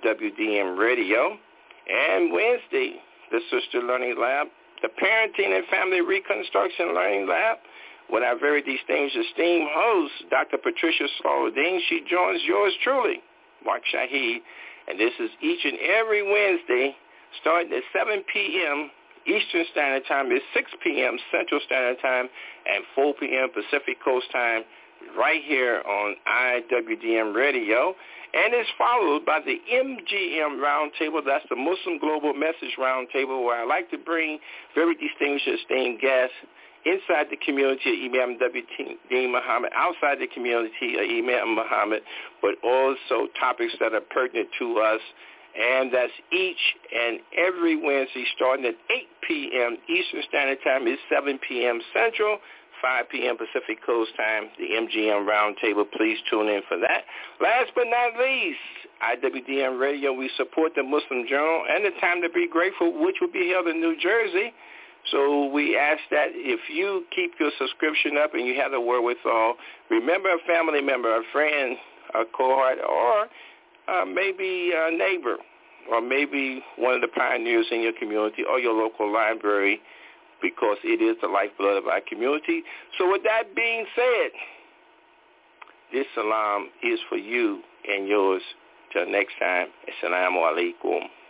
[SPEAKER 4] IWDM Radio. And Wednesday, the Sister Learning Lab, the Parenting and Family Reconstruction Learning Lab, with our very distinguished esteemed host, Dr. Patricia Slaughter-Dean. She joins yours truly, Mark Shahid, and this is each and every Wednesday, starting at 7 p.m. Eastern Standard Time. It's 6 p.m. Central Standard Time and 4 p.m. Pacific Coast Time, right here on IWDM Radio. And it's followed by the MGM Roundtable. That's the Muslim Global Message Roundtable, where I like to bring very distinguished esteemed guests inside the community of Imam W.D. Muhammad, outside the community of Imam Muhammad, but also topics that are pertinent to us. And that's each and every Wednesday starting at 8 p.m. Eastern Standard Time. It's 7 p.m. Central, 5 p.m. Pacific Coast Time, the MGM Roundtable. Please tune in for that. Last but not least, IWDM Radio, we support the Muslim Journal and the Time to Be Grateful, which will be held in New Jersey. So we ask that if you keep your subscription up and you have the wherewithal, remember a family member, a friend, a cohort, or maybe a neighbor, or maybe one of the pioneers in your community or your local library, because it is the lifeblood of our community. So with that being said, this salam is for you and yours. Till next time, Assalamu alaikum.